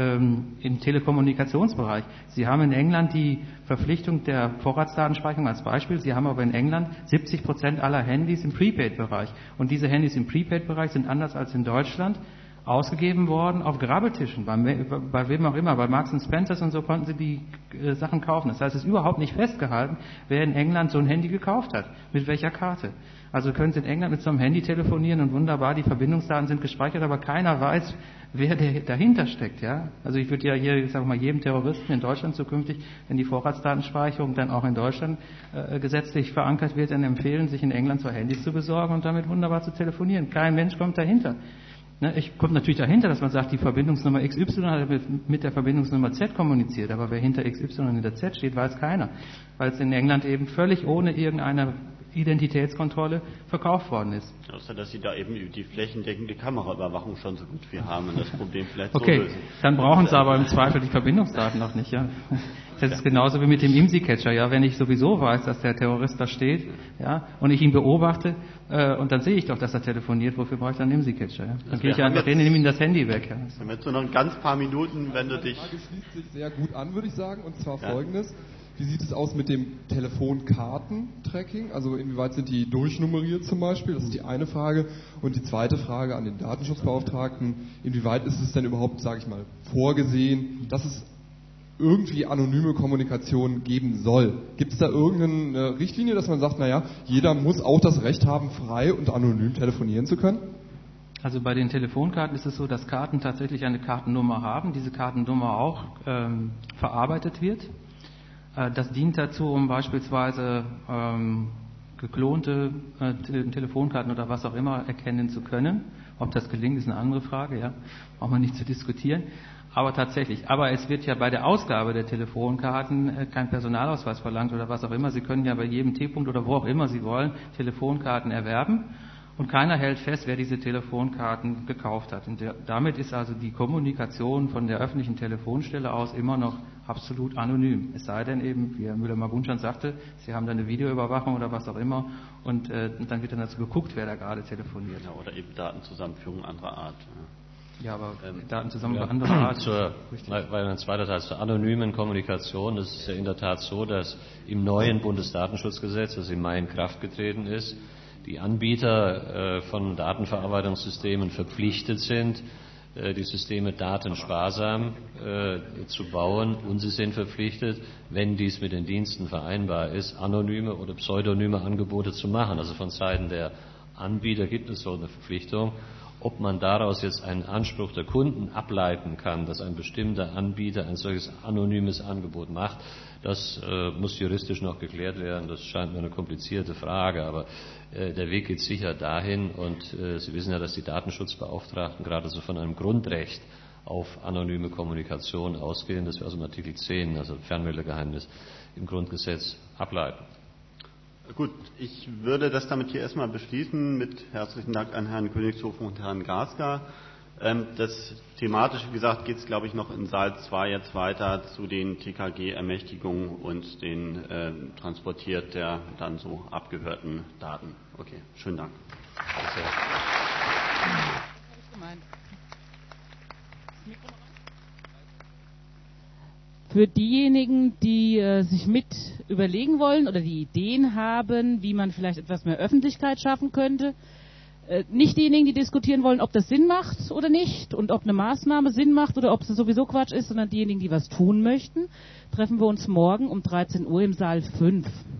im Telekommunikationsbereich. Sie haben in England die Verpflichtung der Vorratsdatenspeicherung als Beispiel. Sie haben aber in England 70% aller Handys im Prepaid-Bereich. Und diese Handys im Prepaid-Bereich sind anders als in Deutschland ausgegeben worden auf Grabbeltischen, bei wem auch immer, bei Marks & Spencers und so konnten sie die Sachen kaufen. Das heißt, es ist überhaupt nicht festgehalten, wer in England so ein Handy gekauft hat, mit welcher Karte. Also können Sie in England mit so einem Handy telefonieren und wunderbar, die Verbindungsdaten sind gespeichert, aber keiner weiß, wer dahinter steckt. Ja? Also ich würde ja hier, ich sage mal, jedem Terroristen in Deutschland zukünftig, wenn die Vorratsdatenspeicherung dann auch in Deutschland gesetzlich verankert wird, dann empfehlen, sich in England so Handys zu besorgen und damit wunderbar zu telefonieren. Kein Mensch kommt dahinter. Ich komme natürlich dahinter, dass man sagt, die Verbindungsnummer XY hat mit der Verbindungsnummer Z kommuniziert, aber wer hinter XY und hinter Z steht, weiß keiner, weil es in England eben völlig ohne irgendeine Identitätskontrolle verkauft worden ist. Außer, dass Sie da eben die flächendeckende Kameraüberwachung schon so gut wie haben und das Problem vielleicht so okay, lösen. Dann brauchen Sie aber im Zweifel die Verbindungsdaten noch nicht. Ja? Das ist genauso wie mit dem IMSI-Catcher. Ja? Wenn ich sowieso weiß, dass der Terrorist da steht, ja, und ich ihn beobachte, und dann sehe ich doch, dass er telefoniert, wofür brauche ich dann einen IMSI-Catcher? Ja? Dann gehe ich einfach hin und nehme ihm das Handy weg. Ja? Wir haben jetzt nur noch ein ganz paar Minuten, wenn du dich... Die Frage schließt sich sehr gut an, würde ich sagen, und zwar folgendes. Wie sieht es aus mit dem Telefonkartentracking? Also inwieweit sind die durchnummeriert zum Beispiel? Das ist die eine Frage. Und die zweite Frage an den Datenschutzbeauftragten, inwieweit ist es denn überhaupt, sage ich mal, vorgesehen, dass es irgendwie anonyme Kommunikation geben soll? Gibt es da irgendeine Richtlinie, dass man sagt, naja, jeder muss auch das Recht haben, frei und anonym telefonieren zu können? Also bei den Telefonkarten ist es so, dass Karten tatsächlich eine Kartennummer haben, diese Kartennummer auch verarbeitet wird. Das dient dazu, um beispielsweise geklonte Telefonkarten oder was auch immer erkennen zu können. Ob das gelingt, ist eine andere Frage, ja, braucht man nicht zu diskutieren. Aber tatsächlich, es wird ja bei der Ausgabe der Telefonkarten kein Personalausweis verlangt oder was auch immer. Sie können ja bei jedem T-Punkt oder wo auch immer Sie wollen Telefonkarten erwerben. Und keiner hält fest, wer diese Telefonkarten gekauft hat. Und damit ist also die Kommunikation von der öffentlichen Telefonstelle aus immer noch absolut anonym. Es sei denn eben, wie Herr Müller-Magunschan sagte, Sie haben da eine Videoüberwachung oder was auch immer und dann wird dann dazu geguckt, wer da gerade telefoniert. Ja, oder eben Datenzusammenführung anderer Art. Ja, aber Datenzusammenführung anderer Art. Weil ein zweiter Teil zur anonymen Kommunikation, das ist ja in der Tat so, dass im neuen Bundesdatenschutzgesetz, das im Mai in Kraft getreten ist, die Anbieter von Datenverarbeitungssystemen verpflichtet sind, die Systeme datensparsam zu bauen, und sie sind verpflichtet, wenn dies mit den Diensten vereinbar ist, anonyme oder pseudonyme Angebote zu machen. Also von Seiten der Anbieter gibt es so eine Verpflichtung. Ob man daraus jetzt einen Anspruch der Kunden ableiten kann, dass ein bestimmter Anbieter ein solches anonymes Angebot macht, das muss juristisch noch geklärt werden. Das scheint mir eine komplizierte Frage, aber der Weg geht sicher dahin. Und Sie wissen ja, dass die Datenschutzbeauftragten gerade so von einem Grundrecht auf anonyme Kommunikation ausgehen, das wir aus dem Artikel 10, also Fernmeldegeheimnis, im Grundgesetz ableiten. Gut, ich würde das damit hier erstmal beschließen mit herzlichen Dank an Herrn Königshofen und Herrn Gaska. Das thematisch, wie gesagt, geht es, glaube ich, noch in Saal 2 jetzt weiter zu den TKG-Ermächtigungen und den transportiert der dann so abgehörten Daten. Okay, schönen Dank. für diejenigen, die sich mit überlegen wollen oder die Ideen haben, wie man vielleicht etwas mehr Öffentlichkeit schaffen könnte. Nicht diejenigen, die diskutieren wollen, ob das Sinn macht oder nicht und ob eine Maßnahme Sinn macht oder ob es sowieso Quatsch ist, sondern diejenigen, die was tun möchten. Treffen wir uns morgen um 13 Uhr im Saal 5.